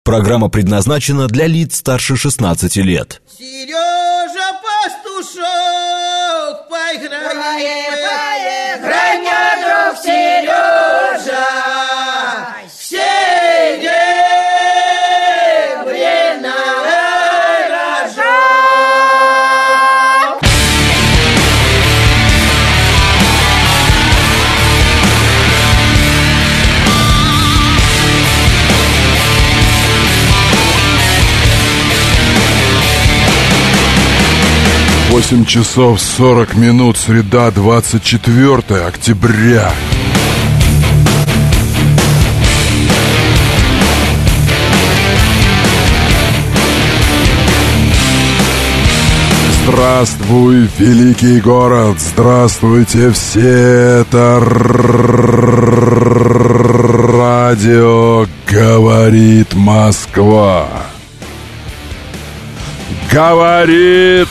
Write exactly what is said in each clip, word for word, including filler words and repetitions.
Программа предназначена для лиц старше шестнадцати лет. Сережа Пастушок, поиграем, поиграй, мне, друг Сережа, серебряный рожок. восемь часов сорок минут, среда, двадцать четвёртое октября. Здравствуй, великий город! Здравствуйте все! Это радио «Говорит Москва». Говорит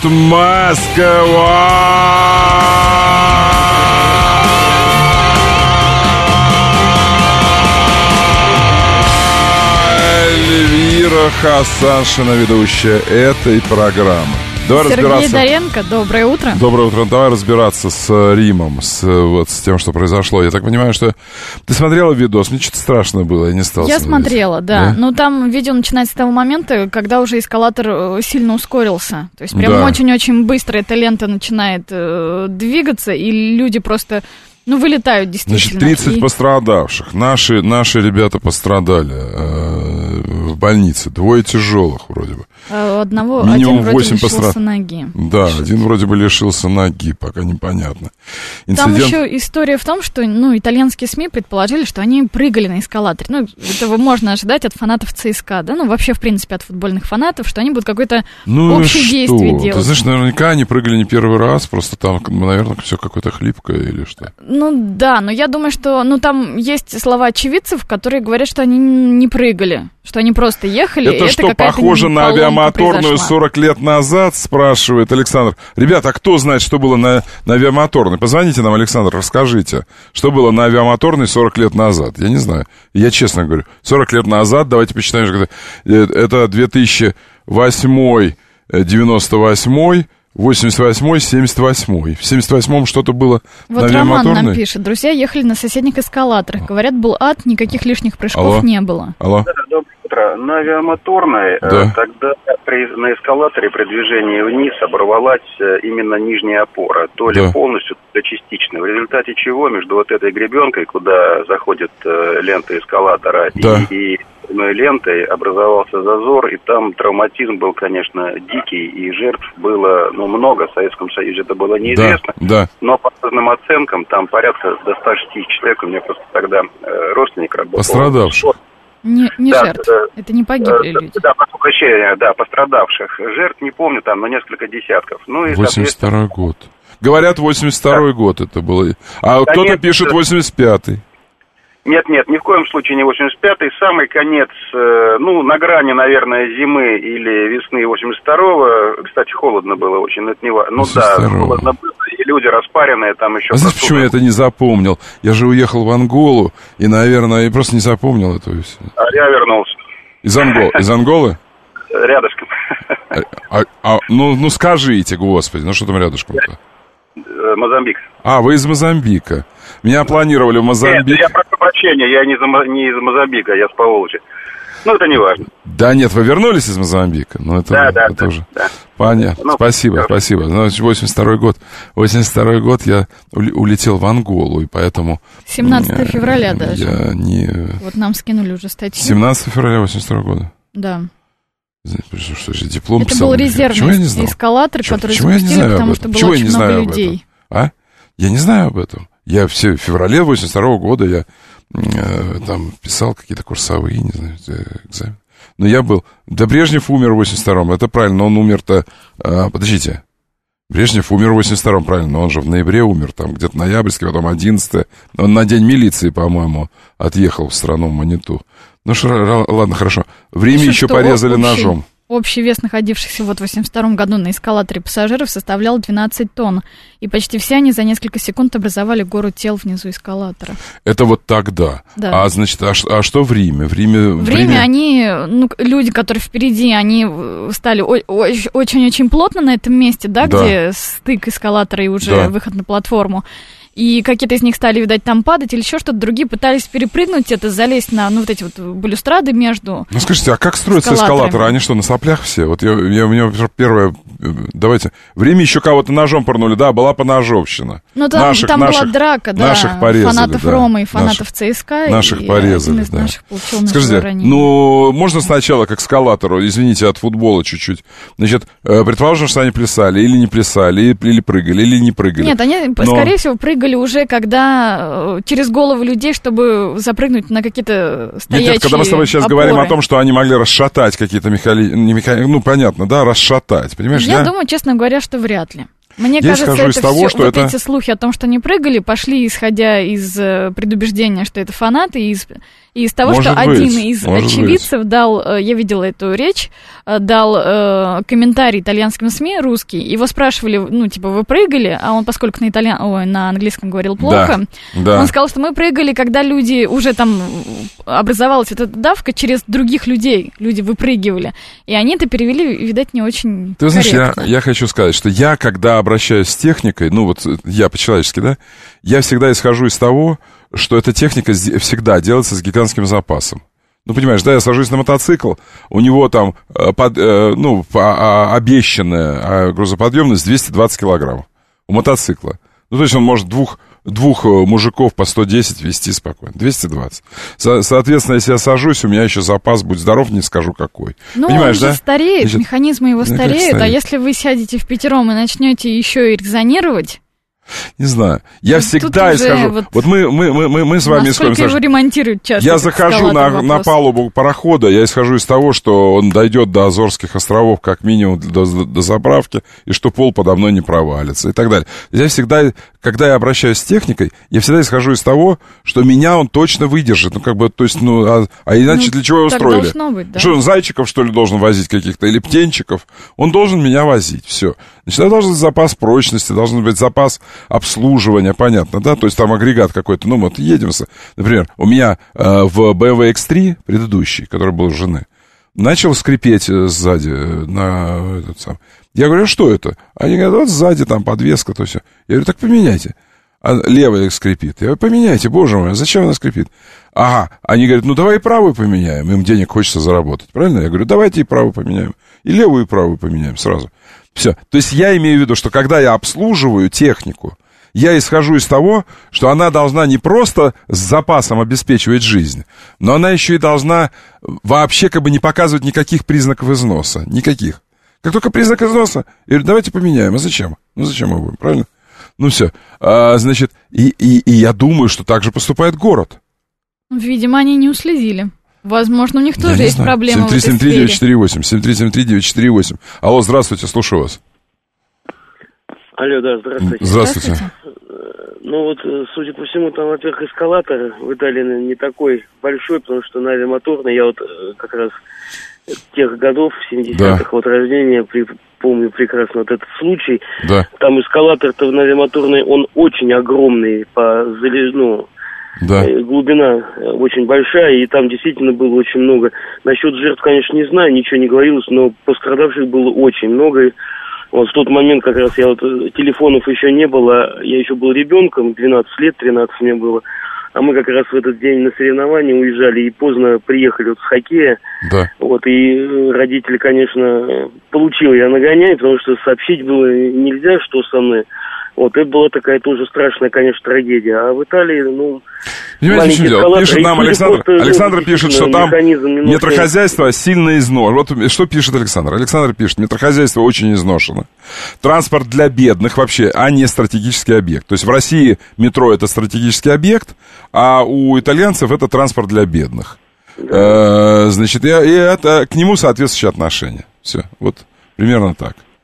Москва! Эльвира Хасаншина, ведущая этой программы. Давай Сергей разбираться. Доренко, доброе утро. Доброе утро. Давай разбираться с Римом, с, вот, с тем, что произошло. Я так понимаю, что ты смотрела видос, мне что-то страшно было, я не стал Я смотреть. смотрела, да. да. Ну, там видео начинается с того момента, когда уже эскалатор сильно ускорился. То есть прям Да. очень-очень быстро эта лента начинает э, двигаться, и люди просто, ну, вылетают действительно. Значит, тридцать И- пострадавших. Наши, наши ребята пострадали э, в больнице. Двое тяжелых вроде бы. а одного, Минимум один вроде восемь лишился пострад- ноги. Да, один вроде бы лишился ноги, пока непонятно. Там Инцидент... еще история в том, что, ну, итальянские СМИ предположили, что они прыгали на эскалаторе. Ну, этого можно ожидать от фанатов ЦСКА, да, ну, вообще, в принципе, от футбольных фанатов, что они будут какое-то Ну и общее что? действие Ты делать. знаешь, наверняка они прыгали не первый раз, просто там, наверное, все какое-то хлипкое или что. Ну, да, но я думаю, что, ну, там есть слова очевидцев, которые говорят, что они не прыгали, что они просто ехали. Это, и что, какая-то похоже на поломка авиамоторную произошла. сорок лет назад, спрашивает Александр. Ребята, а кто знает, что было на, на авиамоторной? Позвоните нам, Александр, расскажите, что было на авиамоторной сорок лет назад. Я не знаю. Я честно говорю, сорок лет назад, давайте посчитаем, что это, это две тысячи восьмой, девяносто восьмой, восемьдесят восьмой, семьдесят восьмой. В семьдесят восьмом что-то было Вот на Роман авиамоторной? нам пишет. Друзья ехали на соседних эскалаторах. Говорят, был ад, никаких лишних прыжков Алло. не было. Алло? Да, доброе утро. На авиамоторной, Да. э, тогда при, на эскалаторе при движении вниз оборвалась э, именно нижняя опора, то ли Да. полностью, то ли частично. В результате чего между вот этой гребенкой, куда заходит э, лента эскалатора, Да. и, и одной лентой образовался зазор, и там травматизм был, конечно, дикий, и жертв было, ну, много. В Советском Союзе это было неизвестно. Да, да. Но по разным оценкам, там порядка до ста шестидесяти человек, у меня просто тогда э, родственник работал. Пострадавших. Не, не Да, жертв, да. это не погибли Э, люди. Да, прошу прощения, да, пострадавших. Жертв не помню, там, но несколько десятков. Ну и, восемьдесят соответственно, второй год. Говорят, восемьдесят второй год это было. А Да кто-то нет, пишет это- восемьдесят пятый. Нет, нет, ни в коем случае не восемьдесят пятый. Самый конец, э, ну, на грани, наверное, зимы или весны восемьдесят второго. Кстати, холодно было очень, но это не важно. Ну да, восемьдесят второго. холодно было, и люди распаренные, там еще... А знаете, простуда. почему я это не запомнил? Я же уехал в Анголу, и, наверное, я просто не запомнил это все. А я вернулся. Из, Ангол... Из Анголы? Рядышком. А, а- а, ну, ну скажите, господи, ну что там рядышком-то? Э, Мозамбик. А, вы из Мозамбика. Меня планировали в Мозамбик. Нет, я прошу прощения, я не из, Мо- не из Мозамбика, я с Поволжья. Ну, это не важно. Да нет, вы вернулись из Мозамбика? Ну, это, Да, да, это да, уже да. понятно. Ну, спасибо, хорошо. спасибо. Значит, восемьдесят второй год. восемьдесят второй год я ули- улетел в Анголу, и поэтому... семнадцатого э, февраля даже. Я не... Вот нам скинули уже статью. семнадцатого февраля восемьдесят второго года. Да. Что, что же, диплом Это писал? был Почему я не резервный знал? эскалатор, Чёрт, который почему я не запустили, знаю потому об что этом? было Почему я очень не много знаю об людей. этом? А? Я не знаю об этом. Я все, в феврале восемьдесят второго года я э, там писал какие-то курсовые, не знаю, экзамены. Но я был... Да Брежнев умер в восемьдесят втором, это правильно, он умер-то... Э, подождите. Брежнев умер в восемьдесят втором, правильно, но он же в ноябре умер, там где-то ноябрьский, потом одиннадцатое. Он на День милиции, по-моему, отъехал в страну Маниту. Ну, что, ладно, хорошо. В Риме Пишут, еще что порезали общий- ножом. Общий вес находившихся вот в восемьдесят втором году на эскалаторе пассажиров составлял двенадцать тонн. И почти все они за несколько секунд образовали гору тел внизу эскалатора. Это вот тогда. Да. А значит, а, а что в Риме? В Риме, в Риме они, ну, люди, которые впереди, они стали очень-очень плотно на этом месте, да, да. где стык эскалатора и уже да. выход на платформу. И какие-то из них стали, видать, там падать или еще что-то. Другие пытались перепрыгнуть это, залезть на, ну, вот эти вот балюстрады между Ну, скажите, а как строятся эскалаторы? Они что, на соплях все? Вот я, я, у меня первое... Давайте. В Риме еще кого-то ножом порнули. Да, была поножовщина. Ну, там, наших, там наших, была драка, да. Наших порезали, фанатов да. Ромы и фанатов наших, ЦСКА. Наших и порезали, из да. наших получил Скажите, ранение. ну, можно сначала к эскалатору, извините, от футбола чуть-чуть. Значит, предположим, что они плясали или не плясали, или, или прыгали, или не прыгали. Нет, они, Но... скорее всего, прыгали уже, когда через голову людей, чтобы запрыгнуть на какие-то стоячие Нет, нет, когда мы с тобой сейчас опоры. говорим о том, что они могли расшатать какие-то механи... не механи... ну, понятно, да, расшатать, понимаешь? Я, я думаю, честно говоря, что вряд ли. Мне я кажется, это из того, все, что вот это... эти слухи о том, что они прыгали, пошли, исходя из э, предубеждения, что это фанаты, и из, и из того, может что быть, один из очевидцев быть. дал, э, я видела эту речь, э, дал э, комментарий итальянским СМИ, русский, его спрашивали, ну, типа, вы прыгали, а он, поскольку на, итальян... Ой, на английском говорил плохо, да, да. он сказал, что мы прыгали, когда люди, уже там образовалась вот эта давка, через других людей люди выпрыгивали, и они это перевели, видать, не очень Ты знаешь, я, корректно. я хочу сказать, что я, когда обращаюсь с техникой, ну вот я по-человечески, да, я всегда исхожу из того, что эта техника всегда делается с гигантским запасом. Ну, понимаешь, да, я сажусь на мотоцикл, у него там, под, ну, обещанная грузоподъемность двести двадцать килограммов у мотоцикла. Ну, то есть он может двух, двух мужиков по сто десять вести спокойно. двести двадцать. Со- соответственно, если я сажусь, у меня еще запас, будь здоров, не скажу какой. Ну, понимаешь, он же да? стареет, Значит, механизмы его ну, стареют, а если вы сядете в пятером и начнете еще и резонировать... Не знаю. Я Тут всегда исхожу. Вот, вот мы, мы, мы, мы, мы с вами исходим. Насколько его ремонтируют часто? Я захожу на, на палубу парохода, я исхожу из того, что он дойдет до Азорских островов как минимум до, до заправки, и что пол подо мной не провалится, и так далее. Я всегда, когда я обращаюсь с техникой, я всегда исхожу из того, что меня он точно выдержит. Ну, как бы, то есть, ну, а, а иначе ну, для чего его устроили? Должно быть, да? Что, он зайчиков, что ли, должен возить каких-то, или птенчиков? Он должен меня возить, все. Значит, это должен быть запас прочности, должен быть запас обслуживания, понятно, да? То есть там агрегат какой-то, ну, вот едем, например, у меня э, в бэ эм вэ икс три, предыдущий, который был у жены, начал скрипеть сзади на этот сам. Я говорю, а что это? Они говорят, вот сзади там подвеска, то есть. Я говорю, так поменяйте. А левая скрипит. Я говорю, поменяйте, боже мой, зачем она скрипит? Ага, они говорят, ну давай и правую поменяем, им денег хочется заработать, правильно? Я говорю, давайте и правую поменяем, и левую и правую поменяем сразу. Все. То есть я имею в виду, что когда я обслуживаю технику, я исхожу из того, что она должна не просто с запасом обеспечивать жизнь, но она еще и должна вообще как бы не показывать никаких признаков износа. Никаких. Как только признак износа, я говорю, давайте поменяем. А зачем? Ну зачем мы будем, правильно? Ну все. А, значит, и, и, и я думаю, что так же поступает город. Видимо, они не уследили. Возможно, у них тоже я есть проблемы в этой семь три семь три девять сфере. четыре восемь. семь три семь три девять четыре восемь. Алло, здравствуйте, слушаю вас. Алло, да, здравствуйте. Здравствуйте. Ну вот, судя по всему, там, во-первых, эскалатор в Италии не такой большой, потому что на авиамоторной, я вот как раз тех годов, семидесятых, да. вот рождения, при, помню прекрасно вот этот случай. Да. Там эскалатор-то на авиамоторной, он очень огромный, по ну, да. глубина очень большая, и там действительно было очень много. Насчет жертв, конечно, не знаю, ничего не говорилось, но пострадавших было очень много. Вот в тот момент как раз я вот, телефонов еще не было, я еще был ребенком, двенадцать лет, тринадцать мне было, а мы как раз в этот день на соревнования уезжали и поздно приехали вот с хоккея. Да. Вот, и родители, конечно, получил я нагоняй, потому что сообщить было нельзя, что со мной. Вот, это была такая тоже страшная, конечно, трагедия. А в Италии, ну... Понимаете, что дело? Пишет нам Александр. просто, Александр ну, пишет, что там немножко... метрохозяйство сильно изношено. Вот что пишет Александр? Александр пишет, метрохозяйство очень изношено. Транспорт для бедных вообще, а не стратегический объект. То есть в России метро это стратегический объект, а у итальянцев это транспорт для бедных. Да. Э, значит, и, и это к нему соответствующее отношение. Все, вот примерно так.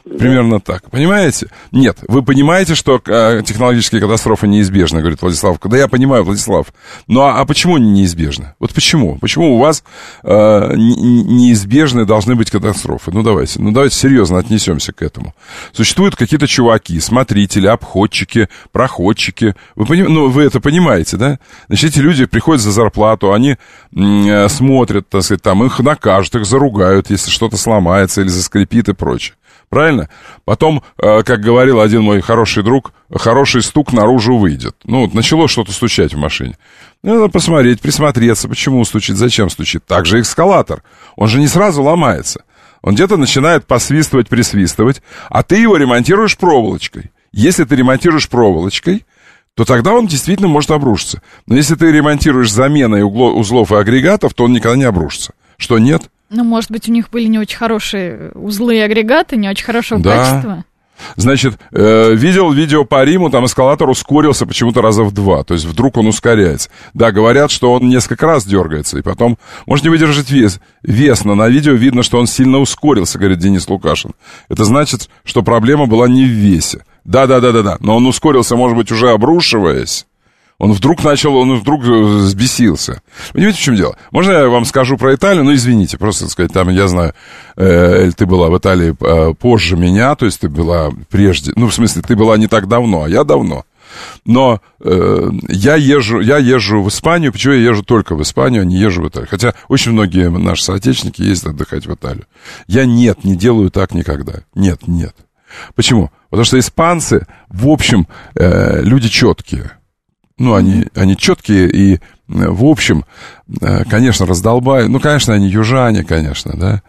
Примерно так. Понимаете? Нет, вы понимаете, что э, технологические катастрофы неизбежны, говорит Владислав. Да я понимаю, Владислав. Ну а, а почему они неизбежны? Вот почему? Почему у вас э, неизбежны должны быть катастрофы? Ну давайте, ну давайте серьезно отнесемся к этому. Существуют какие-то чуваки, смотрители, обходчики, проходчики. Вы, поним... ну, вы это понимаете, да? Значит, эти люди приходят за зарплату, они э, смотрят, так сказать, там их накажут, их заругают, если что-то сломается или заскрипит и прочее. Правильно? Потом, э, как говорил один мой хороший друг, хороший стук наружу выйдет. Ну, вот начало что-то стучать в машине. Надо посмотреть, присмотреться, почему стучит, зачем стучит. Так же эскалатор. Он же не сразу ломается. Он где-то начинает посвистывать, присвистывать, а ты его ремонтируешь проволочкой. Если ты ремонтируешь проволочкой, то тогда он действительно может обрушиться. Но если ты ремонтируешь заменой угло, узлов и агрегатов, то он никогда не обрушится. Что, нет? Ну, может быть, у них были не очень хорошие узлы и агрегаты, не очень хорошего да. качества. Значит, э, видел видео по Риму, там эскалатор ускорился почему-то раза в два. То есть вдруг он ускоряется. Да, говорят, что он несколько раз дергается, и потом может не выдержать вес. Вес, но на видео видно, что он сильно ускорился, говорит Денис Лукашин. Это значит, что проблема была не в весе. Да-да-да-да-да, но он ускорился, может быть, уже обрушиваясь. Он вдруг начал, он вдруг взбесился. Понимаете, в чем дело? Можно я вам скажу про Италию? Ну, извините, просто, так сказать, там, я знаю, э, ты была в Италии э, позже меня, то есть ты была прежде, ну, в смысле, ты была не так давно, а я давно. Но э, я езжу, я езжу в Испанию, почему я езжу только в Испанию, а не езжу в Италию? Хотя очень многие наши соотечественники ездят отдыхать в Италию. Я нет, не делаю так никогда. Нет, нет. Почему? Потому что испанцы, в общем, э, люди четкие. Ну, они, они четкие и, в общем, конечно, раздолбают. Ну, конечно, они южане, конечно, да.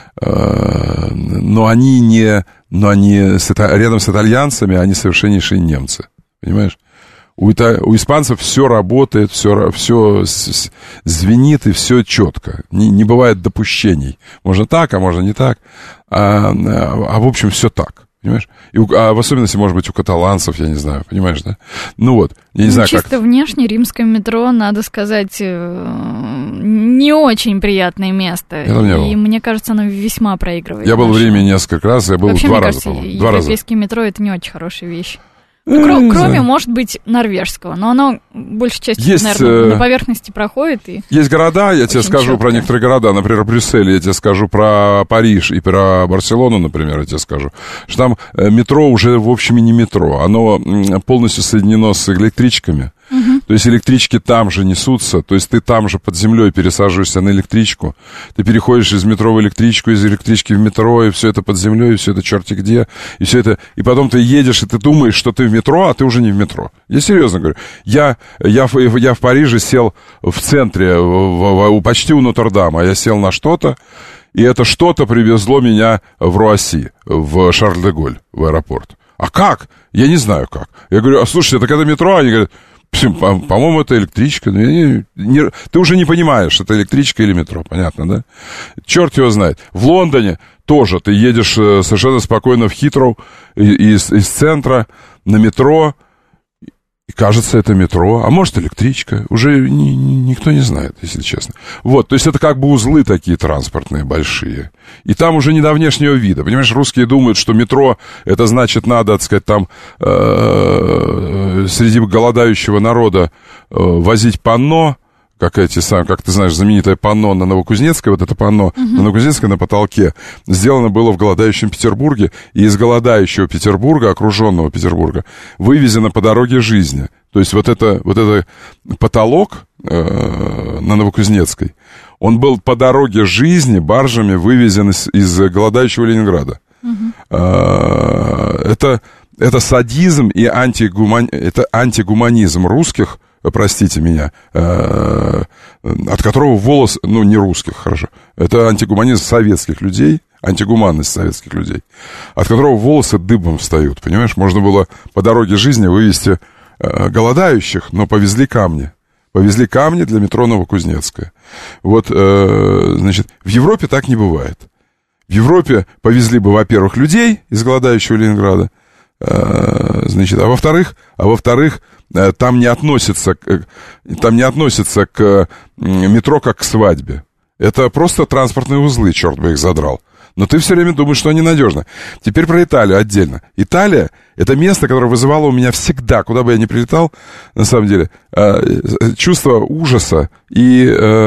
Но они не... Но они с, рядом с итальянцами, они совершеннейшие немцы. Понимаешь? У, ита, у испанцев все работает, все, все звенит и все четко. Не, не бывает допущений. Можно так, а можно не так. А, а, а в общем, все так. Понимаешь? И у, а в особенности, может быть, у каталанцев, я не знаю, понимаешь, да? Ну вот, я не ну, знаю, чисто как... внешне римское метро, надо сказать, не очень приятное место. И мне кажется, оно весьма проигрывает. Я был в Риме несколько раз, я был вообще, два мне раза, кажется, по-моему. Два европейское раза. метро — это не очень хорошая вещь. Ну, кро- кроме, может быть, норвежского, но оно большей частью, есть, наверное, э... на поверхности проходит. И есть города, я тебе скажу четко. Про некоторые города, например, Брюссель, я тебе скажу про Париж и про Барселону, например, я тебе скажу, что там метро уже, в общем, и не метро, оно полностью соединено с электричками. Угу. То есть электрички там же несутся, то есть ты там же под землей пересаживаешься на электричку, ты переходишь из метро в электричку, из электрички в метро, и все это под землей, и все это черти где, и все это, и потом ты едешь, и ты думаешь, что ты в метро, а ты уже не в метро. Я серьезно говорю. Я, я, я в Париже сел в центре, в, в, в, почти у Нотр-Дама, я сел на что-то, и это что-то привезло меня в Руасси, в Шарль-де-Голь, в аэропорт. А как? Я не знаю как. Я говорю, а слушайте, это когда метро? Они говорят, По- по-моему, это электричка. Но я не, не, ты уже не понимаешь, это электричка или метро, понятно, да? Черт его знает. В Лондоне тоже ты едешь совершенно спокойно в Хитроу из, из центра на метро, и кажется, это метро, а может, электричка. Уже ни, ни, никто не знает, если честно. Вот, то есть это как бы узлы такие транспортные большие. И там уже не до внешнего вида. Понимаешь, русские думают, что метро, это значит, надо, так сказать, там э, среди голодающего народа э, возить панно, как эти сам, как ты знаешь, знаменитое панно на Новокузнецкой, вот это панно uh-huh. на Новокузнецкой на потолке, сделано было в голодающем Петербурге, и из голодающего Петербурга, окруженного Петербурга, вывезено по дороге жизни. То есть вот это, вот это потолок э, на Новокузнецкой, он был по дороге жизни баржами вывезен из, из голодающего Ленинграда. Uh-huh. Э, это, это садизм и антигумани... это антигуманизм русских, простите меня, э, от которого волос, ну, не русских, хорошо, это антигуманизм советских людей, антигуманность советских людей, от которого волосы дыбом встают, понимаешь? Можно было по дороге жизни вывезти э, голодающих, но повезли камни. Повезли камни для метро Новокузнецкая. Вот, э, значит, в Европе так не бывает. В Европе повезли бы, во-первых, людей из голодающего Ленинграда, э, значит, а во-вторых, а во-вторых, там не относится, там не относится к метро как к свадьбе. Это просто транспортные узлы, черт бы их задрал. Но ты все время думаешь, что они надежны. Теперь про Италию отдельно. Италия — это место, которое вызывало у меня всегда, куда бы я ни прилетал, на самом деле, чувство ужаса и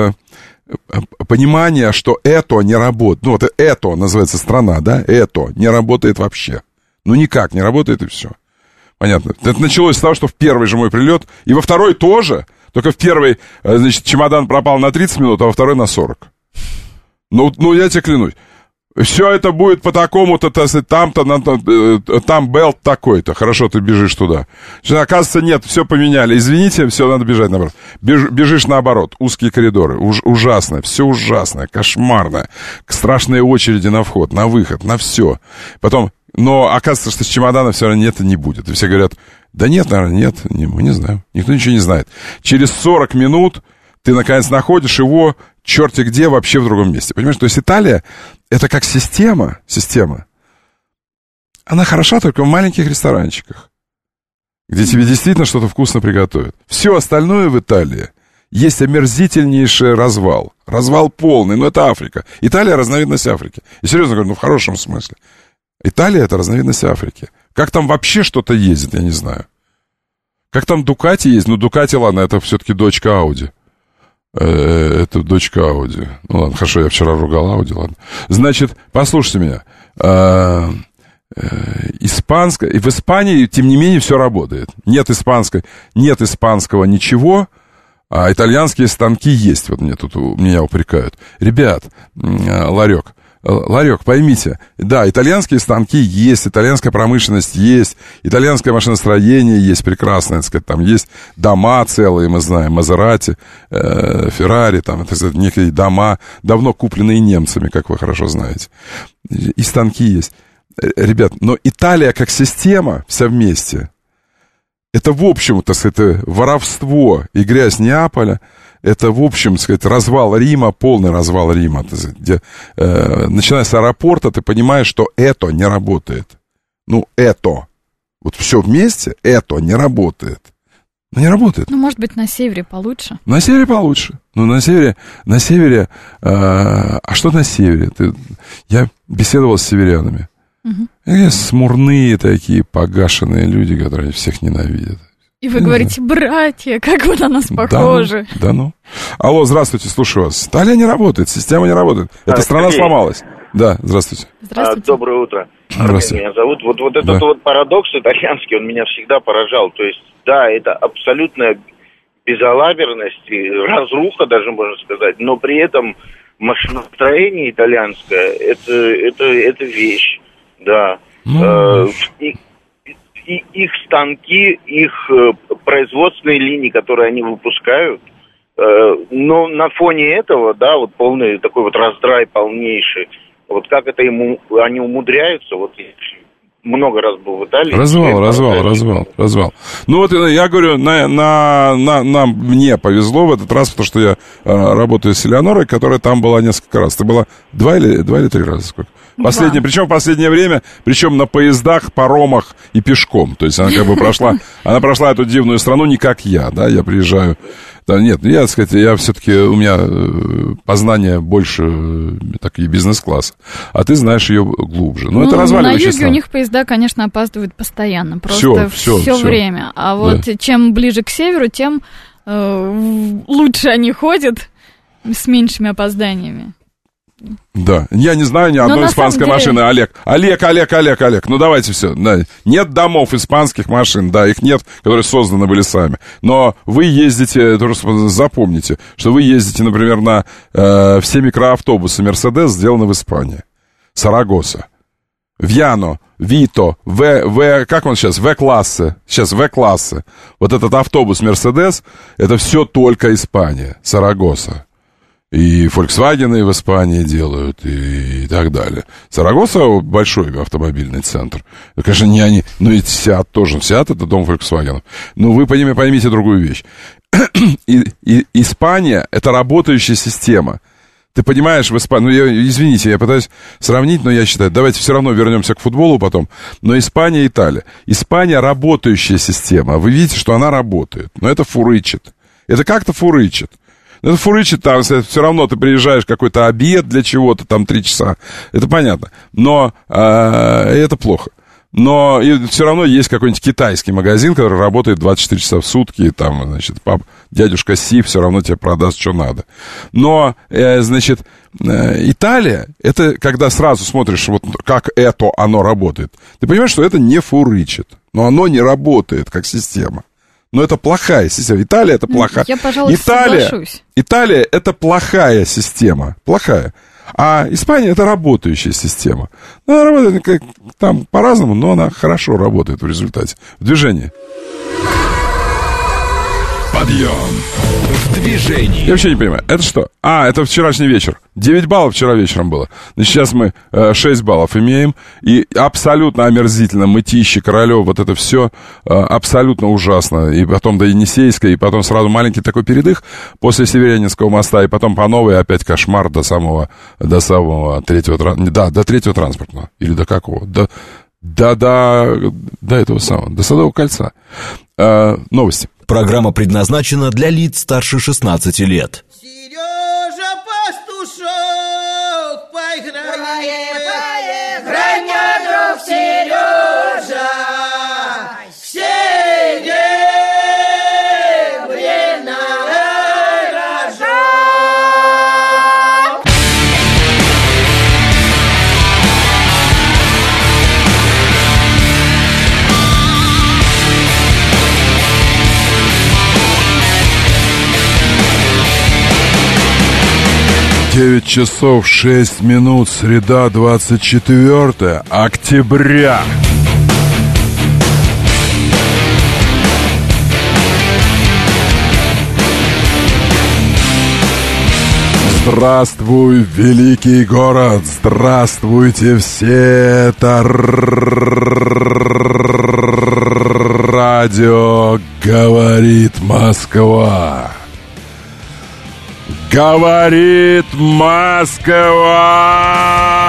понимание, что это не работает. Ну, вот это называется страна, да? Это не работает вообще. Ну, никак не работает, и все. Понятно. Это началось с того, что в первый же мой прилет, и во второй тоже, только в первый, значит, чемодан пропал на тридцать минут, а во второй на сорок. Ну, ну я тебе клянусь. Все это будет по такому-то, там-то, там белт такой-то. Хорошо, ты бежишь туда. Оказывается, нет, все поменяли. Извините, все, надо бежать наоборот. Беж, бежишь наоборот. Узкие коридоры. Уж, ужасно. Все ужасное, кошмарное. Страшные очереди на вход, на выход, на все. Потом, но оказывается, что с чемодана все равно нет и не будет. И все говорят, да нет, наверное, нет, не, не знаю. Никто ничего не знает. Через сорок минут ты, наконец, находишь его черти где вообще в другом месте. Понимаешь, то есть Италия — это как система, система. Она хороша только в маленьких ресторанчиках, где тебе действительно что-то вкусно приготовят. Все остальное в Италии есть омерзительнейший развал. Развал полный, но это Африка. Италия — разновидность Африки. И серьезно говорю, ну в хорошем смысле. Италия — это разновидность Африки. Как там вообще что-то ездит, я не знаю. Как там Дукати есть? Ну, Дукати, ладно, это все-таки дочка Ауди. Это дочка Ауди. Ну ладно, хорошо, я вчера ругал Ауди, ладно. Значит, послушайте меня. А, э, испанское, и в Испании, тем не менее, все работает. Нет испанской, нет испанского ничего, а итальянские станки есть. Вот мне тут меня упрекают. Ребят, ларек, ларек, поймите, да, итальянские станки есть, итальянская промышленность есть, итальянское машиностроение есть прекрасное, так сказать, там есть дома целые, мы знаем, Мазерати, э, Феррари, там, это некие дома, давно купленные немцами, как вы хорошо знаете. И станки есть. Ребят, но Италия как система вся вместе, это в общем, так сказать, воровство и грязь Неаполя. Это, в общем, так сказать, развал Рима, полный развал Рима. Где, э, начиная с аэропорта, ты понимаешь, что это не работает. Ну, это. Вот все вместе, это не работает. Ну, не работает. Ну, может быть, на севере получше? На севере получше. Ну, на севере, на севере, э, а что на севере? Ты, я беседовал с северянами. Угу. Смурные такие, погашенные люди, которые всех ненавидят. И вы говорите, братья, как вы на нас похожи. Да, да ну. Алло, здравствуйте, слушаю вас. Италия не работает, система не работает. Эта а, страна Сергей. сломалась. Да, здравствуйте. Здравствуйте. А, доброе утро. Здравствуйте. Меня зовут. Вот, вот этот да. вот парадокс итальянский, он меня всегда поражал. То есть, да, это абсолютная безалаберность, разруха даже, можно сказать, но при этом машиностроение итальянское, это, это, это вещь, да. Ну... И, и их станки, их производственные линии, которые они выпускают, но на фоне этого, да, вот полный такой вот раздрай полнейший, вот как это ему, они умудряются, вот много раз был в Италии. Развал, развал, развал, развал. Ну вот я говорю, на, на, на, на, мне повезло в этот раз, потому что я э, работаю с Элеонорой, которая там была несколько раз. Ты была два или, два или три раза? Сколько? Последнее, причем в последнее время, причем на поездах, паромах и пешком. То есть она как бы прошла, она прошла эту дивную страну не как я, да, я приезжаю. Да, нет, я, так сказать, я все-таки, у меня познание больше такие бизнес-класса, а ты знаешь ее глубже. Но ну, это разваливающая страна. На юге у них поезда, конечно, опаздывают постоянно, просто все, все, все, все. время. А вот да. чем ближе к северу, тем э, лучше они ходят с меньшими опозданиями. Да, я не знаю ни одной испанской деле... машины, Олег. Олег, Олег, Олег, Олег, ну давайте все. Да. Нет домов испанских машин, да, их нет, которые созданы были сами. Но вы ездите, запомните, что вы ездите, например, на э, все микроавтобусы Мерседес, сделаны в Испании. Сарагоса, Вьяно, Вито, В, В, как он сейчас, В-классы, сейчас В-классы. Вот этот автобус Мерседес, это все только Испания, Сарагоса. И Volkswagen в Испании делают, и, и так далее. Сарагоса — большой автомобильный центр. Конечно, не они, но и Сиат тоже. Сиат — это дом Volkswagen. Но вы поймите, поймите другую вещь. и, и, Испания — это работающая система. Ты понимаешь, в Испании... Ну, я, извините, я пытаюсь сравнить, но я считаю... Давайте все равно вернемся к футболу потом. Но Испания и Италия. Испания — работающая система. Вы видите, что она работает. Но это фурычит. Это как-то фурычит. Это фурычит там, все равно ты приезжаешь, какой-то обед для чего-то, там три часа. Это понятно. Но э, это плохо. Но и все равно есть какой-нибудь китайский магазин, который работает двадцать четыре часа в сутки, и там, значит, пап, дядюшка Си все равно тебе продаст, что надо. Но, э, значит, э, Италия, это когда сразу смотришь, вот как это оно работает, ты понимаешь, что это не фурычит, но оно не работает как система. Но это плохая система. Италия — это плохая. Я, пожалуй, Италия, соглашусь. Италия — это плохая система. Плохая. А Испания — это работающая система. Она работает как, там по-разному, но она хорошо работает в результате. В движении. Подъем в движении. Я вообще не понимаю, это что? А, это вчерашний вечер. девять баллов вчера вечером было. Значит, сейчас мы э, шесть баллов имеем. И абсолютно омерзительно мытище, Королёв, вот это все э, абсолютно ужасно. И потом до Енисейска, и потом сразу маленький такой передых после Северянинского моста, и потом по новой опять кошмар до самого, до самого третьего, да, до третьего транспортного. Или до какого? До, до, до, до этого самого, до Садового кольца. Э, новости. Программа предназначена для лиц старше шестнадцати лет. Сережа Пастушок, поиграем, Играй мне, друг Сережа, все деревья рожок. девять часов шесть минут, среда, двадцать четвёртое октября. Здравствуй, великий город! Здравствуйте все! Это радио «Говорит Москва». Говорит Москва!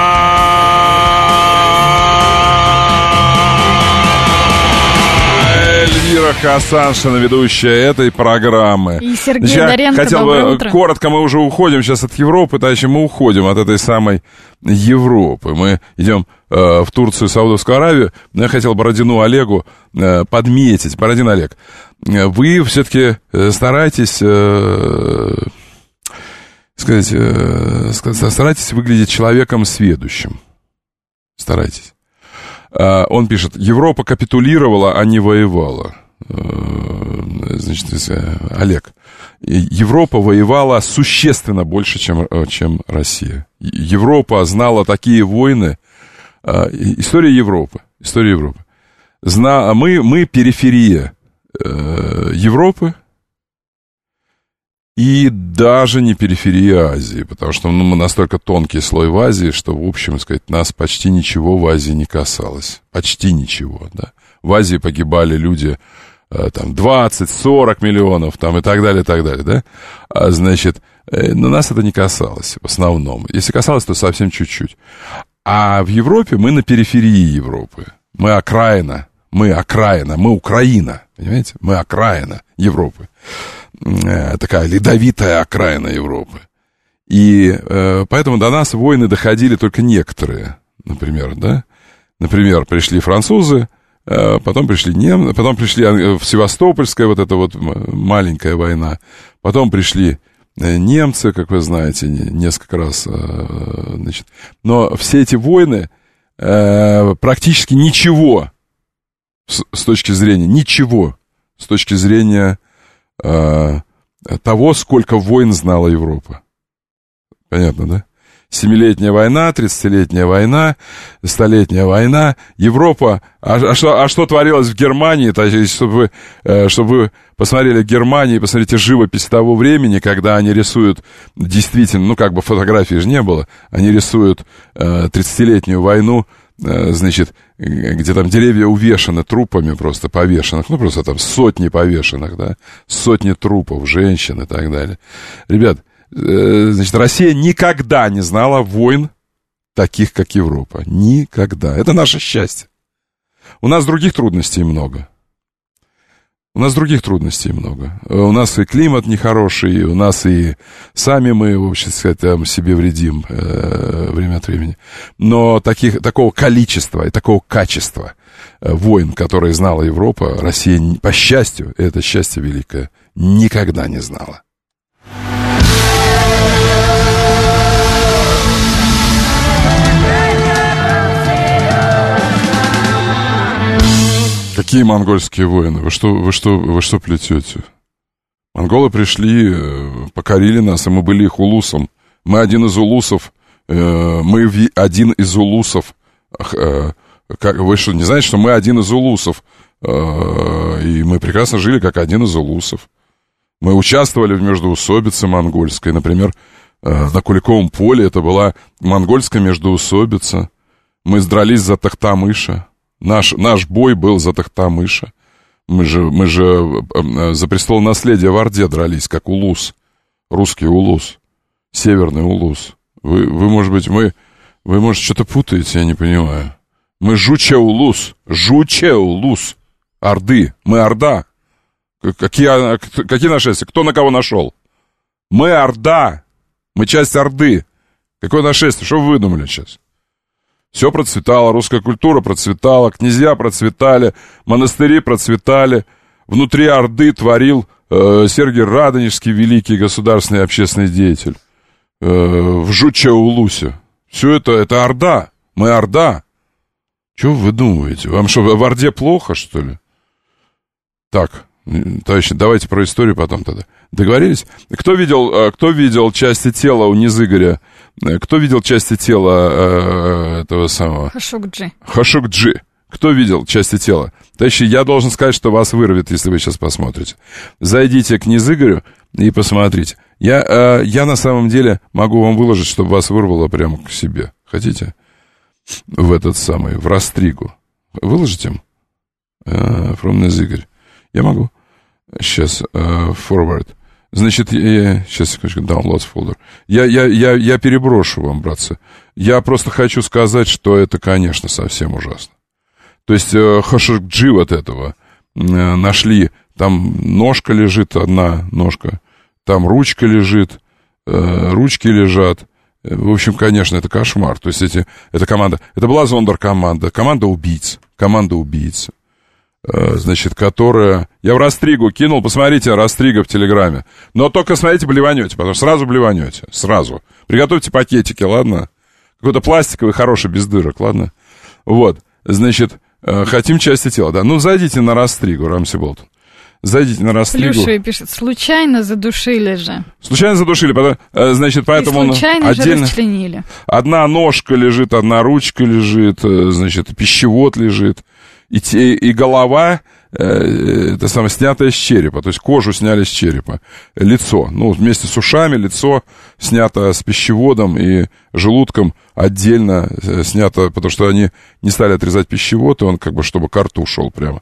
Эльвира Хасаншина, ведущая этой программы. И Сергей Значит, Доренко, хотел доброе бы, утро. коротко, мы уже уходим сейчас от Европы, товарищи, мы уходим от этой самой Европы. Мы идем э, в Турцию, Саудовскую Аравию. Но я хотел Бородину Олегу э, подметить. Бородин Олег, э, вы все-таки э, старайтесь... Э, Сказать, э, старайтесь выглядеть человеком сведущим. Старайтесь. Э, он пишет: Европа капитулировала, а не воевала. Э, значит, Олег, Европа воевала существенно больше, чем, чем Россия. Европа знала такие войны. Э, история Европы. История Европы. Зна, мы, мы периферия э, Европы. И даже не периферия Азии, потому что ну, мы настолько тонкий слой в Азии, что, в общем, сказать, нас почти ничего в Азии не касалось. Почти ничего, да. В Азии погибали люди, э, там, двадцать-сорок миллионов, там, и так далее, и так далее, да. А, значит, э, но нас это не касалось в основном. Если касалось, то совсем чуть-чуть. А в Европе мы на периферии Европы. Мы окраина, мы окраина, мы Украина, понимаете? Мы окраина Европы. Такая ледовитая окраина Европы. И э, поэтому до нас войны доходили только некоторые, например, да. Например, пришли французы, э, потом пришли немцы, потом пришли в Севастопольская вот эта вот маленькая война, потом пришли немцы, как вы знаете, несколько раз, э, значит. Но все эти войны э, практически ничего с, с точки зрения, ничего с точки зрения того, сколько войн знала Европа. Понятно, да? Семилетняя война, тридцатилетняя война, столетняя война. Европа... А, а, что, а что творилось в Германии? То есть, чтобы, вы, чтобы вы посмотрели Германию, посмотрите живопись того времени, когда они рисуют действительно, ну, как бы фотографий же не было, они рисуют э, тридцатилетнюю войну, значит, где там деревья увешаны трупами просто повешенных, ну, просто там сотни повешенных, да, сотни трупов, женщин и так далее. Ребят, значит, Россия никогда не знала войн таких, как Европа. Никогда. Это наше счастье. У нас других трудностей много. У нас других трудностей много. У нас и климат нехороший, у нас и сами мы, в общем сказать, там себе вредим э, время от времени. Но таких, такого количества и такого качества э, войн, которые знала Европа, Россия, по счастью, это счастье великое, никогда не знала. Какие монгольские войны? Вы что, вы что, вы что плетете? Монголы пришли, покорили нас, и мы были их улусом. Мы один из улусов, мы один из улусов. Как, вы что, не знаете, что мы один из улусов? И мы прекрасно жили как один из улусов. Мы участвовали в междоусобице монгольской. Например, на Куликовом поле это была монгольская междоусобица. Мы дрались за Тохтамыша. Наш, наш бой был за Тохтамыша. Мы же, мы же за престол наследия в Орде дрались, как улус. Русский улус. Северный улус. Вы, вы может быть, мы, вы, может, что-то путаете, я не понимаю. Мы жуче улус. Жуче улус. Орды. Мы Орда. Какие, какие нашествия? Кто на кого нашел? Мы Орда. Мы часть Орды. Какое нашествие? Что вы выдумали сейчас? Все процветало, русская культура процветала, князья процветали, монастыри процветали. Внутри Орды творил э, Сергий Радонежский, великий государственный и общественный деятель. Э, в Жуче-Улусе. Все это, это Орда. Мы Орда. Чего вы думаете? Вам что, в Орде плохо, что ли? Так, товарищи, давайте про историю потом тогда. Договорились? Кто видел, кто видел части тела у Низыгоря? Кто видел части тела э, этого самого? Хашукджи. Хашукджи. Кто видел части тела? Товарищи, я должен сказать, что вас вырвет, если вы сейчас посмотрите. Зайдите к Низыгорю и посмотрите. Я, э, я на самом деле могу вам выложить, чтобы вас вырвало прямо к себе. Хотите? В этот самый, в Растригу. Выложите им? Э, from Низыгорь. Я могу. Сейчас, э, forward. Значит, я, сейчас, секундочку, download folder. Я, я, я, я переброшу вам, братцы. Я просто хочу сказать, что это, конечно, совсем ужасно. То есть, э, Хашукджи вот этого э, нашли, там ножка лежит, одна ножка, там ручка лежит, э, ручки лежат. В общем, конечно, это кошмар. То есть, эти, эта команда, это была зондеркоманда, команда убийц, команда убийц. Значит, которая... Я в Растригу кинул, посмотрите Растрига в Телеграме. Но только, смотрите, блеванете, потому что сразу блеванете, сразу. Приготовьте пакетики, ладно? Какой-то пластиковый, хороший, без дырок, ладно? Вот, значит, хотим части тела, да. Ну, зайдите на Растригу, Рамси Болтон. Зайдите на Растригу. Плюшевый пишет, случайно задушили же. Случайно задушили, потому, значит, поэтому... И случайно же отдельно... расчленили. Одна ножка лежит, одна ручка лежит, значит, пищевод лежит. И, те, и голова, э, это самое, снятая с черепа, то есть кожу сняли с черепа, лицо, ну, вместе с ушами, лицо снято с пищеводом и желудком отдельно э, снято, потому что они не стали отрезать пищевод, и он как бы, чтобы к рту шел прямо.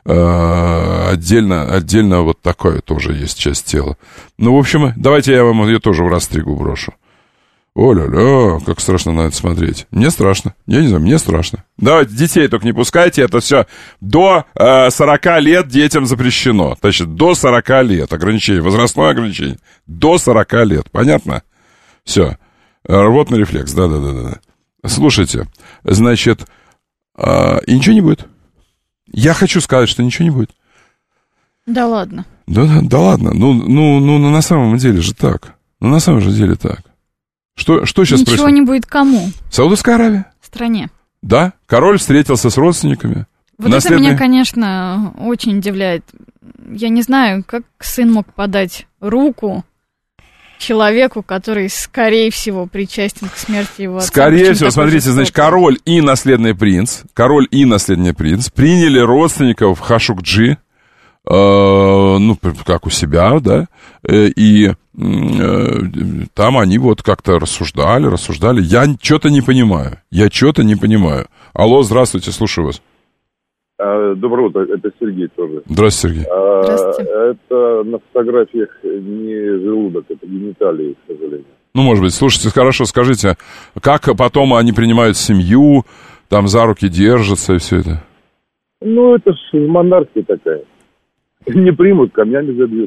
Э, отдельно, отдельно вот такая тоже есть часть тела. Ну, в общем, давайте я вам ее тоже в Растригу брошу. О-ля-ля, как страшно на это смотреть. Мне страшно. Я не знаю, мне страшно. Давайте, детей только не пускайте. Это все до э, сорока лет детям запрещено. Значит, до сорока лет ограничение, возрастное ограничение. До сорока лет. Понятно? Все. Рвотный рефлекс. Да-да-да. Слушайте, значит, э, и ничего не будет. Я хочу сказать, что ничего не будет. Да ладно. Да, да, да ладно. Ну, ну, ну, ну, на самом деле же так. Ну, на самом же деле так. Что, что сейчас Ничего происходит? не будет кому? Саудовская Аравия. В стране. Да, король встретился с родственниками. Вот Наследный... это меня, конечно, очень удивляет. Я не знаю, как сын мог подать руку человеку, который, скорее всего, причастен к смерти его отца. Скорее всего, смотрите, значит, король и наследный принц, король и наследный принц приняли родственников Хашукджи, э, ну, как у себя, да, и э, там они вот как-то рассуждали, рассуждали. Я что-то не понимаю, я что-то не понимаю. Алло, здравствуйте, слушаю вас. Доброе утро, это Сергей тоже. Здравствуйте, Сергей. Здравствуйте. Это на фотографиях не желудок, это гениталии, к сожалению. Ну, может быть, слушайте, хорошо, скажите, как потом они принимают семью, там за руки держатся и все это? Ну, это же монархия такая. не примут, камнями забьют.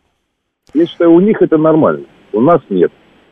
Я считаю, у них это нормально, у нас нет.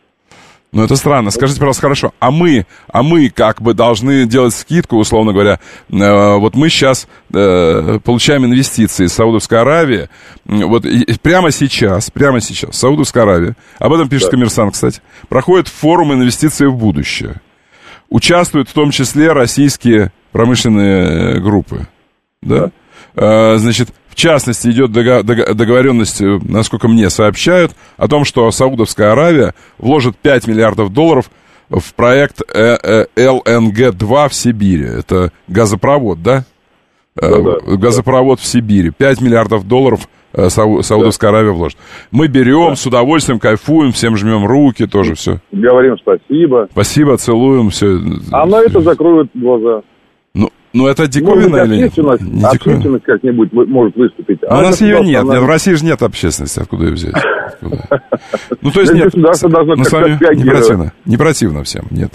Ну, это странно. Скажите, пожалуйста, хорошо, а мы, а мы как бы должны делать скидку, условно говоря, э, вот мы сейчас э, получаем инвестиции из Саудовской Аравии, вот и, и прямо сейчас, прямо сейчас, Саудовская Аравия, об этом пишет да. «Коммерсант», кстати, проходит форум инвестиций в будущее. Участвуют в том числе российские промышленные группы, да? Э, значит, в частности, идет договоренность, насколько мне сообщают, о том, что Саудовская Аравия вложит пять миллиардов долларов в проект эл эн гэ два в Сибири. Это газопровод, да? Ну, да газопровод да. в Сибири. пять миллиардов долларов Сау- Саудовская да. Аравия вложит. Мы берем, да. с удовольствием кайфуем, всем жмем руки, тоже все. Говорим спасибо. Спасибо, целуем, все. А на это закроют глаза. Ну, это диковина или нет? Не общественность как-нибудь может выступить. А у нас ее нет. Нет. В России же нет общественности. Откуда ее взять? Откуда? Ну, то есть нет. Ну, с вами не противно. Не противно всем, нет.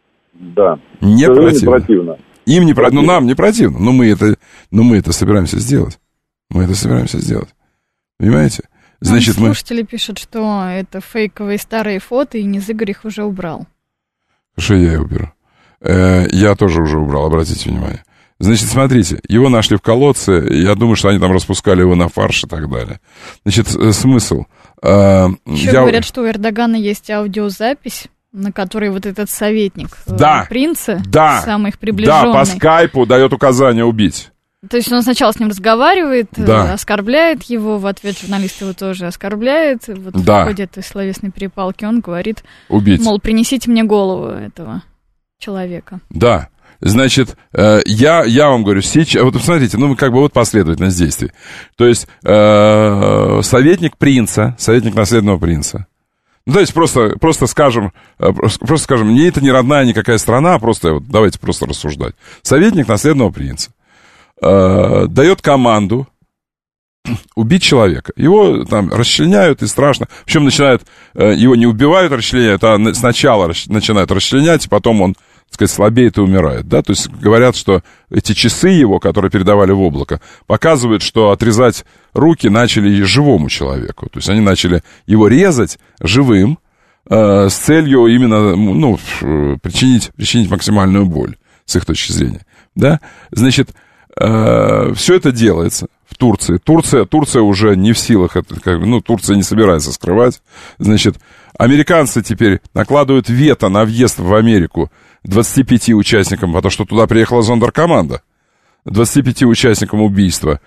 Да. Не противно. Им не противно. Ну, нам не противно. Но мы это, но мы это собираемся сделать. Мы это собираемся сделать. Понимаете? Значит, мы... Слушатели пишут, что это фейковые старые фото, и Низыгорь их уже убрал. Что я и уберу. Я тоже уже убрал, обратите внимание. Значит, смотрите, его нашли в колодце, я думаю, что они там распускали его на фарш и так далее. Значит, смысл. Еще я... говорят, что у Эрдогана есть аудиозапись, на которой вот этот советник да, принца, да, самый их приближенный. Да, по скайпу дает указание убить. То есть он сначала с ним разговаривает, да. оскорбляет его, в ответ журналист его тоже оскорбляет. Вот да. в ходе этой словесной перепалки он говорит, убить. Мол, принесите мне голову этого человека. Да, значит, э, я, я вам говорю, сейчас, вот смотрите, ну, как бы вот последовательность действий. То есть, э, советник принца, советник наследного принца, ну, то есть, просто, просто скажем, э, просто скажем, мне это не родная никакая страна, просто, вот, давайте просто рассуждать. Советник наследного принца э, дает команду убить человека. Его там расчленяют, и страшно. Причем начинают, его не убивают, расчленяют, а сначала начинают расчленять, и потом он, так сказать, слабеет и умирает. Да? То есть говорят, что эти часы его, которые передавали в облако, показывают, что отрезать руки начали и живому человеку. То есть они начали его резать живым э, с целью именно ну, причинить, причинить максимальную боль, с их точки зрения. Да? Значит, э, все это делается в Турции. Турция, Турция уже не в силах, это, как, ну, Турция не собирается скрывать. Значит, американцы теперь накладывают вето на въезд в Америку двадцати пяти участникам, потому что туда приехала зондеркоманда. двадцати пяти участникам убийства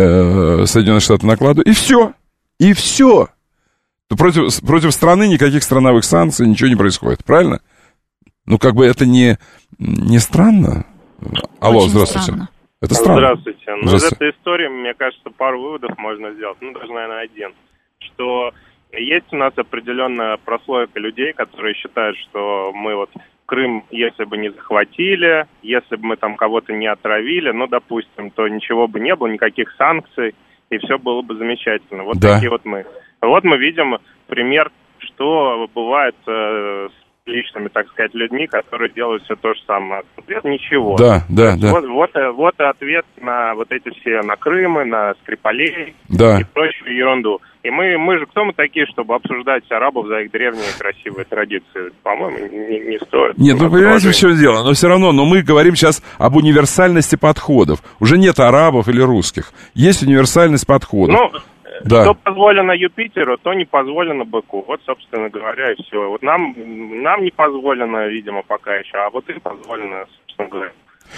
э, Соединенные Штаты накладывают. И все. И все. Против, против страны никаких страновых санкций, ничего не происходит. Правильно? Ну, как бы это не, не странно. Алло, очень здравствуйте. Странно. Это странно. Здравствуйте. Ну, Здравствуйте. из этой истории, мне кажется, пару выводов можно сделать. Ну, даже, наверное, один. Что есть у нас определенная прослойка людей, которые считают, что мы вот Крым, если бы не захватили, если бы мы там кого-то не отравили, ну, допустим, то ничего бы не было, никаких санкций, и все было бы замечательно. Вот да. такие вот мы. Вот мы видим пример, что бывает э, с личными, так сказать, людьми, которые делают все то же самое. Ответ ничего. Да, да, да. Вот, вот, вот и ответ на вот эти все, на Крымы, на Скрипалей да. и прочую ерунду. И мы, мы же кто мы такие, чтобы обсуждать арабов за их древние красивые традиции? По-моему, не, не стоит. Нет, ну понимаете, в чем дело? Но все равно, но мы говорим сейчас об универсальности подходов. Уже нет арабов или русских. Есть универсальность подходов. Ну, да. Что позволено Юпитеру, то не позволено быку. Вот, собственно говоря, и все. Вот нам, нам не позволено, видимо, пока еще, а вот им позволено, собственно говоря.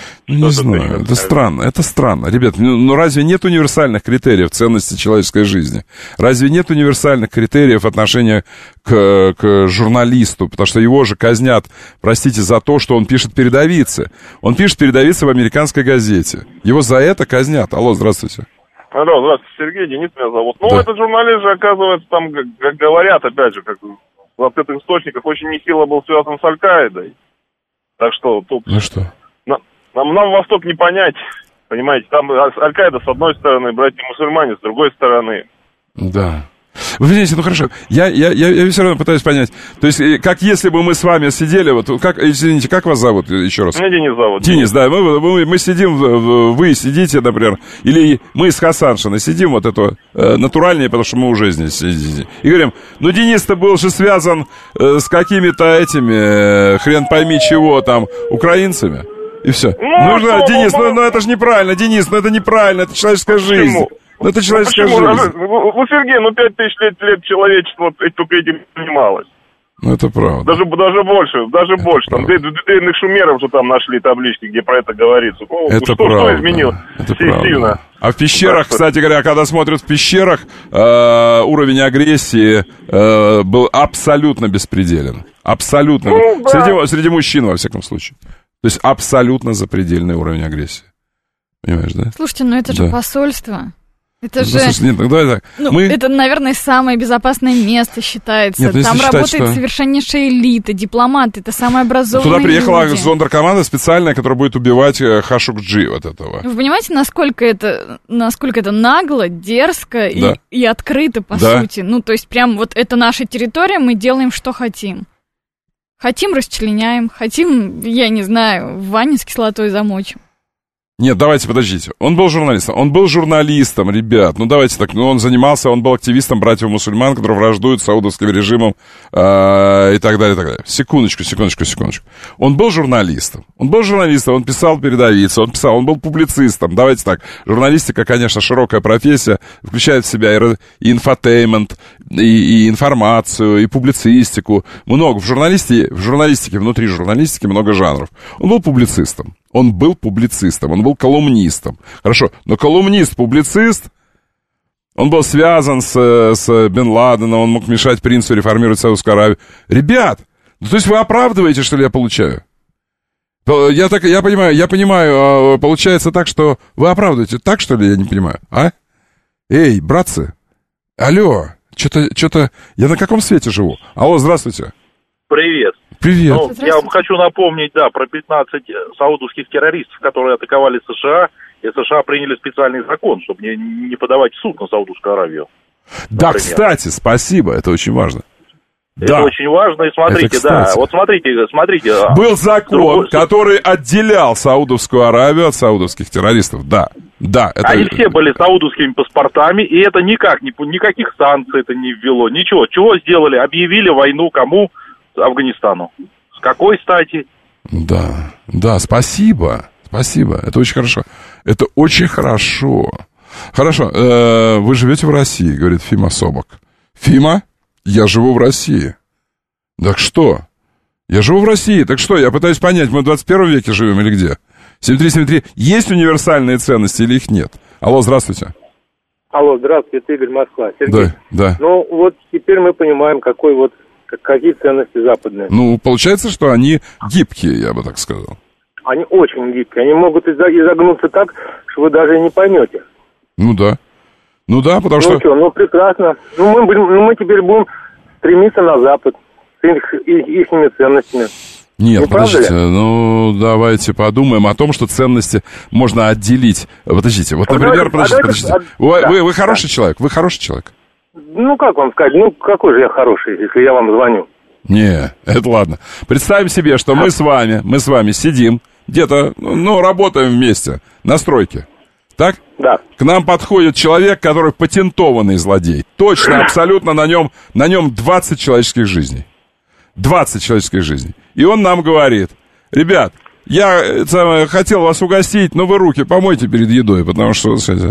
Не знаю, это странно, это странно. Ребят, ну, ну разве нет универсальных критериев ценности человеческой жизни? Разве нет универсальных критериев отношения к, к журналисту? Потому что его же казнят, простите, за то, что он пишет передовицы. Он пишет передовицы в американской газете. Его за это казнят. Алло, здравствуйте. Алло, здравствуйте, Сергей, Денис меня зовут. Ну, да. этот журналист же, оказывается, там, как говорят, опять же, как в открытых источниках, очень нехило был связан с Аль-Каидой. Так что тут... Ну что? Нам, нам Восток не понять, понимаете, там Аль-Каида с одной стороны, братья-мусульмане с другой стороны. Да. Вы понимаете, ну хорошо, я, я, я, я все равно пытаюсь понять. То есть, как если бы мы с вами сидели, вот, как, извините, как вас зовут еще раз? Меня Денис зовут. Денис, да, мы, мы, мы сидим, вы сидите, например, или мы с Хасаншиной сидим, вот это э, натуральнее, потому что мы уже здесь сидим, и говорим, ну, Денис-то был же связан э, с какими-то этими, э, хрен пойми чего там, украинцами. И все. Ну, Нужно, что, Денис, ну, ну это же неправильно, Денис, ну это неправильно, это человеческая Почему? жизнь. Ну это человеческая Почему? жизнь. Ну, Сергей, ну пять тысяч лет, лет человечество только этим занималось. Ну это правда. Даже, даже больше, даже это больше. Там древних шумеров же там нашли таблички, где про это говорится. Ну, это что, правда. Что изменилось? Это Сильно. А в пещерах, кстати говоря, когда смотрят в пещерах, э, уровень агрессии э, был абсолютно беспределен. Абсолютно. Ну, да. среди, среди мужчин, во всяком случае. То есть абсолютно запредельный уровень агрессии. Понимаешь, да? Слушайте, ну это же да. посольство. Это ну, же... Слушайте, нет, ну, давай так. Ну, Мы... Это, наверное, самое безопасное место считается. Нет, Там считать, работает что... совершеннейшая элита, дипломаты, это самые образованные Туда приехала люди. зондеркоманда специальная, которая будет убивать Хашукджи вот этого. Вы понимаете, насколько это, насколько это нагло, дерзко и, да. и открыто, по да. сути. Ну, то есть прям вот это наша территория, мы делаем, что хотим. Хотим, расчленяем, хотим, я не знаю, в ванне с кислотой замочим. Нет, давайте, подождите. Он был журналистом. Он был журналистом, ребят. Ну, давайте так. Ну, он занимался, он был активистом братьев-мусульман, которые враждуют с саудовским режимом э, и так далее, и так далее. Секундочку, секундочку, секундочку. Он был журналистом. Он был журналистом, он писал передовицы, он писал, он был публицистом. Давайте так. Журналистика, конечно, широкая профессия, включает в себя и, и инфотеймент, и, и информацию, и публицистику. Много. В журналистике, в журналистике, внутри журналистики много жанров. Он был публицистом. Он был публицистом, он был колумнистом. Хорошо, но колумнист-публицист, он был связан с, с Бен Ладеном, он мог мешать принцу реформировать Саудовскую Аравию. Ребят, ну, то есть вы оправдываете, что ли, я получаю? Я, так, я понимаю, я понимаю, получается так, что вы оправдываете. Так, что ли, я не понимаю, а? Эй, братцы, алло, что-то, что-то, я на каком свете живу? Алло, здравствуйте. Привет. Привет. Ну, я вам хочу напомнить, да, про пятнадцать саудовских террористов, которые атаковали США, и США приняли специальный закон, чтобы не, не подавать в суд на Саудовскую Аравию. Да, например. Кстати, спасибо, это очень важно. Это да. очень важно, и смотрите, это, да, вот смотрите, смотрите. Был закон, другой... который отделял Саудовскую Аравию от саудовских террористов, да, да. Это... Они все были саудовскими паспортами, и это никак, никаких санкций это не ввело, ничего. Чего сделали? Объявили войну кому? Афганистану. С какой стати? Да, да, спасибо, спасибо, это очень хорошо. Это очень хорошо. Хорошо, э, вы живете в России, говорит Фима Собок. Фима, я живу в России. Так что? Я живу в России, так что? Я пытаюсь понять, мы в двадцать первом веке живем или где? семь три семь три. Есть универсальные ценности или их нет? Алло, здравствуйте. Алло, здравствуйте, это Игорь, Москва. Сергей. Да, да. Ну, вот теперь мы понимаем, какой вот какие ценности западные. Ну, получается, что они гибкие, я бы так сказал. Они очень гибкие. Они могут изогнуться так, что вы даже и не поймете. Ну да. Ну да, потому ну, что... Ну что, ну прекрасно. Ну мы, будем, ну мы теперь будем стремиться на Запад с их, их, ихними ценностями. Нет, не подождите, ну давайте подумаем о том, что ценности можно отделить. Подождите, вот, например, подождите, подождите. Вы, да, вы, вы хороший да. человек, вы хороший человек. Ну, как вам сказать, ну, какой же я хороший, если я вам звоню? Не, это ладно. Представим себе, что мы с вами, мы с вами сидим, где-то, ну, работаем вместе, на стройке. Так? Да. К нам подходит человек, который патентованный злодей. Точно, абсолютно на нем, на нем двадцать человеческих жизней. двадцать человеческих жизней. И он нам говорит: ребят, я это, хотел вас угостить, но вы руки помойте перед едой, потому что...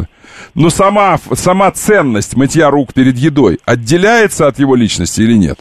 Но сама, сама ценность мытья рук перед едой отделяется от его личности или нет?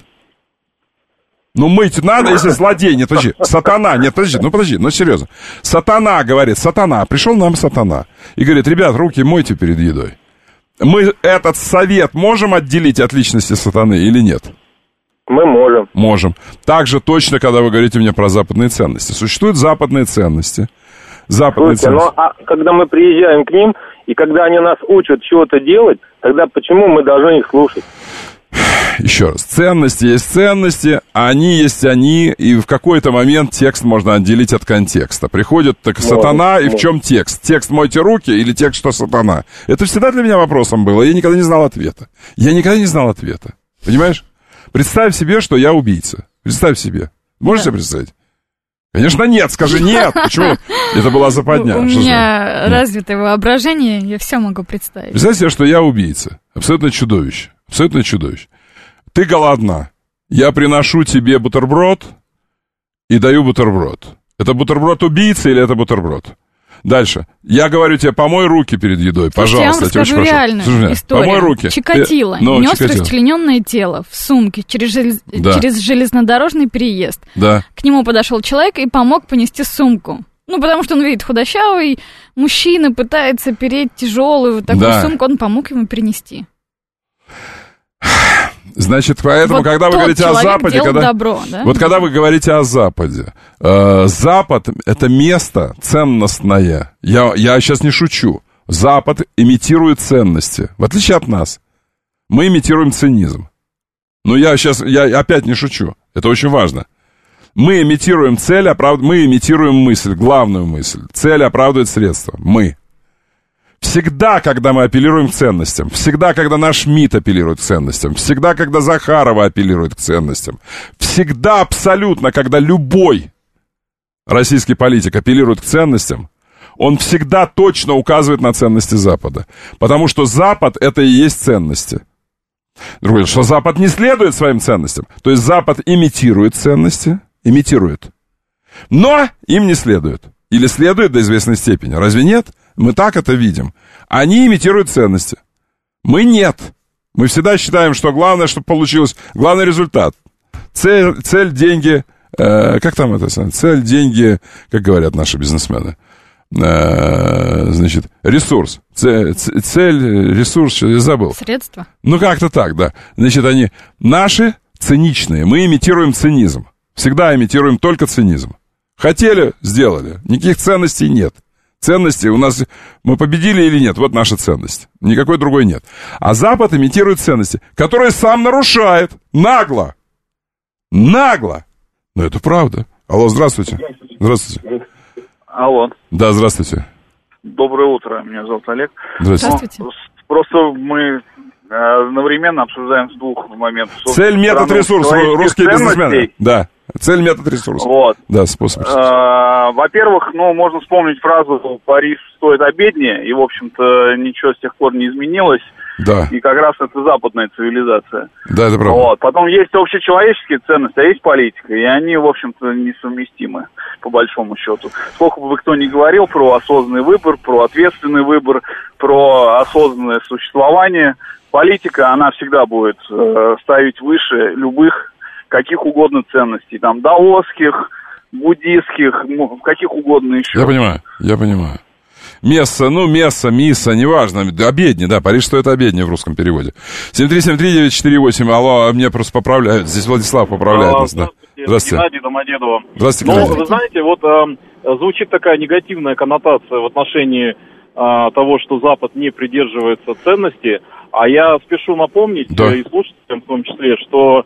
Ну, мыть надо, если злодей, нет, подожди, сатана, нет, подожди, ну, подожди, ну, серьезно. Сатана, говорит, сатана, пришел нам сатана и говорит: ребят, руки мойте перед едой. Мы этот совет можем отделить от личности сатаны или нет? Мы можем. Можем. Так же точно, когда вы говорите мне про западные ценности. Существуют западные ценности. Западные Слушайте, ценности. Ну, а когда мы приезжаем к ним, и когда они нас учат чего-то делать, тогда почему мы должны их слушать? еще раз, ценности есть ценности, они есть они, и в какой-то момент текст можно отделить от контекста. Приходит так сатана, и в чем текст? Текст «мойте руки» или текст «что сатана»? Это всегда для меня вопросом было, я никогда не знал ответа. Я никогда не знал ответа, понимаешь? Представь себе, что я убийца. Представь себе. Можешь себе представить? Конечно, нет, скажи нет. Почему? Это была западня. У меня развитое воображение, я все могу представить. Представь себе, что я убийца. Абсолютно чудовище. Абсолютно чудовище. Ты голодна. Я приношу тебе бутерброд и даю бутерброд. Это бутерброд убийцы или это бутерброд? Дальше. Я говорю тебе, помой руки перед едой, Слушайте, пожалуйста. Я вам расскажу реальную Слушай, историю. Помой руки. Чикатило. Ну, нес Чикатило. расчлененное тело в сумке через, желез... да. через железнодорожный переезд. Да. К нему подошел человек и помог понести сумку. Ну, потому что он видит худощавый, мужчина пытается переть тяжелую вот такую да. сумку, он помог ему перенести. Значит, поэтому, вот когда вы говорите о Западе, когда, добро, да? вот когда вы говорите о Западе, э, Запад — это место ценностное. Я, я сейчас не шучу. Запад имитирует ценности, в отличие от нас. Мы имитируем цинизм. Но я сейчас, я опять не шучу. Это очень важно. Мы имитируем цель, оправд... мы имитируем мысль, главную мысль. Цель оправдывает средства. Мы. Всегда, когда мы апеллируем к ценностям, всегда, когда наш МИД апеллирует к ценностям, всегда, когда Захарова апеллирует к ценностям, всегда абсолютно, когда любой российский политик апеллирует к ценностям, он всегда точно указывает на ценности Запада. Потому что Запад — это и есть ценности. Другое, что Запад не следует своим ценностям. То есть Запад имитирует ценности, имитирует, но им не следует. Или следует до известной степени. Разве нет? Мы так это видим. Они имитируют ценности. Мы нет. Мы всегда считаем, что главное, чтобы получилось, главный результат. Цель, цель деньги, э, как там это? Цель, деньги, как говорят наши бизнесмены. Э, значит, ресурс. Цель, цель, ресурс, я забыл. Средства. Ну, как-то так, да. Значит, они наши циничные. Мы имитируем цинизм. Всегда имитируем только цинизм. Хотели, сделали. Никаких ценностей нет. Ценности у нас... Мы победили или нет? Вот наша ценность. Никакой другой нет. А Запад имитирует ценности, которые сам нарушает. Нагло. Нагло. Но это правда. Алло, здравствуйте. Здравствуйте. Алло. Да, здравствуйте. Доброе утро. Меня зовут Олег. Здравствуйте. Ну, просто мы одновременно обсуждаем с двух моментов. Цель, метод, ресурс. Русские бизнесмены. Да. Цель, метод, ресурс. Вот. Да, способ. А, во-первых, ну, можно вспомнить фразу «Париж стоит обеднее», и, в общем-то, ничего с тех пор не изменилось. Да. И как раз это западная цивилизация. Да, это правда. Вот. Потом есть общечеловеческие ценности, а есть политика, и они, в общем-то, несовместимы, по большому счету. Сколько бы кто ни говорил про осознанный выбор, про ответственный выбор, про осознанное существование, политика, она всегда будет э, ставить выше любых каких угодно ценностей, там, даосских, буддистских, ну, каких угодно еще. Я понимаю, я понимаю. Месса, ну, месса, мисса, неважно, обедни, да, Париж стоит обедни в русском переводе. семь три семь три девять четыре восемь, алло, меня просто поправляют, здесь Владислав поправляет а, нас, да. Здравствуйте. Геннадий Домодедово. Здравствуйте, Ну, Геннадий. вы знаете, вот э, звучит такая негативная коннотация в отношении э, того, что Запад не придерживается ценностей, а я спешу напомнить, да. и слушателям в том числе, что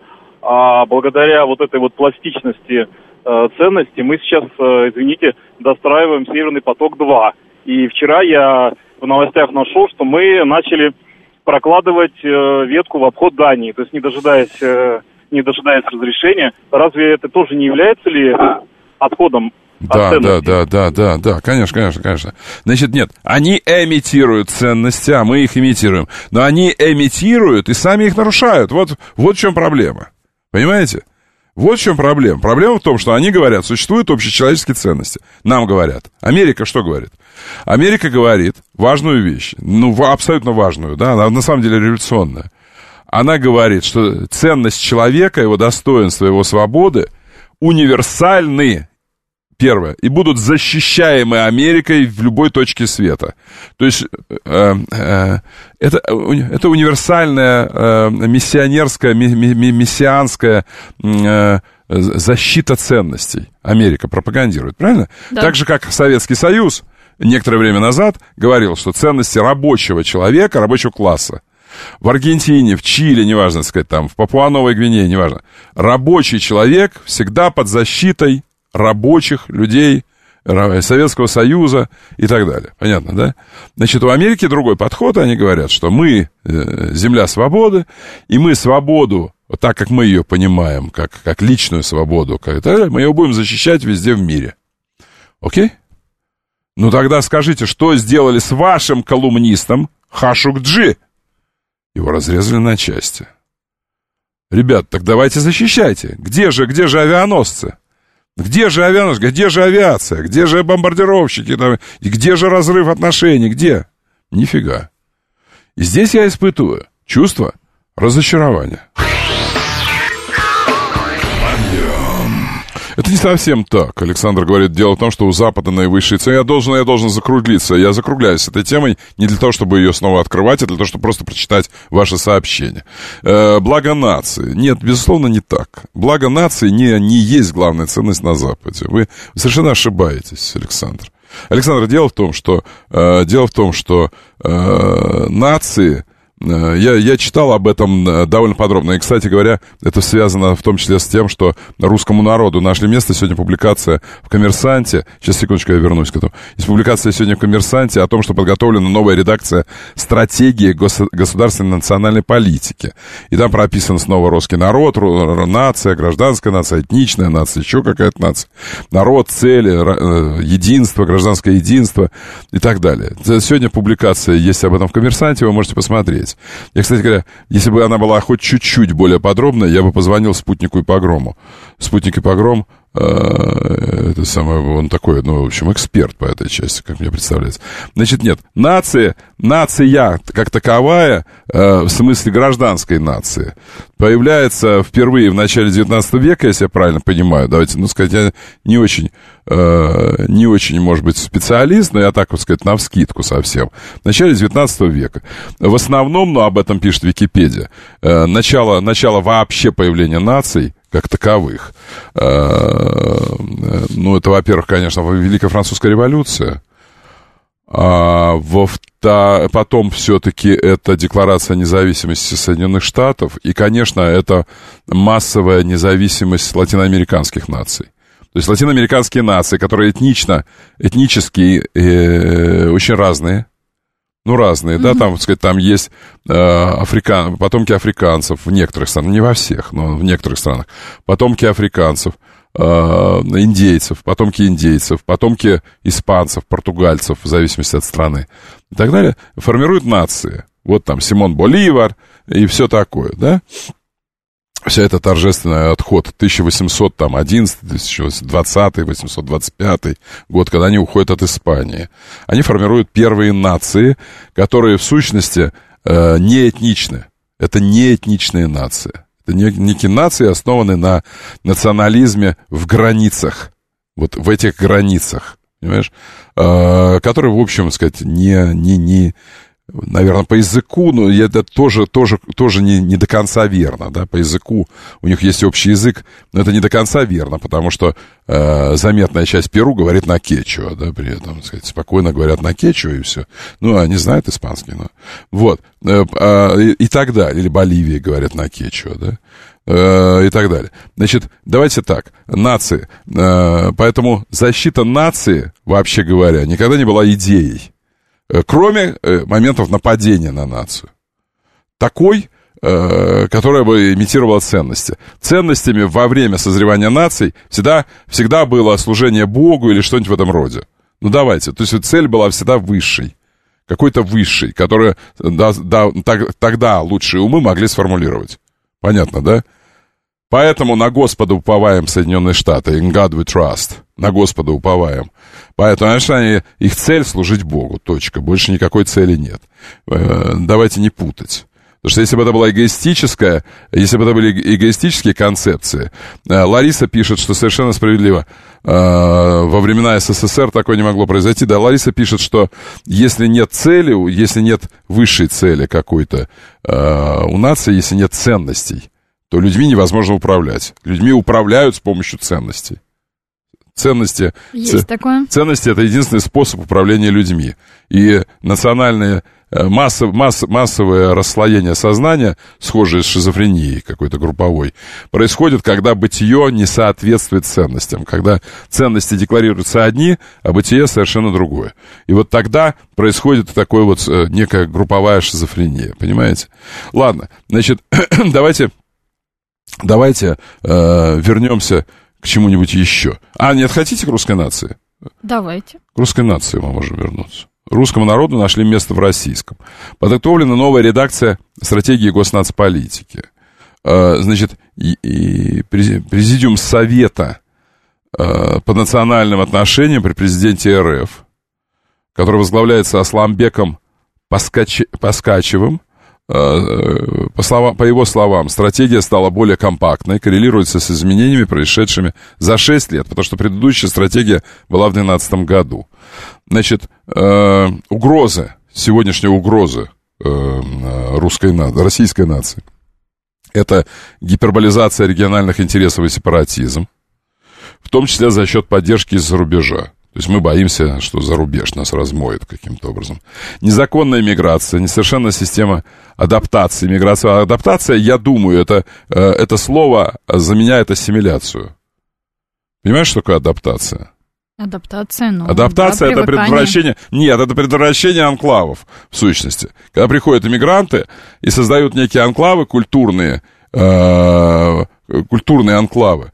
А благодаря вот этой вот пластичности э, ценностей мы сейчас, э, извините, достраиваем Северный поток-два. И вчера я в новостях нашел, что мы начали прокладывать э, ветку в обход Дании, то есть не дожидаясь, э, не дожидаясь разрешения. Разве это тоже не является ли отходом? Да, да, да, да, да, да, конечно, конечно, конечно. Значит, нет, они эмитируют ценности, а мы их имитируем. Но они эмитируют и сами их нарушают. Вот, вот в чем проблема. Понимаете? Вот в чем проблема. Проблема в том, что они говорят, существуют общечеловеческие ценности. Нам говорят. Америка что говорит? Америка говорит важную вещь, ну, абсолютно важную, да, она на самом деле революционная. Она говорит, что ценность человека, его достоинство, его свободы универсальны. Первое. И будут защищаемы Америкой в любой точке света. То есть э, э, это, это универсальная э, миссионерская, ми, ми, мессианская э, защита ценностей. Америка пропагандирует, правильно? Да. Так же, как Советский Союз некоторое время назад говорил, что ценности рабочего человека, рабочего класса, в Аргентине, в Чили, неважно, сказать, там, в Папуа-Новой Гвинее, неважно. Рабочий человек всегда под защитой рабочих людей Советского Союза и так далее. Понятно, да? Значит, у Америки другой подход. Они говорят, что мы э, земля свободы, и мы свободу, так как мы ее понимаем, как, как личную свободу, как, мы ее будем защищать везде в мире. Окей? Ну тогда скажите, что сделали с вашим колумнистом Хашукджи? Его разрезали на части. Ребят, так давайте защищайте. Где же, где же авианосцы? Где же авианосцы? Где же авиация? Где же бомбардировщики? Где же разрыв отношений? Где? Нифига. И здесь я испытываю чувство разочарования. Это не совсем так. Александр говорит, дело в том, что у Запада наивысшие цены. Я должен, я должен закруглиться. Я закругляюсь с этой темой не для того, чтобы ее снова открывать, а для того, чтобы просто прочитать ваше сообщение. Э, благо нации. Нет, безусловно, не так. Благо нации не, не есть главная ценность на Западе. Вы, вы совершенно ошибаетесь, Александр. Александр, дело в том, что, э, дело в том, что э, нации... Я, я читал об этом довольно подробно. И, кстати говоря, это связано в том числе с тем, что русскому народу нашли место. Сегодня публикация в «Коммерсанте». Сейчас, секундочку, я вернусь к этому. Есть публикация сегодня в «Коммерсанте» о том, что подготовлена новая редакция стратегии гос- государственной национальной политики. И там прописан снова русский народ, нация, гражданская нация, этничная нация, еще какая-то нация. Народ, цели, единство, гражданское единство и так далее. Сегодня публикация есть об этом в «Коммерсанте», вы можете посмотреть. Я, кстати говоря, если бы она была хоть чуть-чуть более подробная, я бы позвонил «Спутнику» и «Погрому». «Спутник» и «Погром» э, это самое, он такой, ну, в общем, эксперт по этой части, как мне представляется. Значит, нет, нация, нация как таковая, э, в смысле гражданской нации, появляется впервые в начале девятнадцатого века, если я правильно понимаю. Давайте, ну, сказать, я не очень, э, не очень, может быть, специалист, но я так вот сказать, навскидку совсем. В начале девятнадцатого века. В основном, ну, об этом пишет Википедия, э, начало, начало вообще появления наций как таковых. Э, ну, это, во-первых, конечно, Великая Французская революция. А во потом все-таки это Декларация независимости Соединенных Штатов. И, конечно, это массовая независимость латиноамериканских наций. То есть латиноамериканские нации, которые этнично, этнически э, очень разные. Ну, разные, mm-hmm. да, там, так сказать, там есть э, африкан... потомки африканцев в некоторых странах, не во всех, но в некоторых странах, потомки африканцев, э, индейцев, потомки индейцев, потомки испанцев, португальцев, в зависимости от страны и так далее, формируют нации. Вот там Симон Боливар и все такое, да. Вся эта торжественный отход тысяча восемьсот одиннадцатый, тысяча восемьсот двадцатый, восемьсот двадцать пятый год, когда они уходят от Испании. Они формируют первые нации, которые в сущности э, не этничны. Это не этничные нации. Это не, некие нации, основанные на национализме в границах. Вот в этих границах, понимаешь? Э, которые, в общем, сказать, не... не, не наверное, по языку, но это тоже, тоже, тоже не, не до конца верно, да, по языку у них есть общий язык, но это не до конца верно, потому что э, заметная часть Перу говорит на кечуа, да, при этом, так сказать, спокойно говорят на кечуа и все. Ну, они знают испанский, но... Вот, э, э, и, и так далее, или Боливии говорят на кечуа, да, э, и так далее. Значит, давайте так, нации, э, поэтому защита нации, вообще говоря, никогда не была идеей. Кроме э, моментов нападения на нацию. Такой, э, которая бы имитировала ценности. Ценностями во время созревания наций всегда, всегда было служение Богу или что-нибудь в этом роде. Ну, давайте. То есть цель была всегда высшей. Какой-то высшей, которую да, да, так, тогда лучшие умы могли сформулировать. Понятно, да? Поэтому на Господа уповаем Соединенные Штаты. In God we trust. На Господа уповаем. Поэтому, конечно, они, их цель служить Богу. Точка. Больше никакой цели нет. Э, давайте не путать. Потому что если бы это была эгоистическая, если бы это были эгоистические концепции, э, Лариса пишет, что совершенно справедливо, э, во времена СССР такое не могло произойти. Да, Лариса пишет, что если нет цели, если нет высшей цели какой-то э, у нации, если нет ценностей, то людьми невозможно управлять. Людьми управляют с помощью ценностей. Ценности, Есть ц... такое. Ценности — это единственный способ управления людьми. И национальные, массов, масс, массовое расслоение сознания, схожее с шизофренией какой-то групповой, происходит, когда бытие не соответствует ценностям, когда ценности декларируются одни, а бытие совершенно другое. И вот тогда происходит такое вот некая групповая шизофрения, понимаете? Ладно, значит, давайте, давайте э, вернемся к чему-нибудь еще. А, нет, хотите к русской нации? Давайте. К русской нации мы можем вернуться. Русскому народу нашли место в российском. Подготовлена новая редакция стратегии госнацполитики. Значит, и, и президиум Совета по национальным отношениям при президенте РФ, который возглавляется Асламбеком Паскач... Паскачевым, по, словам, по его словам, стратегия стала более компактной, коррелируется с изменениями, происшедшими за шесть лет, потому что предыдущая стратегия была в две тысячи двенадцатом году. Значит, э, угрозы, сегодняшние угрозы э, русской, российской нации, это гиперболизация региональных интересов и сепаратизм, в том числе за счет поддержки из-за рубежа. То есть мы боимся, что за рубеж нас размоет каким-то образом. Незаконная миграция, несовершенная система адаптации. Миграция, адаптация, я думаю, это, это слово заменяет ассимиляцию. Понимаешь, что такое адаптация? Адаптация, ну, Адаптация, да, это предотвращение... Нет, это предотвращение анклавов, в сущности. Когда приходят иммигранты и создают некие анклавы культурные, э, культурные анклавы,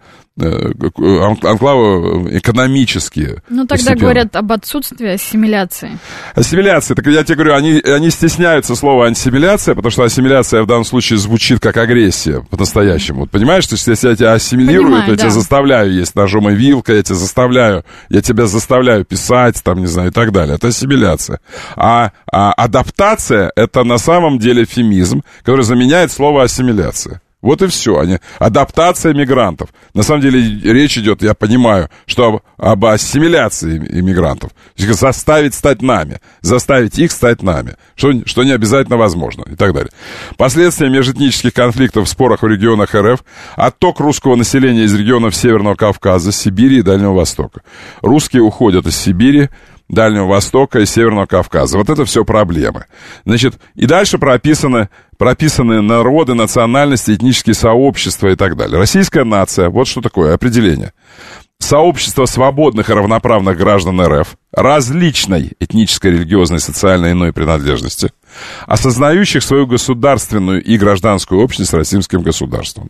анклавы экономические. Ну, тогда постепенно. Говорят об отсутствии ассимиляции. Ассимиляция, так я тебе говорю, они, они стесняются слова ассимиляция, потому что ассимиляция в данном случае звучит как агрессия по-настоящему. Вот, понимаешь, то есть если я тебя ассимилирую, Понимаю, то я да. тебя заставляю есть ножом и вилкой, я тебя заставляю, я тебя заставляю писать, там, не знаю, и так далее. Это ассимиляция. А, а адаптация, это на самом деле эвфемизм, который заменяет слово ассимиляция. Вот и все. Они... Адаптация мигрантов. На самом деле речь идет, я понимаю, что об, об ассимиляции иммигрантов. Заставить стать нами. Заставить их стать нами. Что, что не обязательно возможно. И так далее. Последствия межэтнических конфликтов в спорах в регионах РФ. Отток русского населения из регионов Северного Кавказа, Сибири и Дальнего Востока. Русские уходят из Сибири, Дальнего Востока и Северного Кавказа. Вот это все проблемы. Значит, и дальше прописаны, прописаны народы, национальности, этнические сообщества и так далее. Российская нация, вот что такое определение. Сообщество свободных и равноправных граждан РФ, различной этнической, религиозной, социальной и иной принадлежности, осознающих свою государственную и гражданскую общность с российским государством.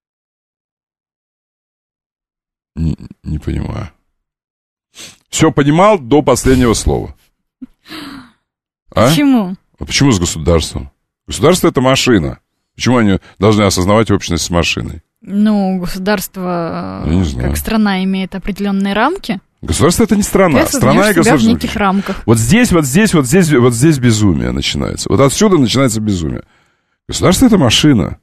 Не, не понимаю. Все понимал до последнего слова. А? Почему? А почему с государством? Государство — это машина. Почему они должны осознавать общность с машиной? Ну, государство, как страна, имеет определенные рамки. Государство — это не страна. Ты страна и государство. в неких рамках. Вот здесь, вот здесь, вот здесь, вот здесь безумие начинается. Вот отсюда начинается безумие. Государство — это машина.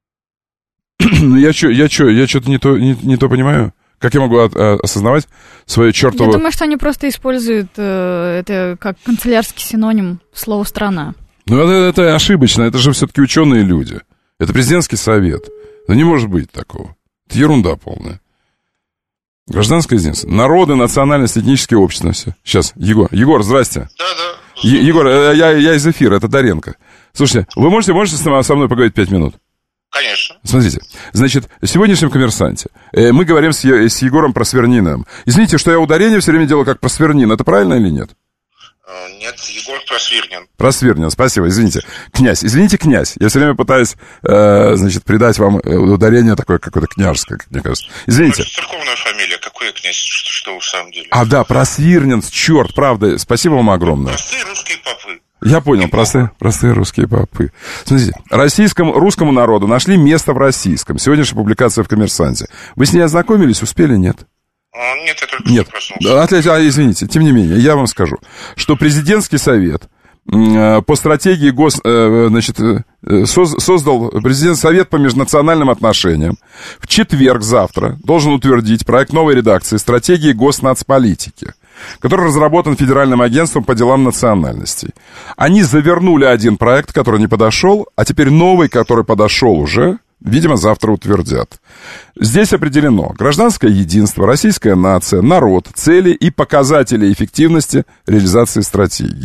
Ну, я что, я что, я что-то не то, не, не то понимаю? Как я могу осознавать свою чертову... Я думаю, что они просто используют э, это как канцелярский синоним слова «страна». Ну, это, это ошибочно. Это же все-таки ученые люди. Это президентский совет. Да не может быть такого. Это ерунда полная. Гражданское единство. Народы, национальности, этнические общности. Сейчас, Егор. Егор, здрасте. Да, да. Е- Егор, я, я из эфира, это Доренко. Слушайте, вы можете, можете со мной поговорить пять минут? Конечно. Смотрите, значит, в сегодняшнем «Коммерсанте» э, мы говорим с, Е- с Егором Просверниным. Извините, что я ударение все время делаю как Просвернин. Это правильно или нет? Нет, Егор Просвирнин. Просвирнин, спасибо, извините. Князь, извините, князь. Я все время пытаюсь, э, значит, придать вам ударение такое какое-то княжеское, как мне кажется. Извините. Это церковная фамилия, какой князь, что, что вы в самом деле? А, да, Просвирнин, черт, правда, спасибо вам огромное. Простые русские попы. Я понял, простые, простые русские попы. Смотрите, российскому, русскому народу нашли место в российском. Сегодняшняя публикация в «Коммерсанте». Вы с ней ознакомились, успели, нет? А, нет, я только нет. что проснулся. Отлично, а, извините, тем не менее, я вам скажу, что президентский совет э, по стратегии гос... Э, значит, э, соз, создал президентский совет по межнациональным отношениям. В четверг, завтра, должен утвердить проект новой редакции стратегии госнацполитики, который разработан Федеральным агентством по делам национальностей. Они завернули один проект, который не подошел, а теперь новый, который подошел уже, видимо, завтра утвердят. Здесь определено гражданское единство, российская нация, народ, цели и показатели эффективности реализации стратегии.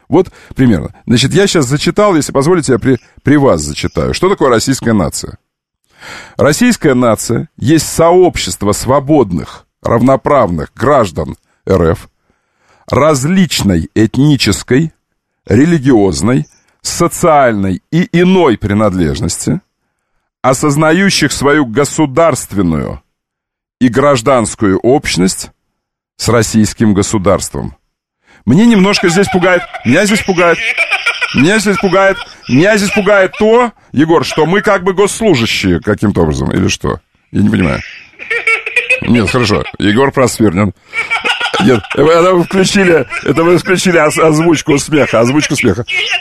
Вот примерно. Значит, я сейчас зачитал, если позволите, я при, при вас зачитаю. Что такое российская нация? Российская нация есть сообщество свободных, равноправных граждан РФ различной этнической, религиозной, социальной и иной принадлежности, осознающих свою государственную и гражданскую общность с российским государством. Мне немножко здесь пугает, меня здесь пугает, меня здесь пугает, меня здесь пугает то, Егор, что мы как бы госслужащие каким-то образом, или что? Я не понимаю. Нет, хорошо, Егор Просвирнин. Нет, это вы включили, это вы включили оз, озвучку смеха, озвучку смеха.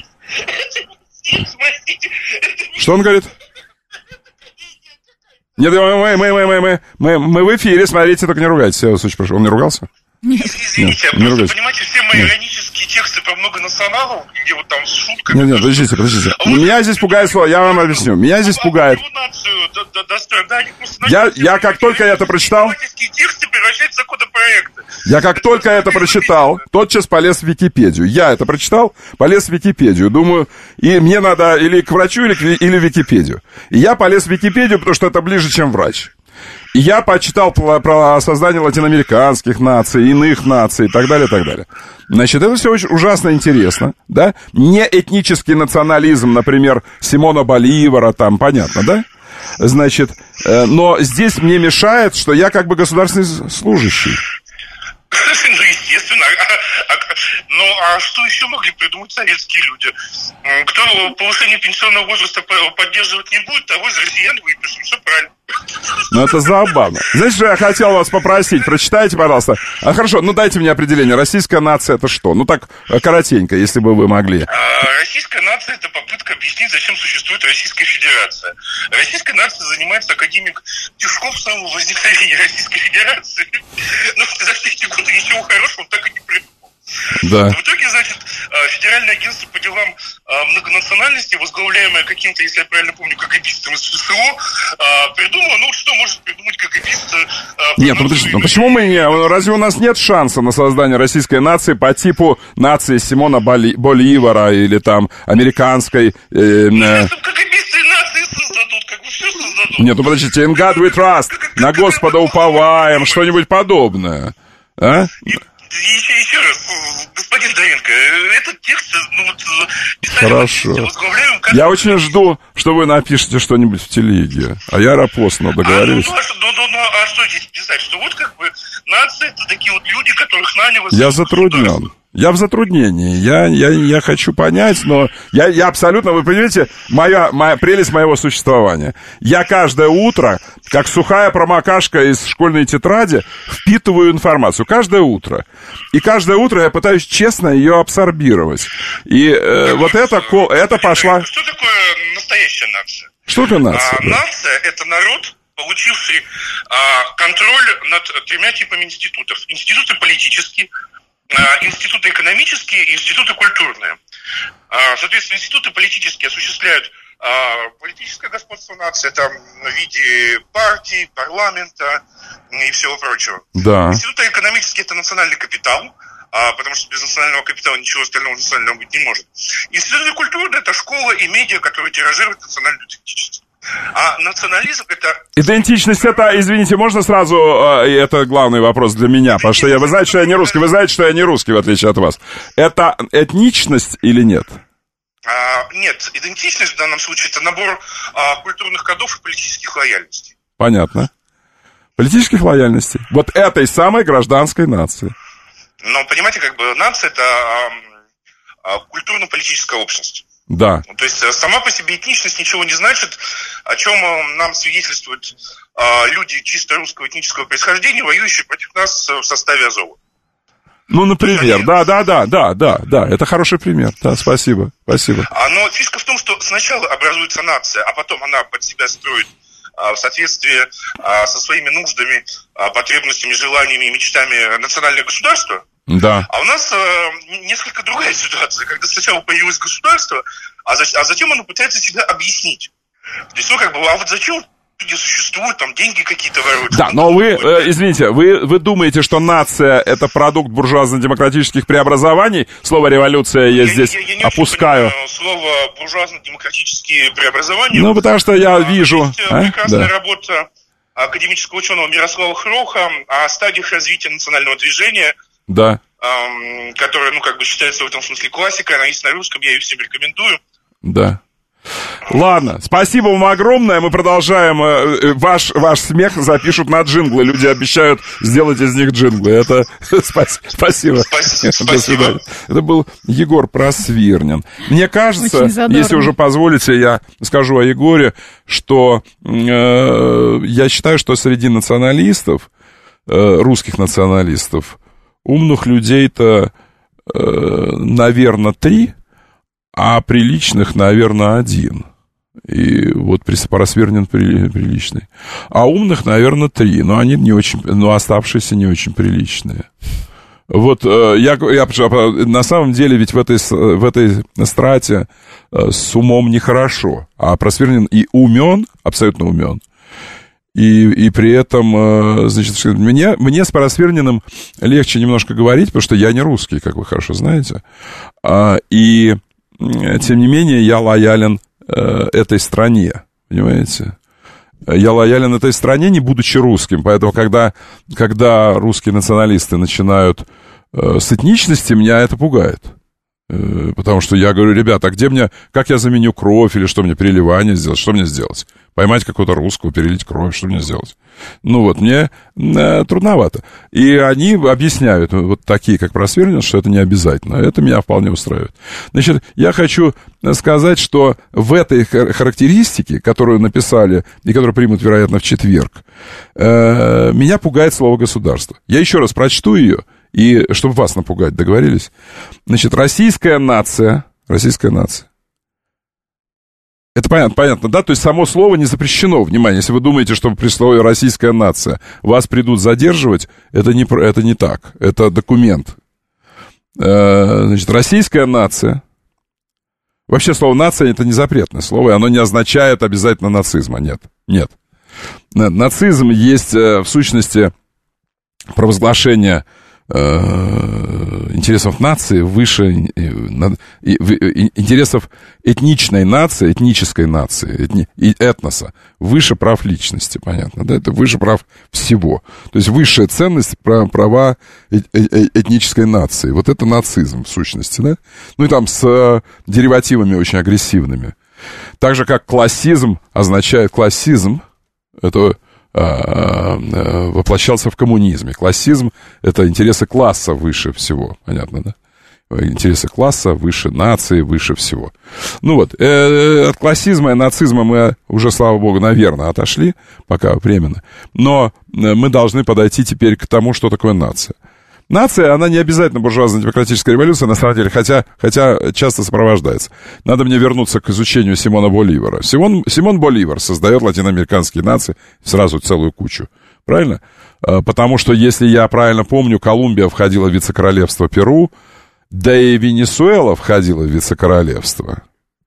Что он говорит? Нет, мы, мы, мы, мы, мы, мы, мы в эфире, смотрите, только не ругайтесь, я вас очень прошу. Он не ругался? Нет. Извините, нет, не просто, понимаете, все мои нет. иронические тексты про многонационалов, где вот там с шутками... Нет, нет, подождите, подождите. А меня вот... здесь пугает слово, я вам объясню. Меня здесь пугает... Я, я как только это прочитал... Тексты превращают в законопроекты. Я как только это прочитал, тотчас полез в Википедию. Я это прочитал, полез в Википедию. Думаю, и мне надо или к врачу, или, к, или в Википедию. И я полез в Википедию, потому что это ближе, чем врач. И я почитал про создание латиноамериканских наций, иных наций и так далее, и так далее. Значит, это все очень ужасно интересно, да? Не этнический национализм, например, Симона Боливара, там, понятно, да? Значит, э, но здесь мне мешает, что я как бы государственный служащий. Ну, естественно. А, а, ну, а что еще могли придумать советские люди? Кто повышение пенсионного возраста поддерживать не будет, того из россиян выпишем. Все правильно. Ну, это забавно. Знаете, что я хотел вас попросить? Прочитайте, пожалуйста. А хорошо, ну дайте мне определение. Российская нация — это что? Ну, так коротенько, если бы вы могли. А, российская нация — это попытка объяснить, зачем существует Российская Федерация. Российская нация занимается академик Тишков с самого возникновения Российской Федерации. Но за все эти годы ничего хорошего он так и не придумал. Да. В итоге, значит, Федеральное агентство по делам многонациональности, возглавляемое каким-то, если я правильно помню, КГБистом из ФСО, придумало, ну что может придумать КГБист? Нет, ну, подожди, ну почему мы не... Разве у нас нет шанса на создание российской нации по типу нации Симона Боли, Боливара или там американской... Э, э... КГБисты нации создадут, как бы все создадут. Нет, ну подождите, in God we trust, на Господа уповаем, что-нибудь подобное. А? Еще, еще раз, господин Давенко, этот текст, ну вот, писали Хорошо. Вместе, возглавляем... Я очень жду, что вы напишете что-нибудь в телеге. А я рапостно договорились. А, ну, ну, ну, ну, а что здесь писать? Что вот как бы нация — это такие вот люди, которых наняли... Я затруднен. Я в затруднении, я, я, я хочу понять, но я, я абсолютно, вы понимаете, моя, моя прелесть моего существования. Я каждое утро, как сухая промокашка из школьной тетради, впитываю информацию. Каждое утро. И каждое утро я пытаюсь честно ее абсорбировать. И э, вот это, это пошла... Что такое настоящая нация? Что это нация? А, да? Нация — это народ, получивший а, контроль над тремя типами институтов. Институты политические, институты экономические и институты культурные. Соответственно, институты политические осуществляют политическое господство нации, там, в виде партий, парламента и всего прочего. Да. Институты экономические — это национальный капитал, потому что без национального капитала ничего остального национального быть не может. Институты культурные — это школа и медиа, которые тиражируют национальную идентичность. А национализм — это... Идентичность — это, извините, можно сразу... Это главный вопрос для меня, потому что я, вы знаете, что я не русский, вы знаете, что я не русский, в отличие от вас. Это этничность или нет? А, нет, идентичность в данном случае — это набор а, культурных кодов и политических лояльностей. Понятно. Политических лояльностей. Вот этой самой гражданской нации. Но, понимаете, как бы нация — это а, а, культурно-политическая общность. Да. То есть сама по себе этничность ничего не значит, о чем нам свидетельствуют а, люди чисто русского этнического происхождения, воюющие против нас в составе Азова. Ну, например, да, да, да, да, да, да, это хороший пример, да, спасибо, спасибо. А, но фишка в том, что сначала образуется нация, а потом она под себя строит а, в соответствии а, со своими нуждами, а, потребностями, желаниями и мечтами национальное государство. Да. А у нас э, несколько другая ситуация, когда сначала появилось государство, а, за, а затем оно пытается себя объяснить. То есть, ну, как бы, а вот зачем где существуют, там деньги какие-то воруются. Да, но вы, э, извините, вы, вы думаете, что нация — это продукт буржуазно-демократических преобразований? Слово «революция» я, я здесь я, я не опускаю. Очень слово «буржуазно-демократические преобразования». Ну, потому что я вижу... Есть а? прекрасная да. работа академического ученого Мирослава Хроха о стадиях развития национального движения. Да. Эм, которая, ну, как бы считается в этом смысле классикой. Она есть на русском, я ее всем рекомендую. Да. Ладно, спасибо вам огромное. Мы продолжаем. Ваш, ваш смех запишут на джинглы. Люди обещают сделать из них джинглы. Это спасибо. Спасибо. До свидания. Это был Егор Просвирнин. Мне кажется, если уже позволите, я скажу о Егоре, что э, я считаю, что среди националистов, э, русских националистов, умных людей-то, э, наверное, три. А приличных, наверное, один. И вот Просвирнин приличный. А умных, наверное, три. Но они не очень, но оставшиеся не очень приличные. Вот я, я на самом деле ведь в этой, в этой страте с умом нехорошо. А Просвирнин и умен, абсолютно умен. И, и при этом, значит, мне, мне с Просвирниным легче немножко говорить, потому что я не русский, как вы хорошо знаете. И тем не менее, я лоялен э, этой стране, понимаете? Я лоялен этой стране, не будучи русским. Поэтому, когда, когда русские националисты начинают э, с этничности, меня это пугает. Э, потому что я говорю, ребята, а где мне, как я заменю кровь, или что мне, переливание сделать, что мне сделать? Поймать какого-то русского, перелить кровь, что мне сделать? Ну вот, мне э, трудновато. И они объясняют, вот такие, как Просвирнин, что это не обязательно. Это меня вполне устраивает. Значит, я хочу сказать, что в этой характеристике, которую написали, и которую примут, вероятно, в четверг, э, меня пугает слово «государство». Я еще раз прочту ее, и чтобы вас напугать, договорились? Значит, российская нация, российская нация, это понятно, понятно, да? То есть само слово не запрещено. Внимание, если вы думаете, что при слове «российская нация» вас придут задерживать, это не, это не так. Это документ. Значит, российская нация. Вообще слово «нация» — это не запретное слово, и оно не означает обязательно нацизма. Нет, нет. Нацизм есть в сущности провозглашение интересов нации выше интересов этничной нации, этнической нации, этни, этноса, выше прав личности, понятно, да, это выше прав всего. То есть высшая ценность права этнической нации. Вот это нацизм в сущности, да? Ну и там с деривативами очень агрессивными. Так же, как классизм означает классизм, это воплощался в коммунизме. Классизм — это интересы класса выше всего. Понятно, да? Интересы класса выше нации, выше всего. Ну вот, э, от классизма и нацизма мы уже, слава богу, наверное, отошли, пока временно. Но мы должны подойти теперь к тому, что такое нация. Нация, она не обязательно буржуазно-демократическая революция, на самом деле, хотя, хотя часто сопровождается. Надо мне вернуться к изучению Симона Боливара. Симон, Симон Боливар создает латиноамериканские нации, сразу целую кучу. Правильно? Потому что, если я правильно помню, Колумбия входила в вице-королевство Перу, да и Венесуэла входила в вице-королевство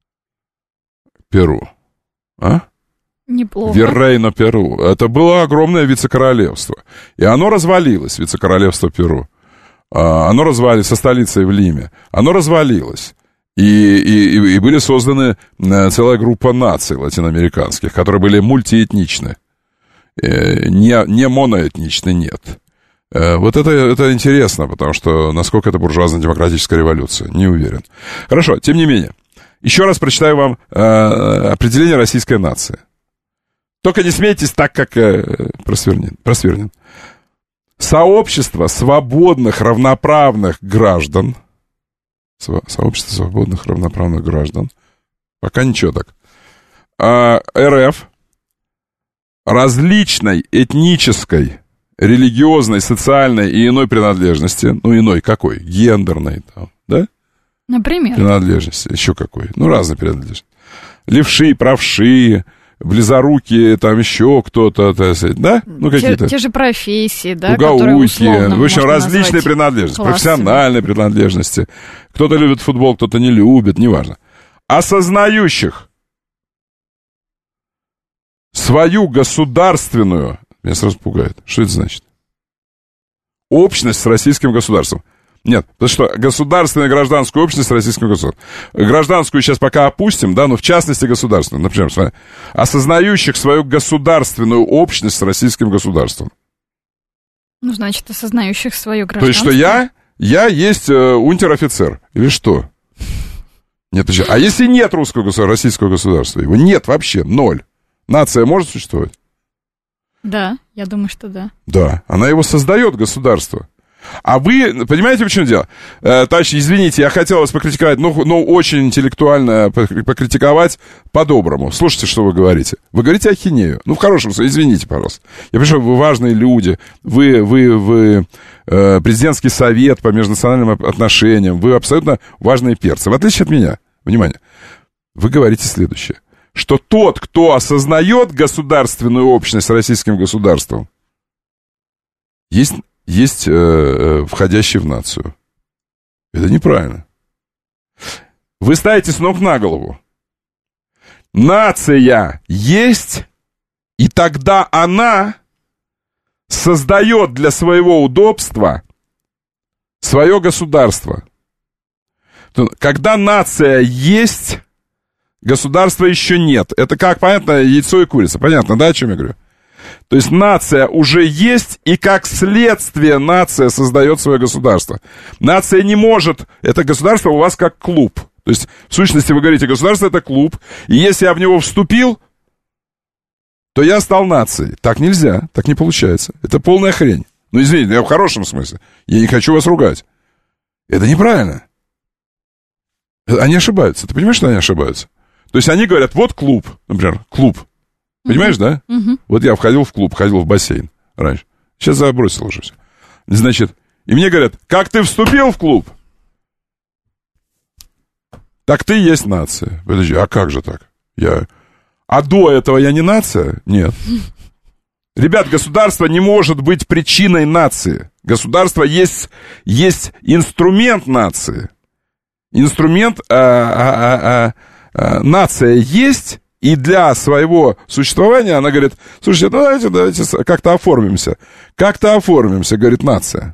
Перу. А? Неплохо. Виррейно Перу. Это было огромное вице-королевство. И оно развалилось, вице-королевство Перу. Оно развалилось со столицей в Лиме. Оно развалилось. И, и, и были созданы целая группа наций латиноамериканских, которые были мультиэтничны. Не, не моноэтничны, нет. Вот это, это интересно, потому что насколько это буржуазно-демократическая революция, не уверен. Хорошо, тем не менее. Еще раз прочитаю вам э, определение российской нации. Только не смейтесь так, как э, Просвирнин. Просвирнин. Сообщество свободных, равноправных граждан. Со, сообщество свободных, равноправных граждан. Пока ничего так. А, РФ различной этнической, религиозной, социальной и иной принадлежности. Ну, иной какой? Гендерной, там, да? Например? Принадлежности. Еще какой? Ну, разные принадлежности. Левши, правши, близорукие, там еще кто-то, да? Ну, какие-то. Те, те же профессии, да, угауки, в общем, различные принадлежности, классами. Профессиональные принадлежности. Кто-то любит футбол, кто-то не любит, неважно. Осознающих свою государственную, меня сразу пугает, что это значит? Общность с российским государством. Нет, потому что государственная гражданская общность с российским государством. Гражданскую сейчас пока опустим, да, но в частности государственную. Например, смотри, осознающих свою государственную общность с российским государством. Ну, значит, осознающих свое гражданство. То есть, что я, я есть э, унтер-офицер, или что? Нет, подожди. А если нет русского государства, российского государства? Его нет вообще, ноль. Нация может существовать? Да, я думаю, что да. Да, она его создает, государство. А вы, понимаете, в чем дело? Э, товарищи, извините, я хотел вас покритиковать, но, но очень интеллектуально покритиковать по-доброму. Слушайте, что вы говорите. Вы говорите ахинею. Ну, в хорошем смысле, извините, пожалуйста. Я понимаю, вы важные люди, вы, вы, вы э, президентский совет по межнациональным отношениям, вы абсолютно важные перцы. В отличие от меня, внимание, вы говорите следующее, что тот, кто осознает государственную общность с российским государством, есть... есть э, входящий в нацию. Это неправильно. Вы ставите с ног на голову. Нация есть, и тогда она создает для своего удобства свое государство. Когда нация есть, государства еще нет. Это как, понятно, яйцо и курица. Понятно, да, о чем я говорю? То есть нация уже есть, и как следствие нация создает свое государство. Нация не может... Это государство у вас как клуб. То есть, в сущности, вы говорите, государство — это клуб, и если я в него вступил, то я стал нацией. Так нельзя, так не получается. Это полная хрень. Ну, извините, я в хорошем смысле. Я не хочу вас ругать. Это неправильно. Они ошибаются. Ты понимаешь, что они ошибаются? То есть они говорят, вот клуб, например, клуб. Понимаешь, uh-huh. да? Uh-huh. Вот я входил в клуб, ходил в бассейн раньше. Сейчас забросил уже все. Значит, и мне говорят, как ты вступил в клуб? Так ты есть нация. Подожди, а как же так? Я... А до этого я не нация? Нет. Ребят, государство не может быть причиной нации. Государство есть, есть инструмент нации. Инструмент, а, а, а, а, нация есть... И для своего существования она говорит, слушайте, ну давайте, давайте как-то оформимся. Как-то оформимся, говорит нация.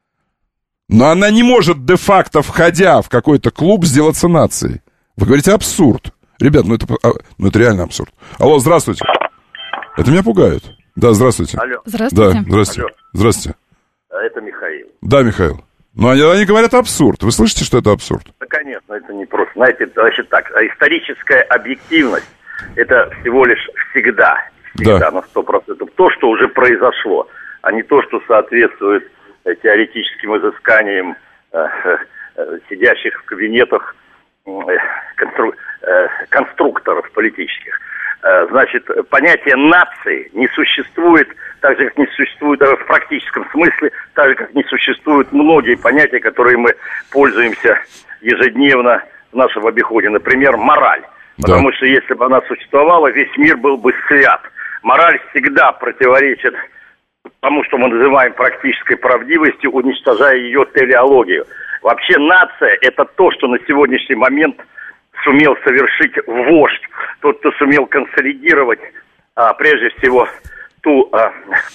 Но она не может де-факто, входя в какой-то клуб, сделаться нацией. Вы говорите, абсурд. Ребят, ну это, ну это реально абсурд. Алло, здравствуйте. Это меня пугает. Да, здравствуйте. Алло. Здравствуйте. Да, здравствуйте. Алло. Здравствуйте. Это Михаил. Да, Михаил. Но они, они говорят абсурд. Вы слышите, что это абсурд? Да, конечно, это не просто. Знаете, значит так, историческая объективность — это всего лишь всегда, всегда да. на сто процентов то, что уже произошло, а не то, что соответствует э, теоретическим изысканиям э, э, сидящих в кабинетах э, констру, э, конструкторов политических. Э, значит, понятие нации не существует, так же, как не существует даже в практическом смысле, так же, как не существуют многие понятия, которые мы пользуемся ежедневно в нашем обиходе. Например, мораль. Потому да. что если бы она существовала, весь мир был бы свят. Мораль всегда противоречит тому, что мы называем практической правдивостью, уничтожая ее телеологию. Вообще нация — это то, что на сегодняшний момент сумел совершить вождь. Тот, кто сумел консолидировать, а, прежде всего, ту, а,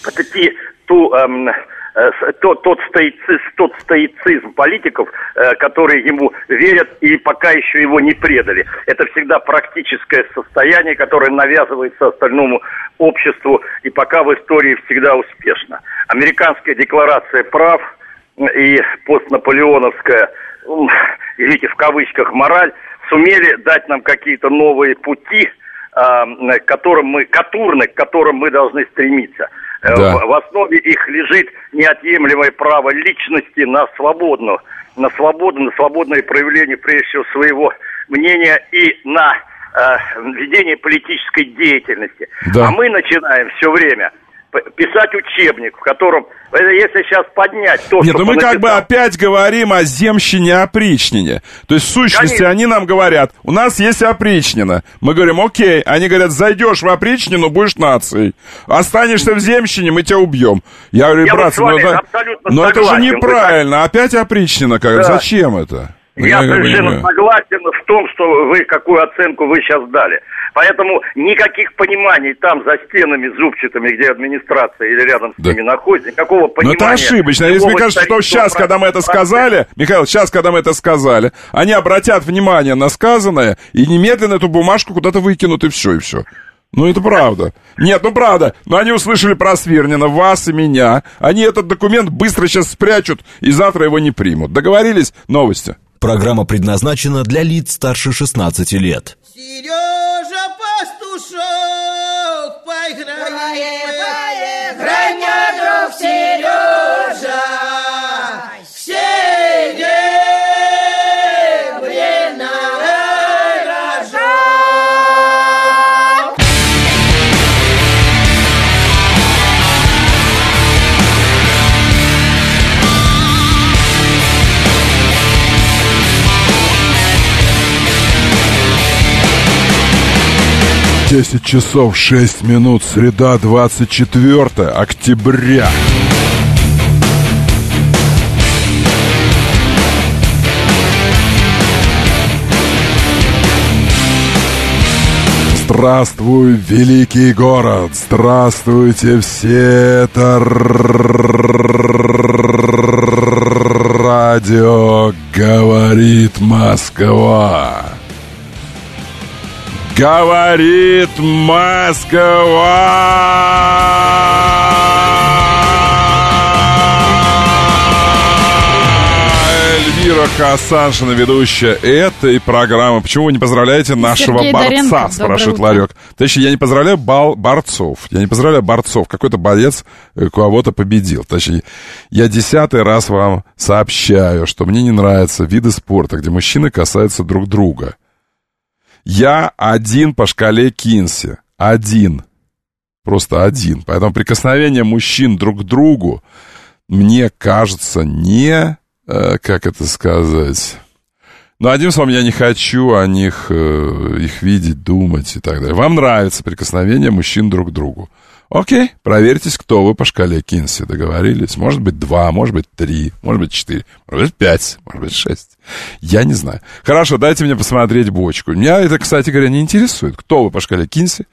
ту, а, Тот, тот, стоицизм, тот стоицизм политиков, э, которые ему верят и пока еще его не предали. Это всегда практическое состояние, которое навязывается остальному обществу и пока в истории всегда успешно. Американская декларация прав и постнаполеоновская, извините, в кавычках, мораль сумели дать нам какие-то новые пути, э, к которым мы, катурны, к которым мы должны стремиться. Да. В, в основе их лежит неотъемлемое право личности на свободную, на свободу, на свободное проявление, прежде всего, своего мнения и на э, ведение политической деятельности. Да. А мы начинаем все время писать учебник, в котором, если сейчас поднять то, Нет, что... Нет, ну мы как бы опять говорим о земщине, опричнине. То есть, в сущности, Конечно. Они нам говорят, у нас есть опричнина. Мы говорим, окей. Они говорят, зайдешь в опричнину, будешь нацией. Останешься в земщине, мы тебя убьем. Я говорю, Я братцы, ну, это, но это же неправильно. Опять опричнина. Как? Да. Зачем это? Я, я совершенно понимаю. согласен в том, что вы, какую оценку вы сейчас дали. Поэтому никаких пониманий там за стенами зубчатыми, где администрация или рядом с Да. ними находится, никакого Но понимания. это ошибочно. Если мне кажется, что сейчас, когда мы это сказали, Михаил, сейчас, когда мы это сказали, они обратят внимание на сказанное и немедленно эту бумажку куда-то выкинут, и все, и все. Ну, это правда. Нет, ну правда. Но они услышали про Свирнина, вас и меня. Они этот документ быстро сейчас спрячут и завтра его не примут. Договорились? Новости. Программа предназначена для лиц старше шестнадцати лет. Сережа Пастушок, поиграем, Играй мне, друг Сережа, все время рожок. десять часов шесть минут, среда, двадцать четвёртое октября. Здравствуй, великий город! Здравствуйте все! Это радио «Говорит Москва». Говорит Москва! Эльвира Хасаншина, ведущая этой программы. Почему вы не поздравляете нашего Сергей борца, Доренко, спрашивает доброе утро. Ларек. Точнее, я не поздравляю бал- борцов. Я не поздравляю борцов. Какой-то боец э, кого-то победил. Точнее, я десятый раз вам сообщаю, что мне не нравятся виды спорта, где мужчины касаются друг друга. Я один по шкале Кинси. Один. Просто один. Поэтому прикосновение мужчин друг к другу, мне кажется, не... Э, как это сказать... Ну, одним словом, я не хочу о них, э, их видеть, думать и так далее. Вам нравится прикосновение мужчин друг к другу. Окей, проверьтесь, кто вы по шкале Кинси. Договорились? Может быть, два, может быть, три, может быть, четыре, может быть, пять, может быть, шесть. Я не знаю. Хорошо, дайте мне посмотреть бочку. Меня это, кстати говоря, не интересует. Кто вы по шкале Кинси?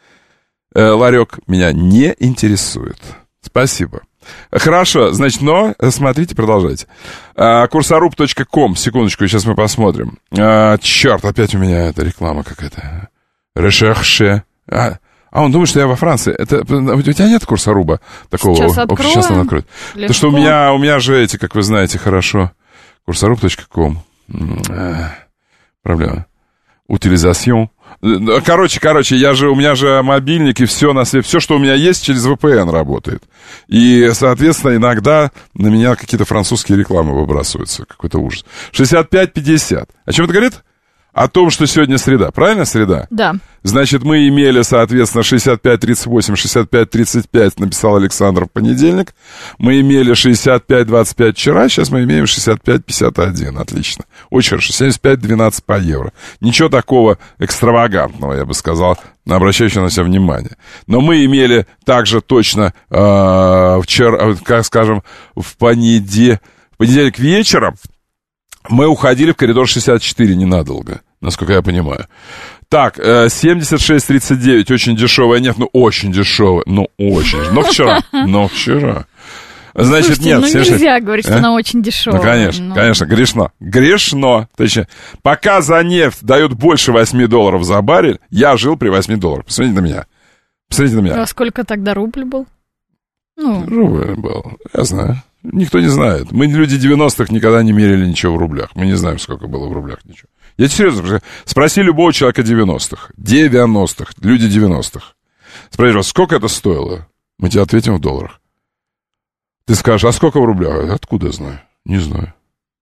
Э, Ларек, меня не интересует. Спасибо. Хорошо, значит, но смотрите, продолжайте. А, курсоруб точка ком, секундочку, сейчас мы посмотрим. А, черт, опять у меня эта реклама какая-то. Решерше. А, а он думает, что я во Франции. Это, у тебя нет курсоруба такого? Сейчас откроем. Сейчас он откроет. Легко. То, что у меня, у меня же эти, как вы знаете, хорошо. курсоруб точка ком. А, проблема. Утилизацион. Короче, короче, я же, у меня же мобильник и все на свете, все, что у меня есть, через ви пи эн работает. И, соответственно, иногда на меня какие-то французские рекламы выбрасываются. Какой-то ужас. шестьдесят пять пятьдесят. О чем это говорит? О том, что сегодня среда. Правильно, среда? Да. Значит, мы имели, соответственно, шестьдесят пять тридцать восемь, шестьдесят пять тридцать пять, написал Александр в понедельник. Мы имели шестьдесят пять двадцать пять вчера, сейчас мы имеем шестьдесят пять пятьдесят один. Отлично. Очень хорошо. семьдесят пять двенадцать по евро. Ничего такого экстравагантного, я бы сказал, обращающего на себя внимание. Но мы имели также точно э, вчера, как скажем, в понеде... в понедельник вечером мы уходили в коридор шестьдесят четыре ненадолго, насколько я понимаю. Так, семьдесят шесть тридцать девять, очень дешевая нефть, ну очень дешевая, ну очень, но вчера, но вчера. Значит, Слушайте, нет, ну семьдесят шесть... нельзя говорить, что а? она очень дешевая. Ну, конечно, ну. конечно, грешно, грешно. Точнее, пока за нефть дают больше восемь долларов за баррель, я жил при восьми долларах. Посмотрите на меня, посмотрите на меня. А сколько тогда рубль был? Ну, Рубль был, я знаю. Никто не знает. Мы, люди девяностых, никогда не мерили ничего в рублях. Мы не знаем, сколько было в рублях ничего. Я тебе серьезно, спроси любого человека девяностых. девяностых, люди девяностых. Спроси, сколько это стоило? Мы тебе ответим в долларах. Ты скажешь, а сколько в рублях? Откуда я знаю? Не знаю.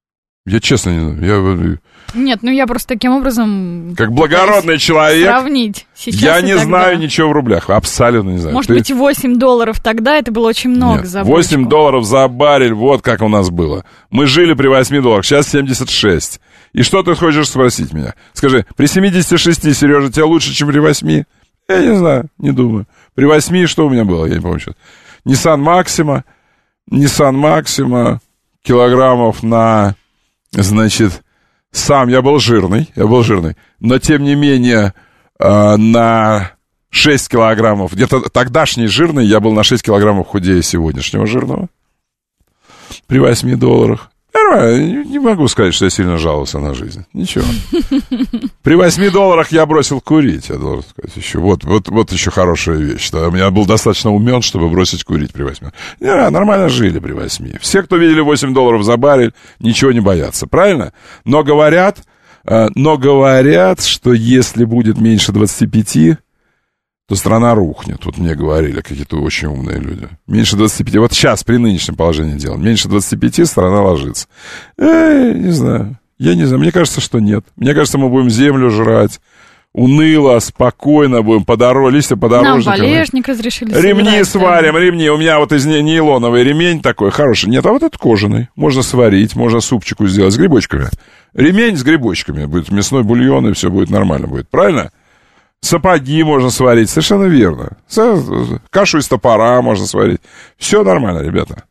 Я честно не знаю. Я... Нет, ну я просто таким образом... Как благородный человек, сравнить сейчас я и не тогда. знаю ничего в рублях. Абсолютно не знаю. Может Ты... быть, восемь долларов тогда, это было очень много. Нет, за восемь бочку. долларов за баррель, вот как у нас было. Мы жили при восьми долларах, сейчас семьдесят шесть. И что ты хочешь спросить меня? Скажи, при семидесяти шести, Сережа, тебе лучше, чем при восьми? Я не знаю, не думаю. При восьми что у меня было, я не помню сейчас. Nissan Maxima, Nissan Maxima, килограммов на, значит, Сам я был жирный, я был жирный, но тем не менее э, на шесть килограммов, где-то тогдашний жирный, я был на шесть килограммов худее сегодняшнего жирного при восьми долларах. Нормально, не могу сказать, что я сильно жаловался на жизнь. Ничего. При восьми долларах я бросил курить, я должен сказать еще. Вот, вот, вот еще хорошая вещь. Да? Я был достаточно умен, чтобы бросить курить при восьми. Не, нормально жили при восьми. Все, кто видели восемь долларов за баррель, ничего не боятся, правильно? Но говорят, но говорят, что если будет меньше двадцати пяти, то страна рухнет. Вот мне говорили какие-то очень умные люди. Меньше двадцати пяти. Вот сейчас, при нынешнем положении дел, меньше двадцати пяти страна ложится. Эй, не знаю. Я не знаю. Мне кажется, что нет. Мне кажется, мы будем землю жрать. Уныло, спокойно будем по дороге, листья подорожникам. Нам валежник разрешили ремни собирать, сварим, да. ремни. У меня вот из нейлоновый ремень такой хороший. Нет, а вот этот кожаный. Можно сварить, можно супчику сделать с грибочками. Ремень с грибочками. Будет мясной бульон, и все будет нормально будет. Правильно? Сапоги можно сварить, совершенно верно. Кашу из топора можно сварить. Все нормально, ребята.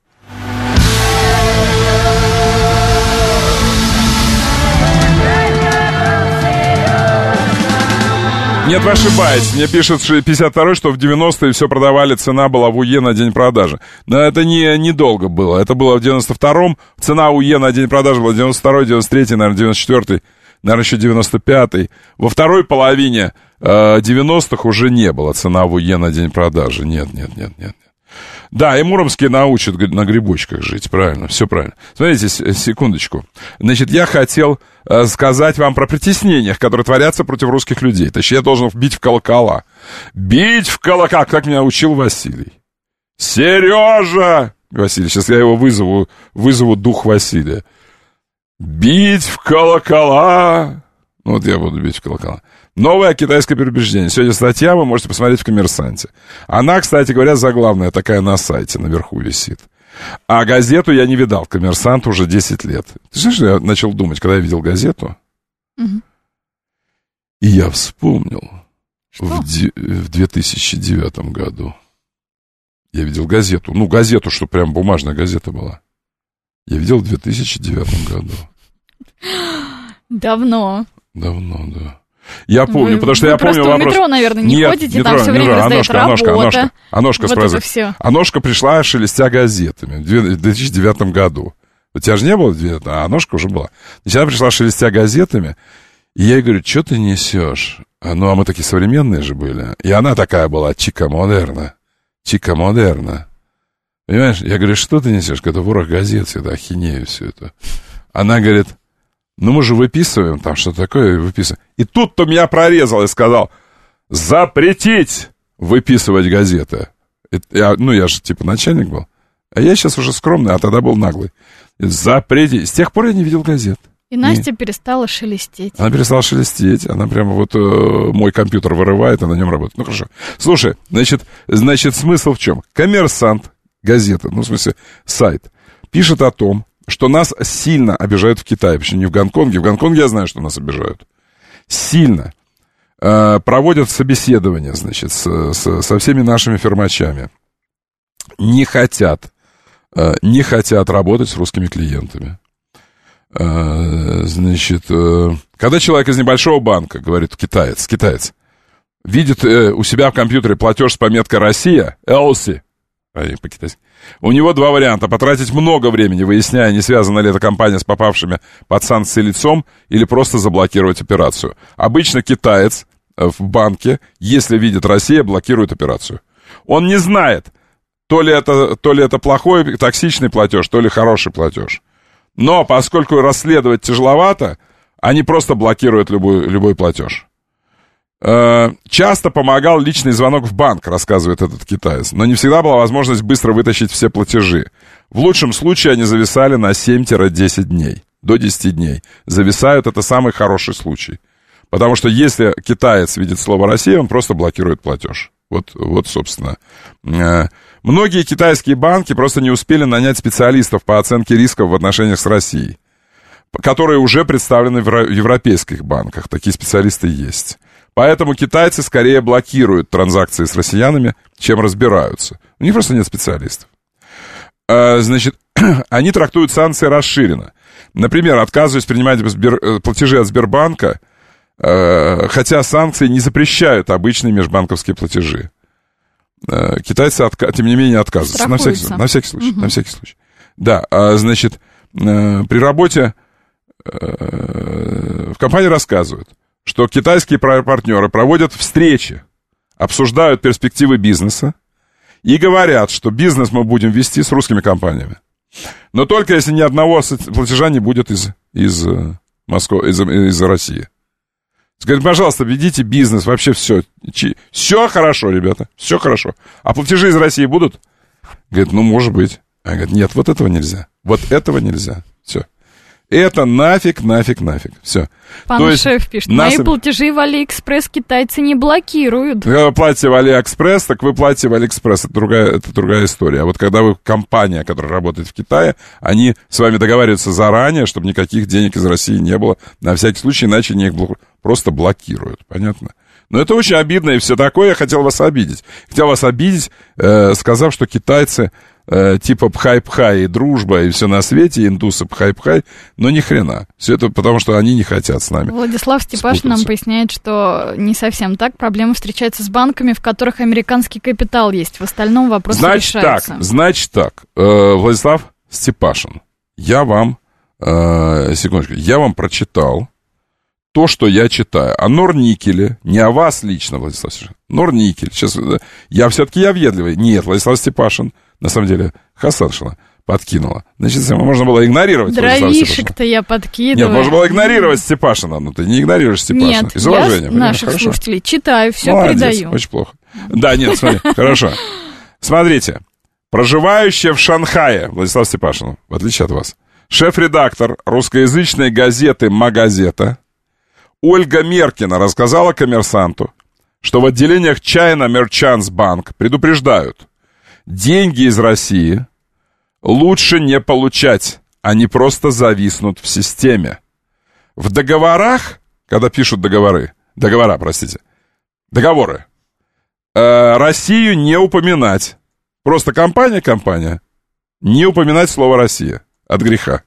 Нет, вы ошибаетесь. Мне пишет пятьдесят второй, что в девяностые все продавали, цена была в УЕ на день продажи. Но это не, недолго было. Это было в девяносто втором. Цена УЕ на день продажи была девяносто второй, девяносто третий, наверное, девяносто четвёртый, наверное, еще девяносто пятый. Во второй половине э, девяностых уже не было цена в УЕ на день продажи. Нет, нет, нет, нет. Да, и муромские научат на грибочках жить, правильно, все правильно. Смотрите, секундочку. Значит, я хотел э, сказать вам про притеснения, которые творятся против русских людей. Точнее, я должен бить в колокола. Бить в колокола, как меня учил Василий. Сережа! Василий, сейчас я его вызову, вызову дух Василия. Бить в колокола! Ну, вот я буду бить в колокола. Новое китайское предубеждение. Сегодня статья вы можете посмотреть в «Коммерсанте». Она, кстати говоря, заглавная такая на сайте, наверху висит. А газету я не видал. «Коммерсант» уже десять лет. Ты знаешь, я начал думать, когда я видел газету? Угу. И я вспомнил в, де- в две тысячи девятом году. Я видел газету. Ну, газету, что прям бумажная газета была. Я видел в две тысячи девятом году. Давно. Давно, да. Я помню, вы, потому что вы я помню вопрос. В метро, наверное, не Нет, ходите, метро, там все метро, время раздают Аношка, работа. Аношка, Аношка, Аношка вот сразу. это все. Аношка пришла, шелестя газетами в две тысячи девятом году. У тебя же не было, а Аношка уже была. Значит, она пришла, шелестя газетами, и я ей говорю, что ты несешь? Ну, а мы такие современные же были. И она такая была, чика модерна, чика модерна. Понимаешь? Я говорю, что ты несешь? Это ворох газет, все это, ахинею все это. Она говорит, ну мы же выписываем там что-то такое, выписываем. И тут-то меня прорезал и сказал, запретить выписывать газеты. И, я, ну, я же типа начальник был. А я сейчас уже скромный, а тогда был наглый. Запретить. С тех пор я не видел газет. И Настя не... перестала шелестеть. Она перестала шелестеть. Она прямо вот э, мой компьютер вырывает, и на нем работает. Ну, хорошо. Слушай, значит, значит, смысл в чем? «Коммерсант», газета, ну, в смысле, сайт, пишет о том, что нас сильно обижают в Китае. Причем не в Гонконге. В Гонконге я знаю, что нас обижают. Сильно. Э, проводят собеседования, значит, с, с, со всеми нашими фермачами. Не хотят, э, не хотят работать с русскими клиентами. Э, значит, э, когда человек из небольшого банка, говорит, китаец, китаец, видит э, у себя в компьютере платеж с пометкой «Россия», эл си, по-китайски, у него два варианта. Потратить много времени, выясняя, не связана ли эта компания с попавшими под санкции лицом, или просто заблокировать операцию. Обычно китаец в банке, если видит «Россия», блокирует операцию. Он не знает, то ли это, то ли это плохой, токсичный платеж, то ли хороший платеж. Но поскольку расследовать тяжеловато, они просто блокируют любой, любой платеж. Часто помогал личный звонок в банк, рассказывает этот китаец, но не всегда была возможность быстро вытащить все платежи. В лучшем случае они зависали на семь-десять дней, до десяти дней. Зависают, это самый хороший случай. Потому что если китаец видит слово «Россия», он просто блокирует платеж. Вот, вот, собственно. Многие китайские банки просто не успели нанять специалистов по оценке рисков в отношениях с Россией, которые уже представлены в европейских банках. Такие специалисты есть. Поэтому китайцы скорее блокируют транзакции с россиянами, чем разбираются. У них просто нет специалистов. Значит, они трактуют санкции расширенно. например, отказываясь принимать Сбер... платежи от Сбербанка, э, хотя санкции не запрещают обычные межбанковские платежи. Э, китайцы, отка... тем не менее, отказываются. На всякий, на всякий случай. Угу. На всякий случай. Да, а, значит, э, при работе э, в компании рассказывают, что китайские партнеры проводят встречи, обсуждают перспективы бизнеса и говорят, что бизнес мы будем вести с русскими компаниями. Но только если ни одного платежа не будет из, из, Москвы, из, из России. Скажите, пожалуйста, ведите бизнес, вообще все. Все хорошо, ребята, все хорошо. А платежи из России будут? Говорит, ну, может быть. А говорит, нет, вот этого нельзя. Вот этого нельзя. Все. Это нафиг, нафиг, нафиг. Все. Пан То шеф есть, пишет, нас... мои платежи в Алиэкспресс китайцы не блокируют. Когда вы платите в Алиэкспресс, так вы платите в Алиэкспресс. Это другая, это другая история. А вот когда вы компания, которая работает в Китае, они с вами договариваются заранее, чтобы никаких денег из России не было. На всякий случай, иначе они их просто блокируют. Понятно? Но это очень обидно и все такое. Я хотел вас обидеть. Хотел вас обидеть, э, сказав, что китайцы... типа пхай-пхай и дружба, и все на свете, индусы пхай-пхай, но ни хрена. Все это потому, что они не хотят с нами. Владислав Степашин нам поясняет, что не совсем так. Проблема встречается с банками, в которых американский капитал есть. В остальном вопросы значит решаются. Так, значит так, э, Владислав Степашин, я вам, э, секундочку, я вам прочитал то, что я читаю о Норникеле, не о вас лично, Владислав Степашин, Норникель. Сейчас, я все-таки я въедливый. Нет, Владислав Степашин, на самом деле, Хасаншина подкинула. Значит, можно было игнорировать. Дровишек-то я подкидываю. Нет, можно было игнорировать Степашина, но ты не игнорируешь Степашина. Нет, из уважения, я наших хорошо? слушателей читаю, все Молодец, передаю. Очень плохо. Да, нет, смотри, хорошо. Смотрите, проживающая в Шанхае, Владислав Степашин, в отличие от вас, шеф-редактор русскоязычной газеты «Магазета» Ольга Меркина рассказала «Коммерсанту», что в отделениях China Merchants Bank предупреждают, деньги из России лучше не получать, они просто зависнут в системе. В договорах, когда пишут договоры, договора, простите, договоры, э, Россию не упоминать. Просто компания-компания, не упоминать слово «Россия» от греха.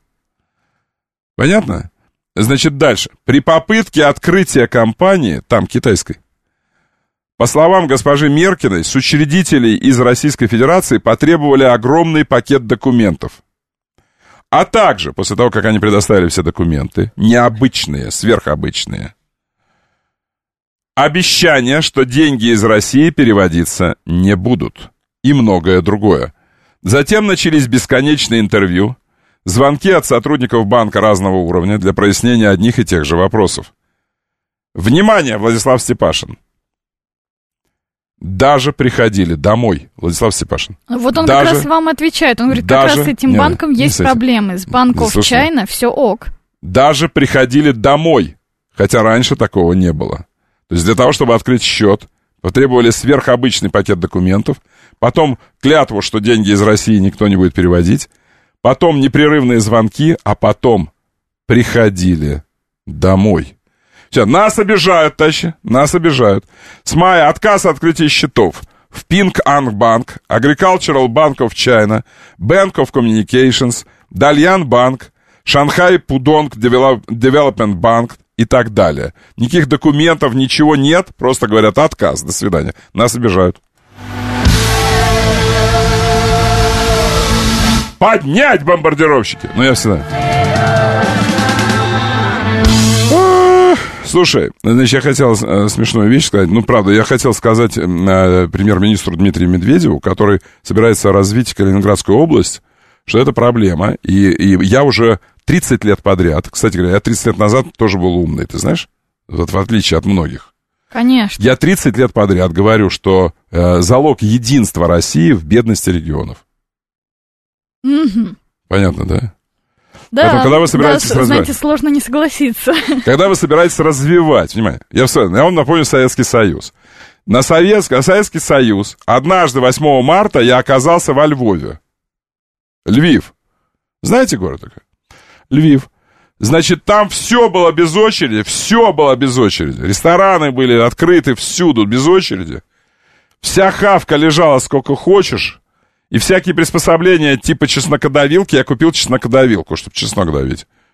Понятно? Значит, дальше. При попытке открытия компании, там, китайской, по словам госпожи Меркиной, с учредителей из Российской Федерации потребовали огромный пакет документов. А также, после того, как они предоставили все документы, необычные, сверхобычные, обещание, что деньги из России переводиться не будут. И многое другое. Затем начались бесконечные интервью, звонки от сотрудников банка разного уровня для прояснения одних и тех же вопросов. Внимание, Владислав Степашин! Даже приходили домой, Владислав Степашин. Вот он даже, как раз вам отвечает. Он говорит, даже, как раз с этим не, банком не есть с этим. проблемы. С банков China все ок. Даже приходили домой, хотя раньше такого не было. То есть для того, чтобы открыть счет, потребовали сверхобычный пакет документов, потом клятву, что деньги из России никто не будет переводить, потом непрерывные звонки, а потом приходили домой. Все, нас обижают, товарищи, нас обижают. С мая отказ от открытия счетов в Ping An Bank, Agricultural Bank of China, Bank of Communications, Dalian Bank, Shanghai Pudong Development Bank и так далее. Никаких документов, ничего нет, просто говорят отказ, до свидания. Нас обижают. Поднять бомбардировщики! Ну, я всегда... Слушай, значит, я хотел э, смешную вещь сказать. Ну, правда, я хотел сказать э, премьер-министру Дмитрию Медведеву, который собирается развить Калининградскую область, что это проблема. И, и я уже тридцать лет подряд, кстати говоря, я тридцать лет назад тоже был умный, ты знаешь? Вот в отличие от многих. Конечно. Я тридцать лет подряд говорю, что э, залог единства России в бедности регионов. Угу. Понятно, да? Да, поэтому, когда вы собираетесь да, развивать, знаете, сложно не согласиться. Когда вы собираетесь развивать, внимание, я, я вам напомню Советский Союз. На Советский, Советский Союз однажды восьмого марта я оказался во Львове. Львив. Знаете город такой? Львив. Значит, там все было без очереди, все было без очереди. Рестораны были открыты всюду без очереди. Вся хавка лежала сколько хочешь. И всякие приспособления типа чеснокодавилки, я купил чеснокодавилку, чтобы чеснок давить.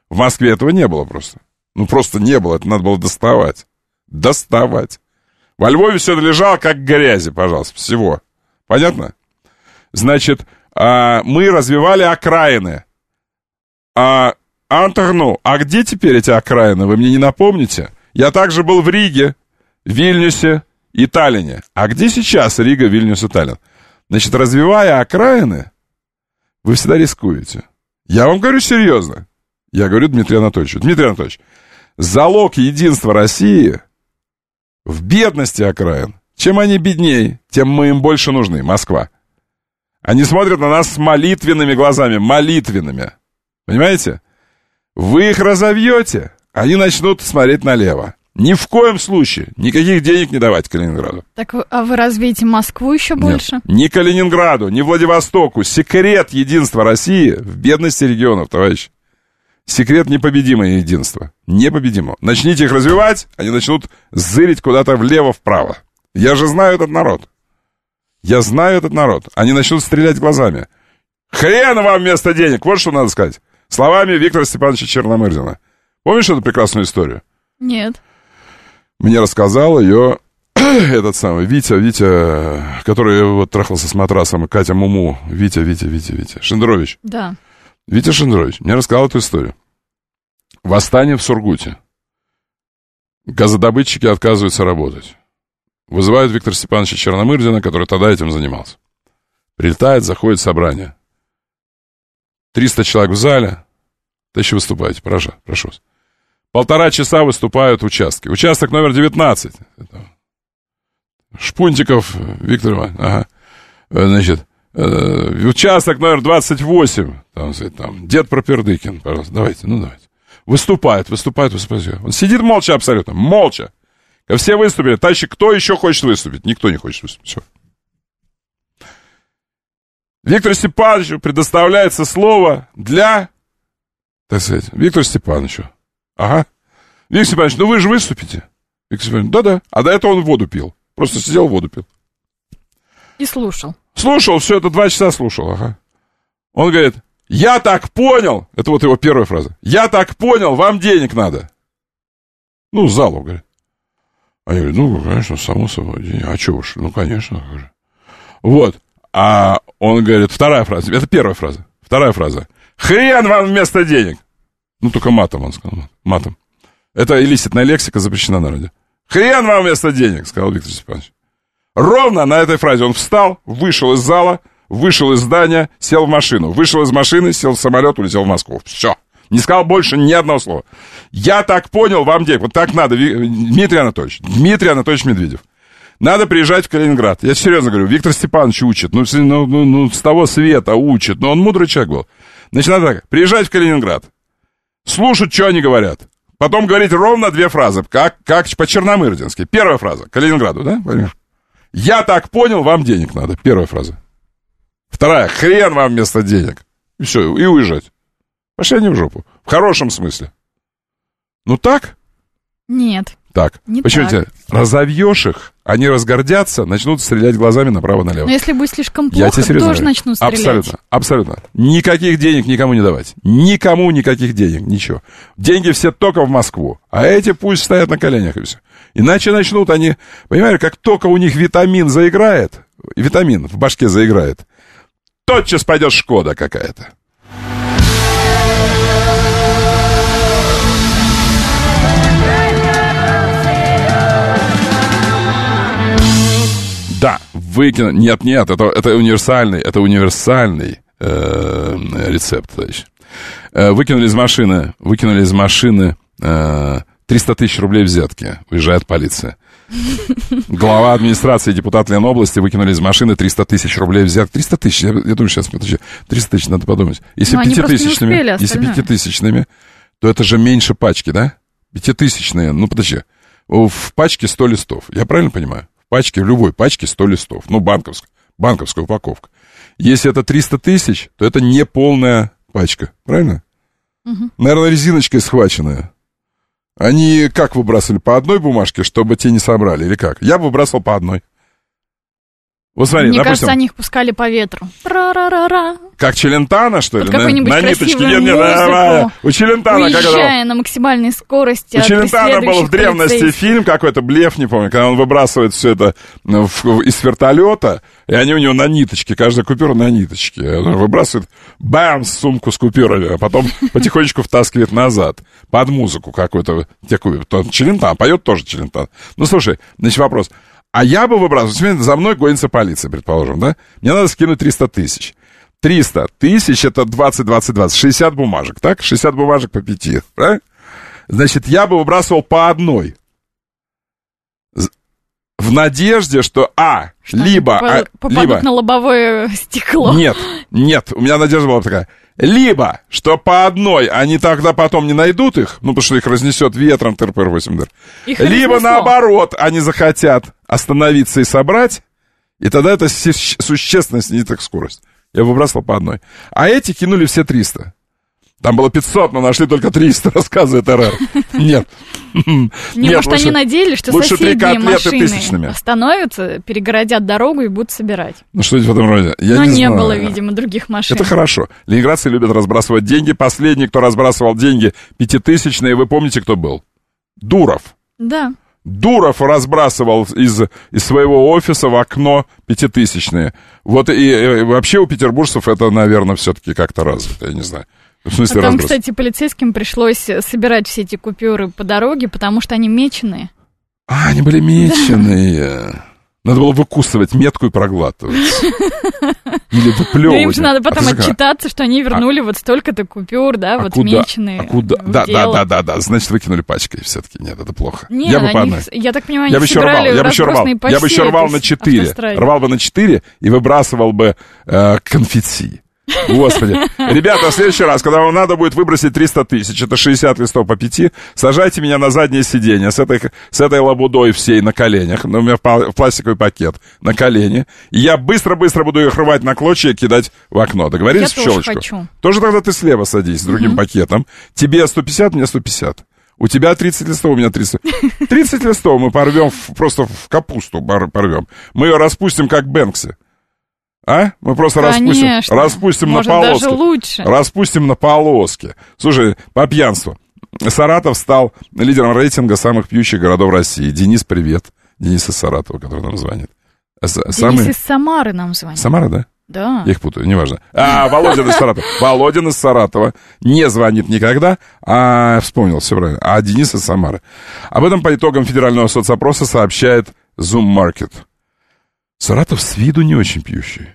В Москве этого не было просто. Ну, просто не было, это надо было доставать. Доставать. Во Львове все лежало как грязи, пожалуйста, всего. Понятно? Значит, а, мы развивали окраины. А, Антарну, а где теперь эти окраины? Вы мне не напомните? Я также был в Риге, Вильнюсе и Таллине. А где сейчас Рига, Вильнюс и Таллин? Значит, развивая окраины, вы всегда рискуете. Я вам говорю серьезно. Я говорю Дмитрию Анатольевичу. Дмитрий Анатольевич, залог единства России в бедности окраин. Чем они беднее, тем мы им больше нужны, Москва. Они смотрят на нас с молитвенными глазами, молитвенными. Понимаете? Вы их разовьете, они начнут смотреть налево. Ни в коем случае никаких денег не давать Калининграду. Так а вы развеете Москву еще больше? Нет, ни Калининграду, ни Владивостоку. Секрет единства России в бедности регионов, товарищи. Секрет непобедимого единства. Непобедимого. Начните их развивать, они начнут зырить куда-то влево-вправо. Я же знаю этот народ. Я знаю этот народ. Они начнут стрелять глазами. Хрен вам вместо денег. Вот что надо сказать. Словами Виктора Степановича Черномырдина. Помнишь эту прекрасную историю? Нет. Мне рассказал ее этот самый Витя, Витя, который вот трахался с матрасом, и Катя Муму. Витя, Витя, Витя, Витя. Шендерович. Да. Витя Шендерович мне рассказал эту историю. Восстание в Сургуте. Газодобытчики отказываются работать. Вызывают Виктора Степановича Черномырдина, который тогда этим занимался. Прилетает, заходит собрание. триста человек в зале. Товарищи, выступайте, прошу, прошу вас. Полтора часа выступают участки. Участок номер девятнадцать. Шпунтиков Виктор Иванович. Ага. Значит, э, участок номер двадцать восемь. Там, там, дед Пропердыкин. Пожалуйста, давайте, ну давайте. Выступает, выступает, выступает. Он сидит молча абсолютно, молча. Все выступили. Товарищи, кто еще хочет выступить? Никто не хочет выступить. Все. Виктору Степановичу предоставляется слово для, так сказать, Виктору Степановичу. Ага. Виктор Степанович, ну вы же выступите. Виктор Степанович, да-да. А до этого он воду пил. Просто сидел, воду пил. И слушал. Слушал, все это два часа слушал, ага. Он говорит, я так понял, это вот его первая фраза, я так понял, вам денег надо. Ну, залу, говорит. А я говорю, ну, конечно, само собой, денег. А что уж, ну, конечно. Говорю. Вот. А он говорит, вторая фраза, это первая фраза, вторая фраза. Хрен вам вместо денег. Ну, только матом он сказал, матом. Это илlicitная лексика, запрещена на радио. Хрен вам вместо денег, сказал Виктор Степанович. Ровно на этой фразе он встал, вышел из зала, вышел из здания, сел в машину. Вышел из машины, сел в самолет, улетел в Москву. Все. Не сказал больше ни одного слова. Я так понял, вам денег. Вот так надо, Дмитрий Анатольевич. Дмитрий Анатольевич Медведев. Надо приезжать в Калининград. Я серьезно говорю, Виктор Степанович учит. Ну, ну, ну, ну с того света учит. Но он мудрый человек был. Значит, надо так. Приезжать в Калининград. Слушать, что они говорят. Потом говорить ровно две фразы. Как, как по-черномырдински. Первая фраза. Калининграду, да? Я так понял, вам денег надо. Первая фраза. Вторая. Хрен вам вместо денег. И все, и уезжать. Пошли они в жопу. В хорошем смысле. Ну так? Нет. Так. Не Почему так. тебе разовьешь их, они разгордятся, начнут стрелять глазами направо-налево. Но если будет слишком Я плохо, тебе тоже говорю. начнут стрелять. Абсолютно, абсолютно. Никаких денег никому не давать. Никому никаких денег, ничего. Деньги все только в Москву. А эти пусть стоят на коленях и все. Иначе начнут они, понимаете, как только у них витамин заиграет, витамин в башке заиграет, тотчас пойдет Шкода какая-то. Да, выкину. Нет, нет, это, это универсальный, это универсальный э, рецепт, товарищ. Э, выкинули из машины, выкинули из машины э, триста тысяч рублей взятки. Уезжает полиция. Глава администрации, депутат Ленобласти выкинули из машины триста тысяч рублей взятки. триста тысяч, я, я думаю, сейчас, триста тысяч, надо подумать. Если пятитысячными, если пятитысячными, то это же меньше пачки, да? Пятитысячные, ну подожди. В пачке сто листов, я правильно понимаю? В пачке, в любой пачке сто листов, ну банковская, банковская упаковка. Если это триста тысяч, то это не полная пачка, правильно? Угу. Наверное, резиночкой схваченная. Они как выбрасывали, по одной бумажке, чтобы те не собрали, или как? Я бы выбрасывал по одной. Вот смотри, Мне допустим, кажется, они их пускали по ветру. Ра-ра-ра-ра. как Челентано, что ли? Под на, какую-нибудь на ниточке. красивую Нет, нет, музыку, у Челентано, как это... уезжая на максимальной скорости У от Челентано был в преследующих древности полицейских. фильм какой-то, «Блеф», не помню, когда он выбрасывает все это в- в- из вертолета, и они у него на ниточке, каждая купюра на ниточке. Он выбрасывает, бам, сумку с купюрами, а потом потихонечку втаскивает назад под музыку какую-то. Те купюры. Тот Челентано, поет тоже Челентано. Ну, слушай, значит, вопрос. А я бы выбрасывал, смотрите, за мной гонится полиция, предположим, да? Мне надо скинуть триста тысяч. триста тысяч — это двадцать, двадцать, двадцать, шестьдесят бумажек, так? шестьдесят бумажек по пяти, правильно? Значит, я бы выбрасывал по одной. З- В надежде, что, а, Что либо... они а, по- попадут либо на лобовое стекло. нет, нет, у меня надежда была такая. Либо, что по одной они тогда потом не найдут их, ну, потому что их разнесет ветром, ТРПР восемь дыр. Их Либо, разнесло. наоборот, они захотят остановиться и собрать, и тогда это се- существенно снизит их скорость. Я выбрасывал по одной. А эти кинули все триста. Там было пятьсот, но нашли только триста, рассказывает РР. Нет. Не, Нет, может, лучше- они надеялись, что лучше три соседние котлеты машины тысячными. остановятся, перегородят дорогу и будут собирать. Ну, что-нибудь в этом роде. Я Но не, не знаю. было, видимо, других машин. Это хорошо. Ленинградцы любят разбрасывать деньги. Последний, кто разбрасывал деньги, пятитысячные, вы помните, кто был? Дуров. Да. Дуров разбрасывал из, из своего офиса в окно пятитысячные. Вот и, и вообще у петербуржцев это, наверное, все-таки как-то развито, я не знаю. В смысле А там, разброс. кстати, полицейским пришлось собирать все эти купюры по дороге, потому что они меченые. А, они были меченые. Надо было выкусывать метку и проглатывать. Или Ну, выплевывать. им же надо потом А ты скажи, отчитаться, что они вернули вот столько-то купюр, да, а вот куда? меченые. А куда? в Да, да, дело. да, да, да. Значит, выкинули пачкой все-таки. Нет, это плохо. Нет, я бы по они, одной. я так понимаю, Я они бы еще рвал, собирали я бы еще рвал. разбросанные по Я бы всей еще рвал этой на четыре. автостраде. Рвал бы на четыре и выбрасывал бы э, конфетти. Господи. Ребята, в следующий раз, когда вам надо будет выбросить триста тысяч, это шестьдесят листов по пяти, сажайте меня на заднее сиденье с этой, с этой лабудой всей на коленях, ну, у меня в пла- в пластиковый пакет на колени, и я быстро-быстро буду их рвать на клочья и кидать в окно. Договорились Я в тоже щелочку? хочу. Тоже тогда ты слева садись с другим Мгм. пакетом. Тебе сто пятьдесят, мне сто пятьдесят. У тебя тридцать листов, у меня тридцать. тридцать листов мы порвем в- просто в капусту пор- порвем. Мы ее распустим, как Бэнкси. А? Мы просто распустим, Конечно. распустим Может, на полоски. даже лучше. Распустим на полоски. Слушай, по пьянству. Саратов стал лидером рейтинга самых пьющих городов России. Денис, привет. Денис из Саратова, который нам звонит. С- Денис Самый... из Самары нам звонит. Самара, да? Да. Я их путаю, неважно. А, Володин из Саратова. Володин из Саратова не звонит никогда, а вспомнил, все правильно. А Денис из Самары. Об этом по итогам федерального соцопроса сообщает Zoom Market. Саратов с виду не очень пьющий.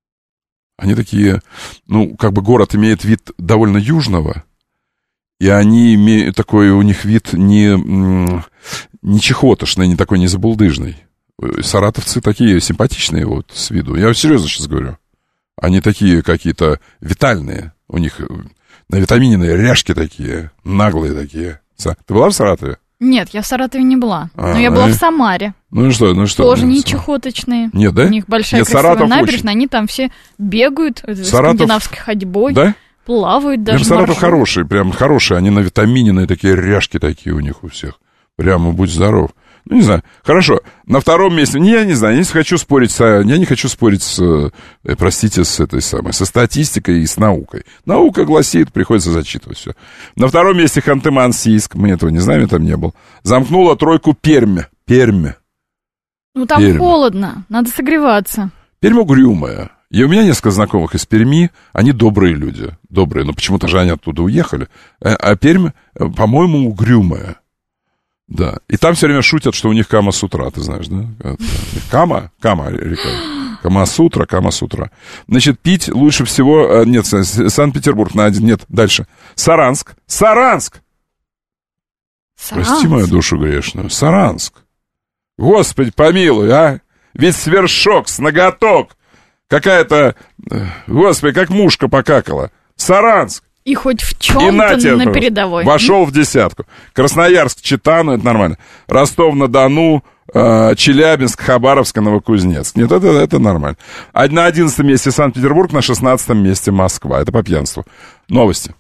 Они такие, ну, как бы город имеет вид довольно южного, и они имеют такой, у них вид не, м, не чехотошный, не такой не забулдыжный. Саратовцы такие симпатичные вот с виду. Я серьезно сейчас говорю. Они такие какие-то витальные. У них навитаминенные ряжки такие, наглые такие. Са- Ты была в Саратове? Нет, я в Саратове не была. А, но я была ну в и- Самаре. Ну и что, ну и что? Тоже Ну, не Са- чехоточные. Нет, да? У них большая Нет, красивая Саратов набережная, они там все бегают э, Саратов- скандинавской ходьбой, Да? плавают Прям даже. Саратов маршрут. хороший, прям хороший. Они навитаминенные такие ряжки такие у них у всех. Прямо будь здоров. Ну, не знаю. Хорошо. На втором месте... Не, я не знаю. Я не хочу спорить с... Я не хочу спорить с... э, Простите, с этой самой... Со статистикой и с наукой. Наука гласит, приходится зачитывать все. На втором месте Ханты-Мансийск. Мы этого не знаем, я там не был. Замкнула тройку Пермь. Пермь. Ну там Пермь. холодно, надо согреваться. Пермь угрюмая. И у меня несколько знакомых из Перми. Они добрые люди. Добрые. Но почему-то же они оттуда уехали. А, а Пермь, э, по-моему, угрюмая. Да. И там все время шутят, что у них Кама-сутра, ты знаешь, да? Это- Кама? Кама река. Кама-сутра, Кама-сутра. Значит, пить лучше всего... э, Нет, С- Санкт-Петербург на один. Нет, дальше. Саранск. Саранск! Прости мою душу грешную. Саранск. Господи, помилуй, а? Ведь свершок с ноготок. Какая-то... э, Господи, как мушка покакала. Саранск. И хоть в И чем-то на тебе, на передовой. вошел в десятку. Красноярск, Чита, ну это нормально. Ростов-на-Дону, э, Челябинск, Хабаровск, Новокузнецк. Нет, это, это нормально. А на одиннадцатом месте Санкт-Петербург, на шестнадцатом месте Москва. Это по пьянству. Новости.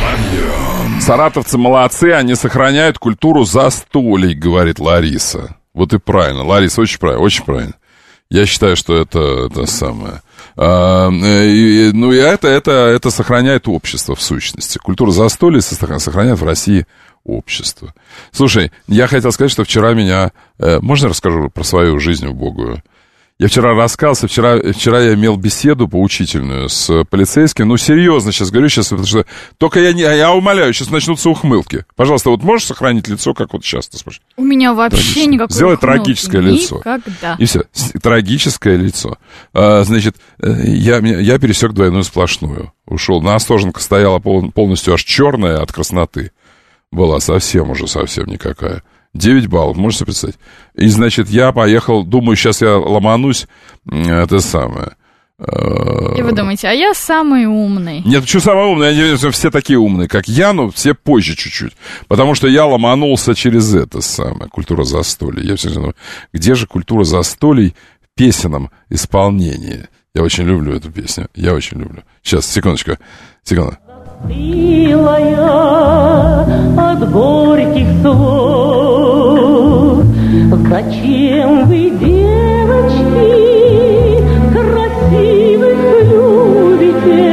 Саратовцы молодцы, они сохраняют культуру застолий, говорит Лариса. Вот и правильно. Лариса, очень правильно, очень правильно. Я считаю, что это, это самое. А, и, ну, и это, это, это сохраняет общество в сущности. Культура застолья сохраняет в России общество. Слушай, я хотел сказать, что вчера меня... Можно я расскажу про свою жизнь убогую? Я вчера рассказывался, вчера, вчера я имел беседу поучительную с полицейским. Ну, серьезно сейчас говорю, сейчас, потому что... Только я, не, я умоляю, сейчас начнутся ухмылки. Пожалуйста, вот можешь сохранить лицо, как вот сейчас ты спрашиваешь? У меня вообще никакой Сделай ухмылки. трагическое лицо. Никогда. И все, трагическое лицо. А, значит, я, я пересек двойную сплошную. Ушел. На Остоженко стояла пол, полностью аж черная от красноты. Была совсем уже, совсем никакая. девять баллов, можете представить? И, значит, я поехал, думаю, сейчас я ломанусь, это самое. И вы думаете, а я самый умный? Нет, что самый умный? Я не верю, что все такие умные, как я, но все позже чуть-чуть. Потому что я ломанулся через это самое, культура застолья. Я все думаю, где же культура застолий в песенном исполнении? Я очень люблю эту песню, я очень люблю. Сейчас, секундочку, секунду. Милая от горьких слов, зачем вы, девочки, красивых любите,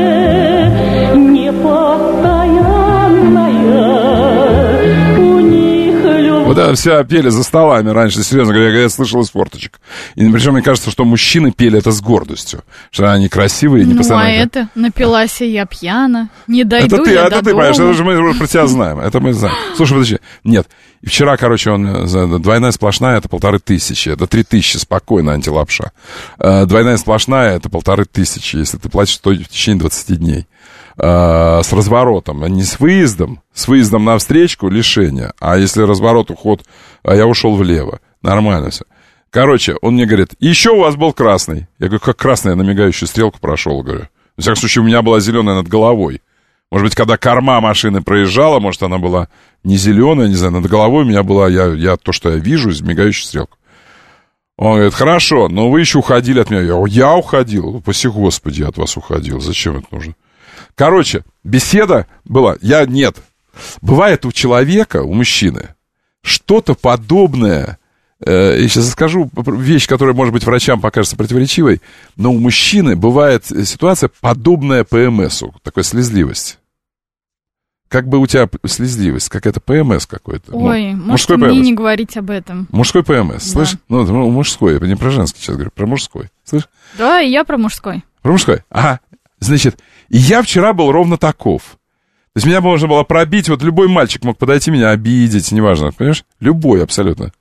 непостоянная у них любовь. Вот это все пели за столами раньше, серьезно говоря, я, я слышал из форточек. И причем мне кажется, что мужчины пели это с гордостью, что они красивые, не ну, постоянно... а это, напилась я пьяна, не дойду это ты, я это до ты, дома. понимаешь, это же мы про тебя знаем, это мы знаем. Слушай, подожди, нет, и вчера, короче, он, двойная сплошная, это полторы тысячи, это три тысячи, спокойно, антилапша. Двойная сплошная, это полторы тысячи, если ты платишь в течение двадцати дней. С разворотом, а не с выездом, с выездом на встречку лишение, а если разворот, уход, а я ушел влево, нормально все. Короче, он мне говорит, еще у вас был красный. Я говорю, как красный, я на мигающую стрелку прошел, говорю. В всяком случае, у меня была зеленая над головой. Может быть, когда корма машины проезжала, может, она была не зеленая, не знаю, над головой у меня была, я, я то, что я вижу, из мигающей стрелки. Он говорит, хорошо, но вы еще уходили от меня. Я, я уходил, упаси Господи, я от вас уходил, зачем это нужно? Короче, беседа была, я нет. Бывает у человека, у мужчины, что-то подобное. Я сейчас скажу вещь, которая, может быть, врачам покажется противоречивой, но у мужчины бывает ситуация, подобная ПМСу, такая слезливость. Как бы у тебя слезливость, какая-то ПМС какой-то. Ой, ну, можете мне ПМС. Не говорить об этом. Мужской ПМС, да. Слышь? Ну, это мужской, я не про женский сейчас говорю, про мужской, слышь? Да, и я про мужской. Про мужской? Ага, значит, и я вчера был ровно таков. То есть меня можно было пробить, вот любой мальчик мог подойти меня обидеть, неважно, понимаешь? Любой абсолютно.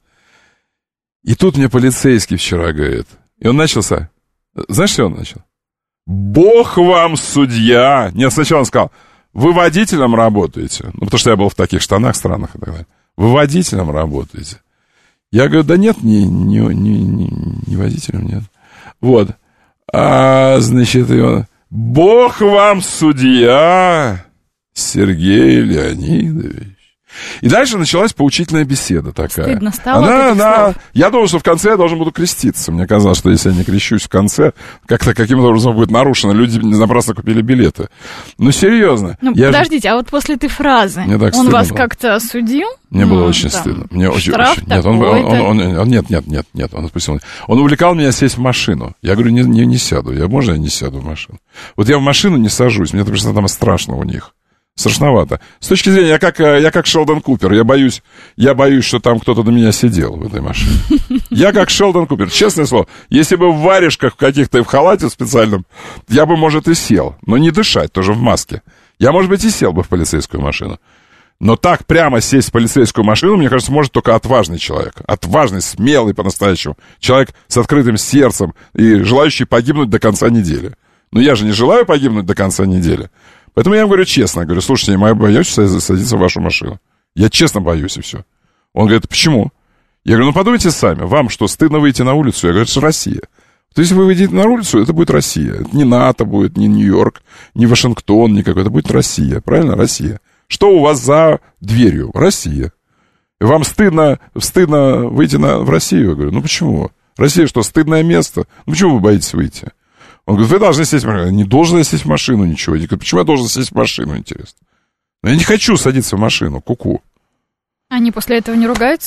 И тут мне полицейский вчера говорит, и он начался, знаешь, что он начал? Бог вам судья. Нет, сначала он сказал, вы водителем работаете, ну, потому что я был в таких штанах странных и так далее. Вы водителем работаете. Я говорю, да нет, не, не, не, не, не водителем, нет. Вот. А, значит, и он, Бог вам судья, Сергей Леонидович. И дальше началась поучительная беседа такая. Стыдно стало она, от этих она, слов. Я думал, что в конце я должен буду креститься. Мне казалось, что если я не крещусь в конце, как-то каким-то образом будет нарушено. Люди напрасно купили билеты. Ну, серьезно. Ну, подождите, же... а вот после этой фразы он вас было. Как-то осудил? Мне ну, было очень там, стыдно. Мне очень, штраф очень... Нет, он, он, он, он, он, нет, нет, нет, нет, он отпустил. Он увлекал меня сесть в машину. Я говорю, не, не, не сяду. Я, можно я не сяду в машину? Вот я в машину не сажусь. Мне просто там страшно у них. Страшновато. С точки зрения, я как, я как Шелдон Купер. Я боюсь, я боюсь, что там кто-то на меня сидел в этой машине. Я как Шелдон Купер. Честное слово, если бы в варежках каких-то и в халате специальном, я бы, может, и сел. Но не дышать, тоже в маске. Я, может быть, и сел бы в полицейскую машину. Но так прямо сесть в полицейскую машину, мне кажется, может только отважный человек. Отважный, смелый по-настоящему. Человек с открытым сердцем и желающий погибнуть до конца недели. Но я же не желаю погибнуть до конца недели. Поэтому я ему говорю честно, говорю, слушайте, я боюсь садиться в вашу машину. Я честно боюсь, и все. Он говорит, почему? Я говорю, ну подумайте сами, вам что, стыдно выйти на улицу? Я говорю, это же Россия. То есть, если вы выйдете на улицу, это будет Россия. Это не НАТО будет, не Нью-Йорк, не Вашингтон никакой, это будет Россия, правильно? Россия. Что у вас за дверью? Россия. Вам стыдно, стыдно выйти на, в Россию? Я говорю, ну почему? Россия что, стыдное место? Ну почему вы боитесь выйти? Он говорит, вы должны сесть в машину. Не должен я сесть в машину, ничего. Я говорю, почему я должен сесть в машину, интересно? Но я не хочу садиться в машину, ку-ку. Они после этого не ругаются?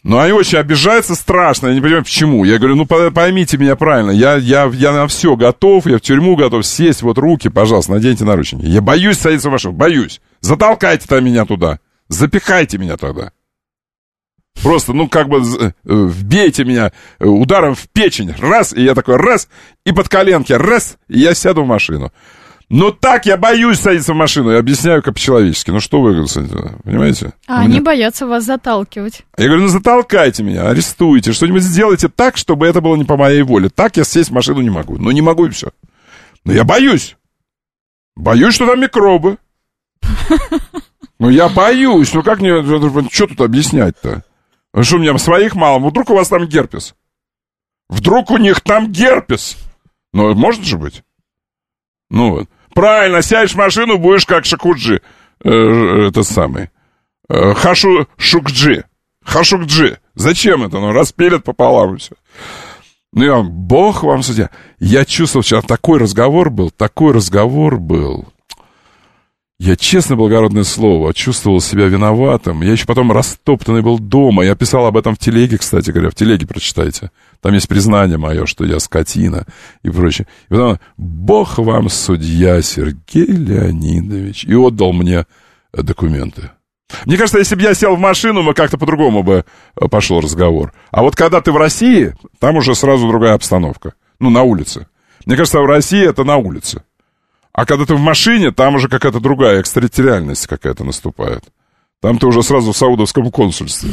Ну, они очень обижаются страшно, я не понимаю, почему. Я говорю, ну, поймите меня правильно, я, я, я на все готов, я в тюрьму готов сесть, вот руки, пожалуйста, наденьте наручники. Я боюсь садиться в машину, боюсь. Затолкайте там меня туда, запихайте меня туда. Просто, ну, как бы, вбейте меня ударом в печень, раз, и я такой, раз, и под коленки, раз, и я сяду в машину. Ну, так я боюсь садиться в машину, я объясняю как по-человечески. Ну, что вы, понимаете? А они боятся вас заталкивать. Я говорю, ну, затолкайте меня, арестуйте, что-нибудь сделайте так, чтобы это было не по моей воле. Так я сесть в машину не могу. Ну, не могу, и все. Но я боюсь. Боюсь, что там микробы. Ну, я боюсь. Ну, как мне, что тут объяснять-то? Что, у меня своих мало? Вдруг у вас там герпес? Вдруг у них там герпес? Ну, может же быть. Ну, вот. Правильно, сядешь в машину, будешь как Шакуджи. Э, этот самый. Э, Хашу Шукджи. Хашукджи. Зачем это? Ну, распилят пополам и все. Ну, я вам, бог вам судья. Я чувствовал, вчера такой разговор был, такой разговор был. Я, честно, благородное слово, чувствовал себя виноватым. Я еще потом растоптанный был дома. Я писал об этом в телеге, кстати говоря. В телеге прочитайте. Там есть признание мое, что я скотина и прочее. И потом, бог вам судья, Сергей Леонидович. И отдал мне документы. Мне кажется, если бы я сел в машину, мы как-то по-другому бы пошел разговор. А вот когда ты в России, там уже сразу другая обстановка. Ну, на улице. Мне кажется, в России это на улице. А когда ты в машине, там уже какая-то другая экстерриториальность какая-то наступает. Там ты уже сразу в саудовском консульстве.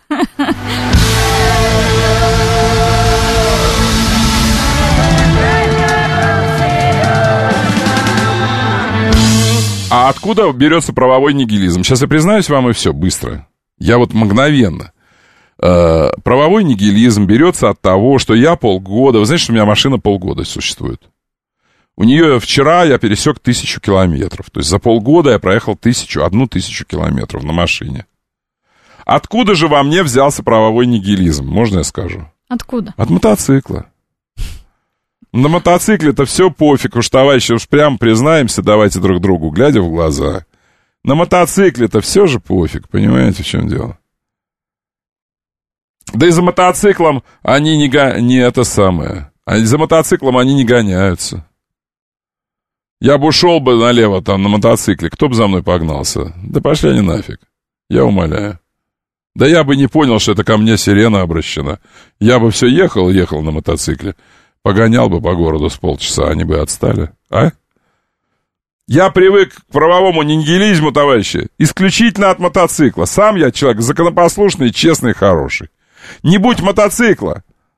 А откуда берется правовой нигилизм? Сейчас я признаюсь вам, и все, быстро. Я вот мгновенно. Э, правовой нигилизм берется от того, что я полгода... Вы знаете, что у меня машина полгода существует? У нее вчера я пересек тысячу километров. То есть за полгода я проехал тысячу, одну тысячу километров на машине. Откуда же во мне взялся правовой нигилизм? Можно я скажу? Откуда? От мотоцикла. На мотоцикле-то все пофиг, уж, товарищи, уж прям признаемся, давайте друг другу, глядя в глаза. На мотоцикле-то все же пофиг, понимаете, в чем дело? Да и за мотоциклом они не, го... не это самое. А за мотоциклом они не гоняются. Я бы ушел бы налево там на мотоцикле, кто бы за мной погнался? Да пошли они нафиг, я умоляю. Да я бы не понял, что это ко мне сирена обращена. Я бы все ехал, ехал на мотоцикле. Погонял бы по городу с полчаса, они бы отстали. А? Я привык к правовому нигилизму, товарищи, исключительно от мотоцикла. Сам я человек законопослушный, честный, хороший. Не будь мотоцикла,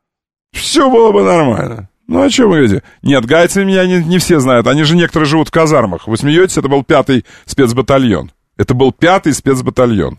все было бы нормально. Ну, о чем вы говорите? Нет, гайцы меня не, не все знают. Они же некоторые живут в казармах. Вы смеетесь? Это был пятый спецбатальон. Это был пятый спецбатальон.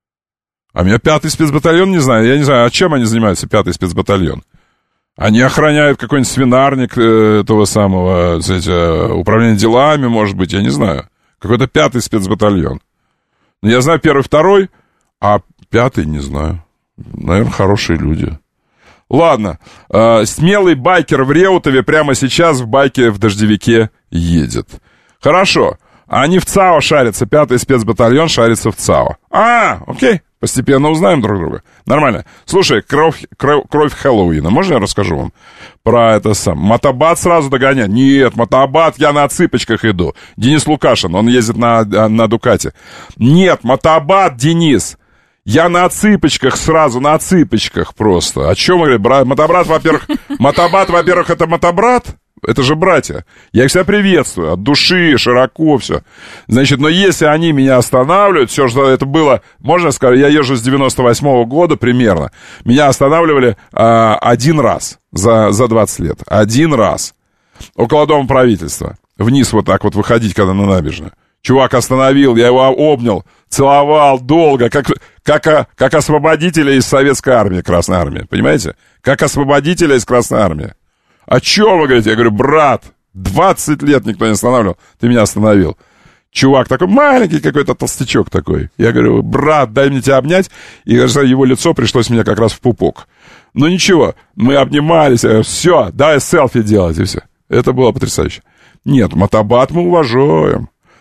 А меня пятый спецбатальон не знаю. Я не знаю, а чем они занимаются, пятый спецбатальон? Они охраняют какой-нибудь свинарник э, этого самого, знаете, управления делами, может быть, я не знаю. Какой-то пятый спецбатальон. Но я знаю первый, второй, а пятый не знаю. Наверное, хорошие люди. Ладно, э, смелый байкер в Реутове прямо сейчас в байке в дождевике едет. Хорошо, они в ЦАО шарятся, пятый спецбатальон шарится в ЦАО. А, окей, постепенно узнаем друг друга. Нормально. Слушай, кровь, кровь, кровь Хэллоуина, можно я расскажу вам про это сам? Мотобат сразу догонять? Нет, мотобат, я на цыпочках иду. Денис Лукашин, он ездит на, на Дукате. Нет, мотобат, Денис. Я на цыпочках сразу, на цыпочках просто. О чем я говорю? Мотобрат, во-первых... Мотобат, во-первых, это мотобрат. Это же братья. Я их всегда приветствую. От души, широко все. Значит, но если они меня останавливают, все, что это было... Можно сказать, я езжу с девяносто восьмого года примерно. Меня останавливали а, один раз за, за двадцать лет. Один раз. Около Дома правительства. Вниз вот так вот выходить, когда на набережную. Чувак остановил, я его обнял, целовал долго, как, как, как освободителя из советской армии, Красной армии, понимаете? Как освободителя из Красной армии. О чем вы говорите? Я говорю, брат, двадцать лет никто не останавливал, ты меня остановил. Чувак такой маленький какой-то толстячок такой. Я говорю, брат, дай мне тебя обнять. И его лицо пришлось мне как раз в пупок. Ну ничего, мы обнимались, я говорю, все, давай селфи делать, и все. Это было потрясающе. Нет, мотобат мы уважаем.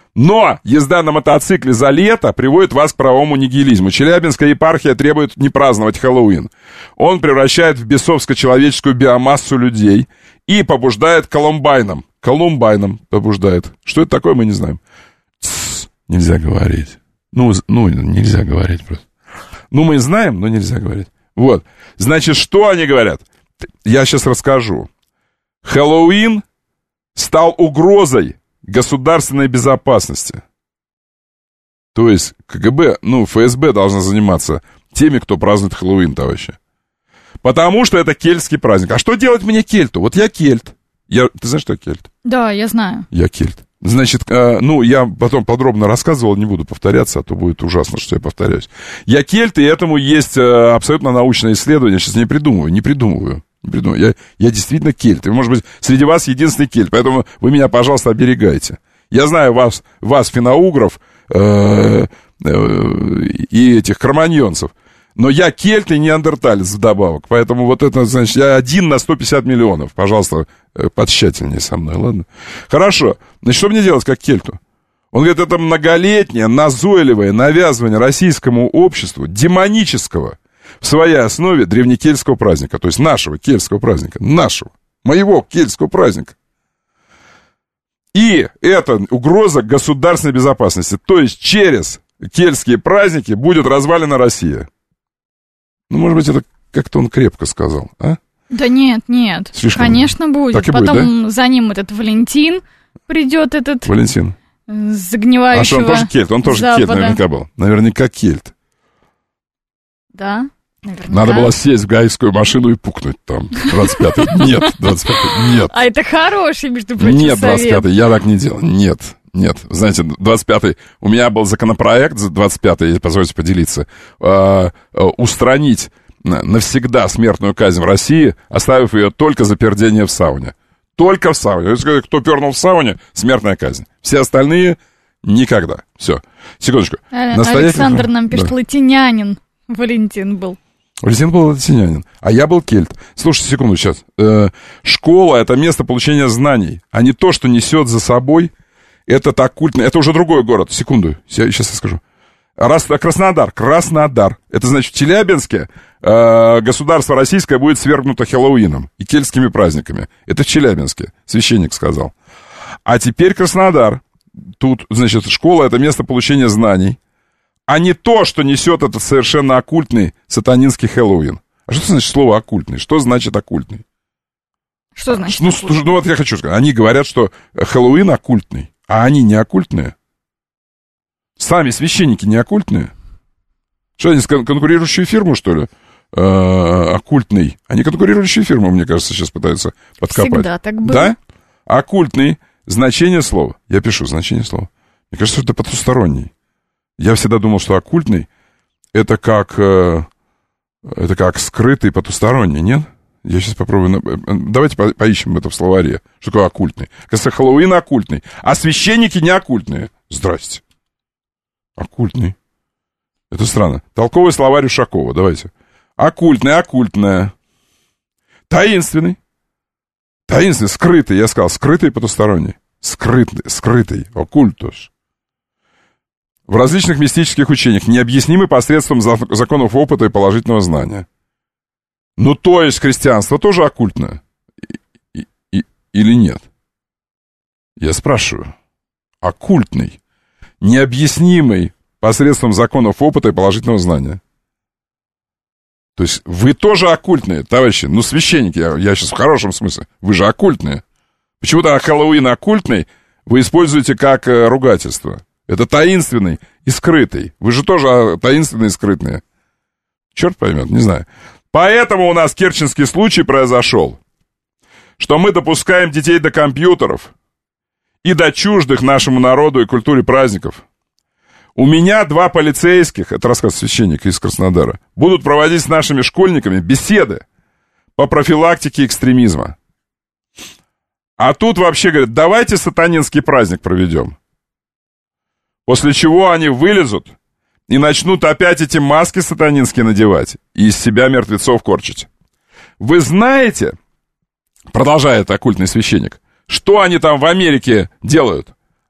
Но езда на мотоцикле за лето приводит вас к правовому нигилизму. Челябинская епархия требует не праздновать Хэллоуин. Он превращает в бесовско-человеческую биомассу людей и побуждает колумбайном. Колумбайном побуждает. Что это такое, мы не знаем. Тс, нельзя говорить. Ну, ну, нельзя говорить просто. Ну, мы знаем, но нельзя говорить. Вот. Значит, что они говорят? Я сейчас расскажу. Хэллоуин стал угрозой государственной безопасности. То есть КГБ, ну, ФСБ должна заниматься теми, кто празднует Хэллоуин, товарищи. Потому что это кельтский праздник. А что делать мне кельту? Вот я кельт. Я, ты знаешь, что я кельт? Да, я знаю. Я кельт. Значит, э, ну, я потом подробно рассказывал, не буду повторяться, а то будет ужасно, что я повторяюсь. Я кельт, и этому есть э, абсолютно научное исследование. Сейчас не придумываю, не придумываю. Не придумываю. Я, я действительно кельт. И, может быть, среди вас единственный кельт. Поэтому вы меня, пожалуйста, оберегайте. Я знаю вас, вас финно-угров э, э, и этих кроманьонцев. Но я кельт и неандерталец вдобавок. Поэтому вот это, значит, я один на сто пятьдесят миллионов. Пожалуйста, потщательнее со мной, ладно? Хорошо. Значит, что мне делать как кельту? Он говорит, это многолетнее, назойливое навязывание российскому обществу демонического в своей основе древнекельтского праздника. То есть нашего кельтского праздника. Нашего. Моего кельтского праздника. И это угроза государственной безопасности. То есть через кельтские праздники будет развалена Россия. Ну, может быть, это как-то он крепко сказал, а? Да нет, нет. Слишком... Конечно, будет. Так и Потом будет, да? за ним этот Валентин придет, этот... Валентин. Загнивающего А что, он тоже кельт? Он тоже Запада. кельт наверняка был. Наверняка кельт. Да, наверняка. Надо было сесть в гаевскую машину и пукнуть там. двадцать пятый. Нет, двадцать пятый. Нет. А это хороший, между прочим, Нет, совет. двадцать пятый. Я так не делал. Нет. Нет, знаете, двадцать пятый, у меня был законопроект за двадцать пятый, позвольте поделиться, э, э, устранить навсегда смертную казнь в России, оставив ее только за пердение в сауне. Только в сауне. Кто пернул в сауне, смертная казнь. Все остальные никогда. Все. Секундочку. А, Настоятель... Александр нам пишет, да. латинянин Валентин был. Валентин был латинянин, а я был кельт. Слушайте, секунду сейчас. Э, школа — это место получения знаний, а не то, что несет за собой... Этот оккультный, это уже другой город. Секунду, я сейчас скажу. Раз, Краснодар, Краснодар. Это значит, в Челябинске э, государство российское будет свергнуто Хэллоуином и кельтскими праздниками. Это в Челябинске, священник сказал. А теперь Краснодар. Тут, значит, школа — это место получения знаний, а не то, что несет этот совершенно оккультный сатанинский Хэллоуин. А что значит слово оккультный? Что значит оккультный? Что значит ну, оккультный? Ну, вот я хочу сказать. Они говорят, что Хэллоуин оккультный. А они не оккультные? Сами священники не оккультные? Что, они конкурирующую фирму, что ли? Э-э, оккультный. Они конкурирующую фирму, мне кажется, сейчас пытаются подкопать. Всегда так было. Да? Оккультный. Значение слова. Я пишу значение слова. Мне кажется, что это потусторонний. Я всегда думал, что оккультный это как, э, это как скрытый потусторонний, нет? Я сейчас попробую... Давайте по- поищем это в словаре. Что такое оккультный? Кажется, Хэллоуин оккультный. А священники не оккультные. Здрасте. Оккультный. Это странно. Толковый словарь Ушакова. Давайте. Оккультный, оккультная. Таинственный. Таинственный, скрытый. Я сказал, скрытый потусторонний. Скрытый, скрытый. Оккультус. В различных мистических учениях необъяснимы посредством законов опыта и положительного знания. Ну, то есть христианство тоже оккультное? И, и, или нет? Я спрашиваю. Оккультный, необъяснимый посредством законов опыта и положительного знания. То есть вы тоже оккультные, товарищи. Ну, священники, я, я сейчас в хорошем смысле. Вы же оккультные. Почему-то Хэллоуин оккультный вы используете как э, ругательство. Это таинственный и скрытый. Вы же тоже таинственные и скрытные. Черт поймет, не знаю. Поэтому у нас керченский случай произошел, что мы допускаем детей до компьютеров и до чуждых нашему народу и культуре праздников. У меня два полицейских, это рассказ священника из Краснодара, будут проводить с нашими школьниками беседы по профилактике экстремизма. А тут вообще говорят, давайте сатанинский праздник проведем. После чего они вылезут и начнут опять эти маски сатанинские надевать и из себя мертвецов корчить. Вы знаете, продолжает оккультный священник, что они там в Америке делают?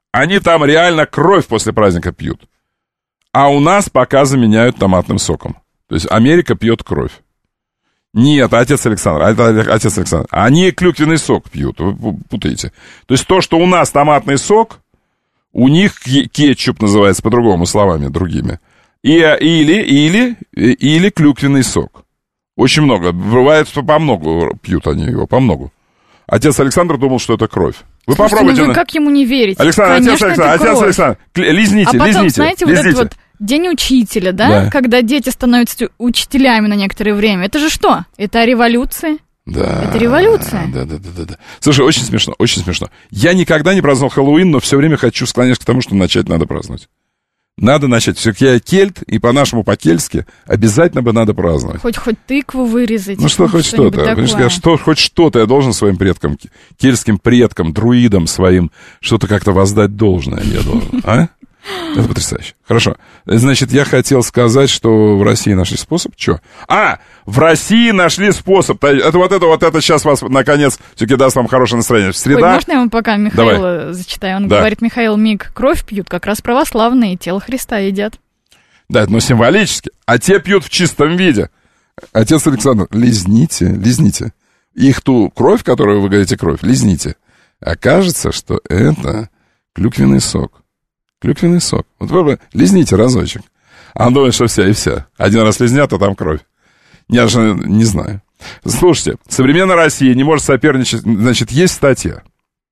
Они там реально кровь после праздника пьют. А у нас пока заменяют томатным соком. То есть Америка пьет кровь. Нет, отец Александр, это отец Александр. Они клюквенный сок пьют, вы путаете. То есть то, что у нас томатный сок, у них кетчуп называется по-другому, словами другими. И, или, или, или клюквенный сок. Очень много. Бывает, что по многу пьют они его, по многу. Отец Александр думал, что это кровь. Вы Слушайте, попробуйте. Ну вы как ему не верите? Александр, Конечно, отец Александр, это отец Александр, лизните, а потом, лизните. знаете, лизните. вот этот вот День учителя, да? Да. Когда дети становятся учителями на некоторое время. Это же что? Это о революции? Да. Это революция. Да, да, да, да, да. Слушай, очень смешно, очень смешно. Я никогда не праздновал Хэллоуин, но все время хочу склоняться к тому, что начать надо праздновать. Надо начать. Все-таки я кельт, и по-нашему, по-кельтски, обязательно бы надо праздновать. Хоть хоть тыкву вырезать. Ну что, хоть что-то. Что, что, хоть что-то я должен своим предкам, кельтским предкам, друидам своим, что-то как-то воздать должное, я должен. А? Это потрясающе. Хорошо. Значит, я хотел сказать, что в России нашли способ. Что? А, в России нашли способ. Это вот это, вот это сейчас вас, наконец, все-таки даст вам хорошее настроение. В среда... Ой, можно я вам пока Михаила Давай. зачитаю? Он Да. говорит, Михаил Миг, кровь пьют, как раз православные, тело Христа едят. Да, но символически. А те пьют в чистом виде. Отец Александр, лизните, лизните. Их ту кровь, которую вы говорите кровь, лизните. Окажется, что это клюквенный сок. Клюквенный сок. Вот вы лизните разочек. А он думает, что вся и вся. Один раз лизнят, а там кровь. Я же не знаю. Слушайте, современная Россия не может соперничать. Значит, есть статья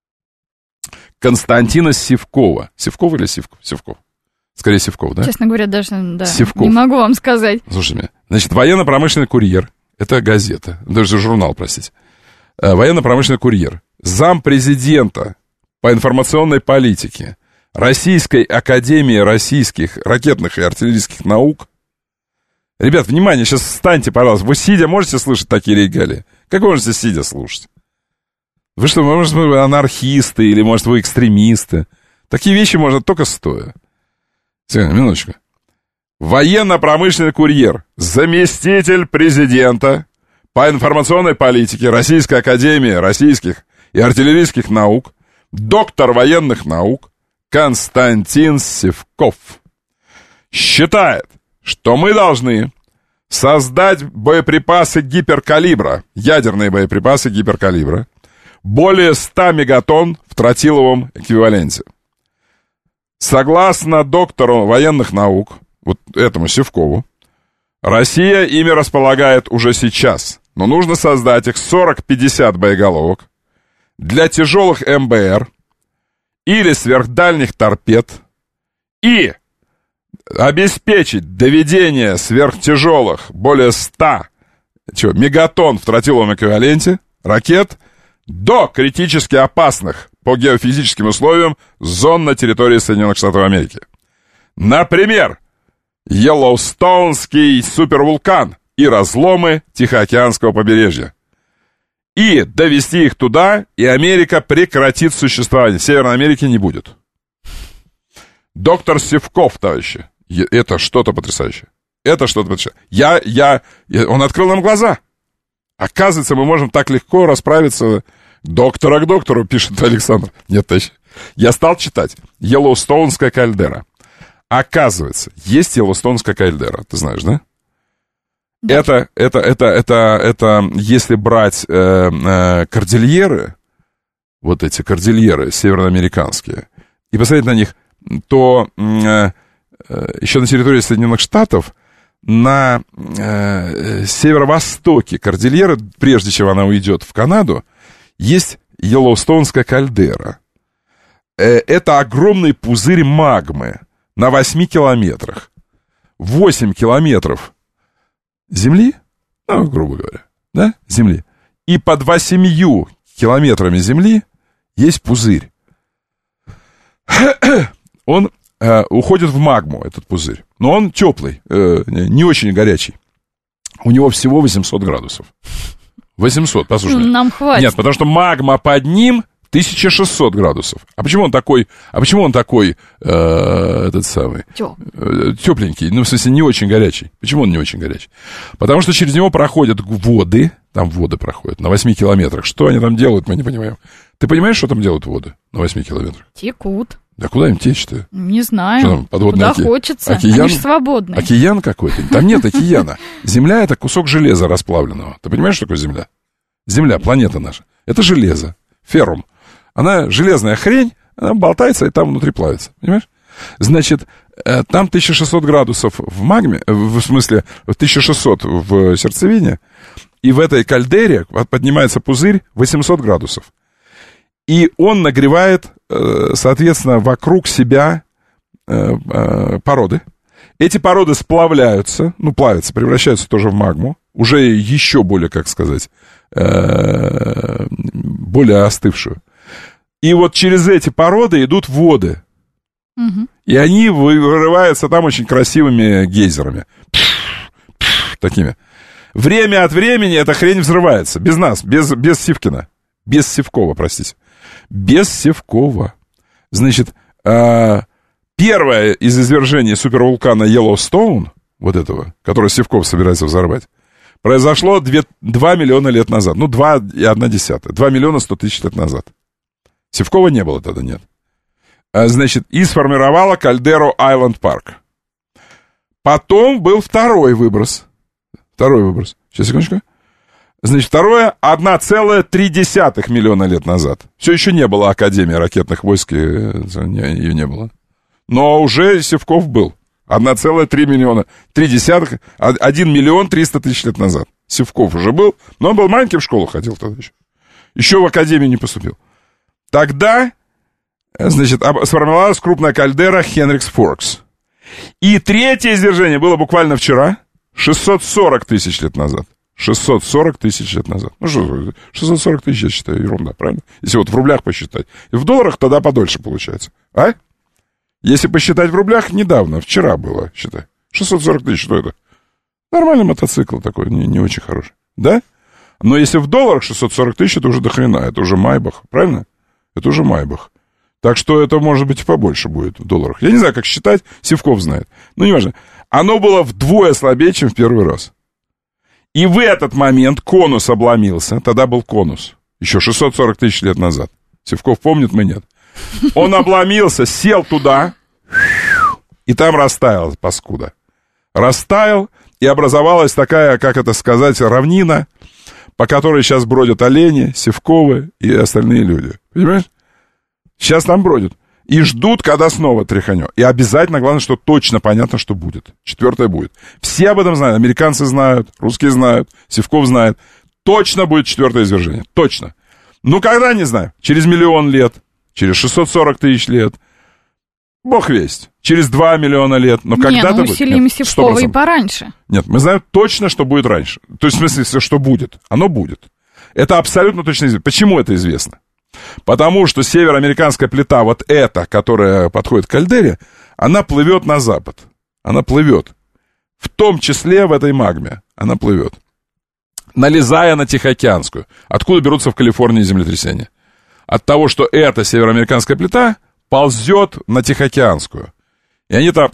Константина Сивкова. Сивкова или Сивков? Сивков. Скорее Сивков, да? Честно говоря, даже да, Сивков. не могу вам сказать. Слушайте меня. Значит, военно-промышленный курьер. Это газета. Даже журнал, простите. Военно-промышленный курьер. Зампрезидента по информационной политике Российской академии российских ракетных и артиллерийских наук. Ребят, внимание, сейчас встаньте, пожалуйста. Вы сидя можете слышать такие регалии? Как вы можете сидя слушать? Вы что, может, вы анархисты или, может, вы экстремисты? Такие вещи можно только стоя. Секунду, минуточку. Военно-промышленный курьер, заместитель президента по информационной политике Российской академии российских и артиллерийских наук, доктор военных наук Константин Сивков считает, что мы должны создать боеприпасы гиперкалибра, ядерные боеприпасы гиперкалибра, более ста мегатонн в тротиловом эквиваленте. Согласно доктору военных наук, вот этому Сивкову, Россия ими располагает уже сейчас, но нужно создать их сорок-пятьдесят боеголовок для тяжелых эм бэ эр или сверхдальних торпед и обеспечить доведение сверхтяжелых более ста чего, мегатонн в тротиловом эквиваленте ракет до критически опасных по геофизическим условиям зон на территории Соединенных Штатов Америки. Например, Йеллоустоунский супервулкан и разломы Тихоокеанского побережья. И довести их туда, и Америка прекратит существование. Северной Америки не будет. Доктор Сивков, товарищи, это что-то потрясающее. Это что-то потрясающее. Я, я, я, он открыл нам глаза. Оказывается, мы можем так легко расправиться. Доктора к доктору, пишет Александр. Нет, товарищ. Я стал читать. Йеллоустоунская кальдера. Оказывается, есть Йеллоустоунская кальдера. Ты знаешь, да? Да. Это, это, это, это, это, если брать э, э, кордильеры, вот эти кордильеры североамериканские, и посмотреть на них, то э, э, еще на территории Соединенных Штатов, на э, северо-востоке кордильеры, прежде чем она уйдет в Канаду, есть Йеллоустоунская кальдера. Э, это огромный пузырь магмы на восьми километрах. восемь километров земли, ну, грубо говоря, да, земли. И под восемью километрами земли есть пузырь. Он э, уходит в магму, этот пузырь. Но он теплый, э, не очень горячий. У него всего восемьсот градусов. восемьсот, послушай. Нам хватит. Нет, потому что магма под ним тысяча шестьсот градусов. А почему он такой, а почему он такой, э, этот самый, э, тепленький, ну, в смысле, не очень горячий? Почему он не очень горячий? Потому что через него проходят воды, там воды проходят на восьми километрах. Что они там делают, мы не понимаем. Ты понимаешь, что там делают воды на восьми километрах? Текут. Да куда им течь-то? Не знаю. Что там, подводный куда оке... хочется. Океан? Они же свободные. Океан какой-то. Там нет океана. Земля — это кусок железа расплавленного. Ты понимаешь, что такое Земля? Земля, планета наша. Это железо. Феррум. Она железная хрень, она болтается и там внутри плавится. Понимаешь? Значит, там тысяча шестьсот градусов в магме, в смысле, тысяча шестьсот в сердцевине, и в этой кальдере поднимается пузырь восемьсот градусов. И он нагревает, соответственно, вокруг себя породы. Эти породы сплавляются, ну, плавятся, превращаются тоже в магму, уже еще более, как сказать, более остывшую. И вот через эти породы идут воды. Угу. И они вырываются там очень красивыми гейзерами. Такими. Время от времени эта хрень взрывается. Без нас, без, без Сивкина. Без Сивкова, простите. Без Сивкова. Значит, э, первое из извержений супервулкана Йеллоустоун, вот этого, который Сивков собирается взорвать, произошло два миллиона лет назад. Ну, два и одна десятая. два миллиона сто тысяч лет назад. Сивкова не было тогда, нет. А, значит, и сформировала кальдеру Айленд Парк. Потом был второй выброс. Второй выброс. Сейчас, секундочку. Значит, второе — одна целая три десятых миллиона лет назад. Все еще не было Академии ракетных войск, ее не было. Но уже Сивков был. одна целая три миллиона. три десятых, один миллион триста тысяч лет назад. Сивков уже был, но он был маленьким, в школу ходил тогда еще. Еще в Академию не поступил. Тогда, значит, сформировалась крупная кальдера Хенрикс Форкс. И третье извержение было буквально вчера, шестьсот сорок тысяч лет назад. шестьсот сорок тысяч лет назад. Ну что, шестьсот сорок тысяч, я считаю, ерунда, правильно? Если вот в рублях посчитать. И в долларах тогда подольше получается. А? Если посчитать в рублях, недавно, вчера было, считай. шестьсот сорок тысяч, что это? Нормальный мотоцикл такой, не, не очень хороший. Да? Но если в долларах шестьсот сорок тысяч, это уже до хрена, это уже Майбах, правильно? Это уже Майбах. Так что это, может быть, и побольше будет в долларах. Я не знаю, как считать, Сивков знает. Ну, не важно. Оно было вдвое слабее, чем в первый раз. И в этот момент конус обломился. Тогда был конус. Еще шестьсот сорок тысяч лет назад. Сивков помнит, мы нет. Он обломился, сел туда, и там растаял, паскуда. Растаял, и образовалась такая, как это сказать, равнина, по которой сейчас бродят олени, Сивковы и остальные люди. Понимаешь? Сейчас там бродят. И ждут, когда снова тряханет. И обязательно, главное, что точно понятно, что будет. Четвертое будет. Все об этом знают. Американцы знают, русские знают, Сивков знает. Точно будет четвертое извержение. Точно. Ну, когда, не знаю. Через миллион лет. Через шестьсот сорок тысяч лет. Бог весть. Через два миллиона лет. Но когда-то ну, будет. усилим Сивкова и пораньше. Нет, мы знаем точно, что будет раньше. То есть, в смысле, что будет. Оно будет. Это абсолютно точно известно. Почему это известно? Потому что североамериканская плита, вот эта, которая подходит к кальдере, она плывет на запад. Она плывет. В том числе в этой магме. Она плывет. Налезая на Тихоокеанскую. Откуда берутся в Калифорнии землетрясения? От того, что эта североамериканская плита ползет на Тихоокеанскую. И они там...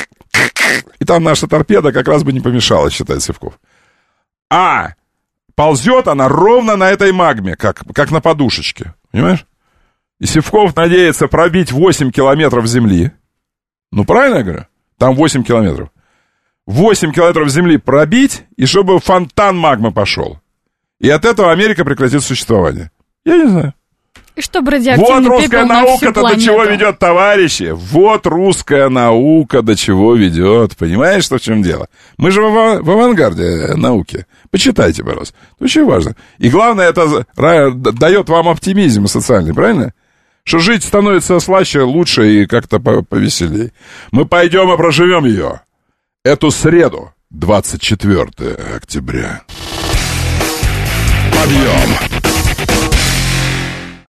И там наша торпеда как раз бы не помешала, считает Сивков. А ползет она ровно на этой магме, как, как на подушечке. Понимаешь? И Сивков надеется пробить восемь километров земли. Ну, правильно я говорю? Там восемь километров. восемь километров земли пробить, и чтобы фонтан магмы пошел. И от этого Америка прекратит существование. Я не знаю. И чтобы радиоактивный вот пепел русская на всю наука-то планету. до чего ведет, товарищи. Вот русская наука до чего ведет. Понимаешь, что в чем дело? Мы же в, ав- в авангарде науки. Почитайте, пожалуйста. Это очень важно. И главное, это дает вам оптимизм социальный, правильно? Что жить становится слаще, лучше и как-то повеселее. Мы пойдем и проживем ее. Эту среду, двадцать четвёртого октября. Подъем!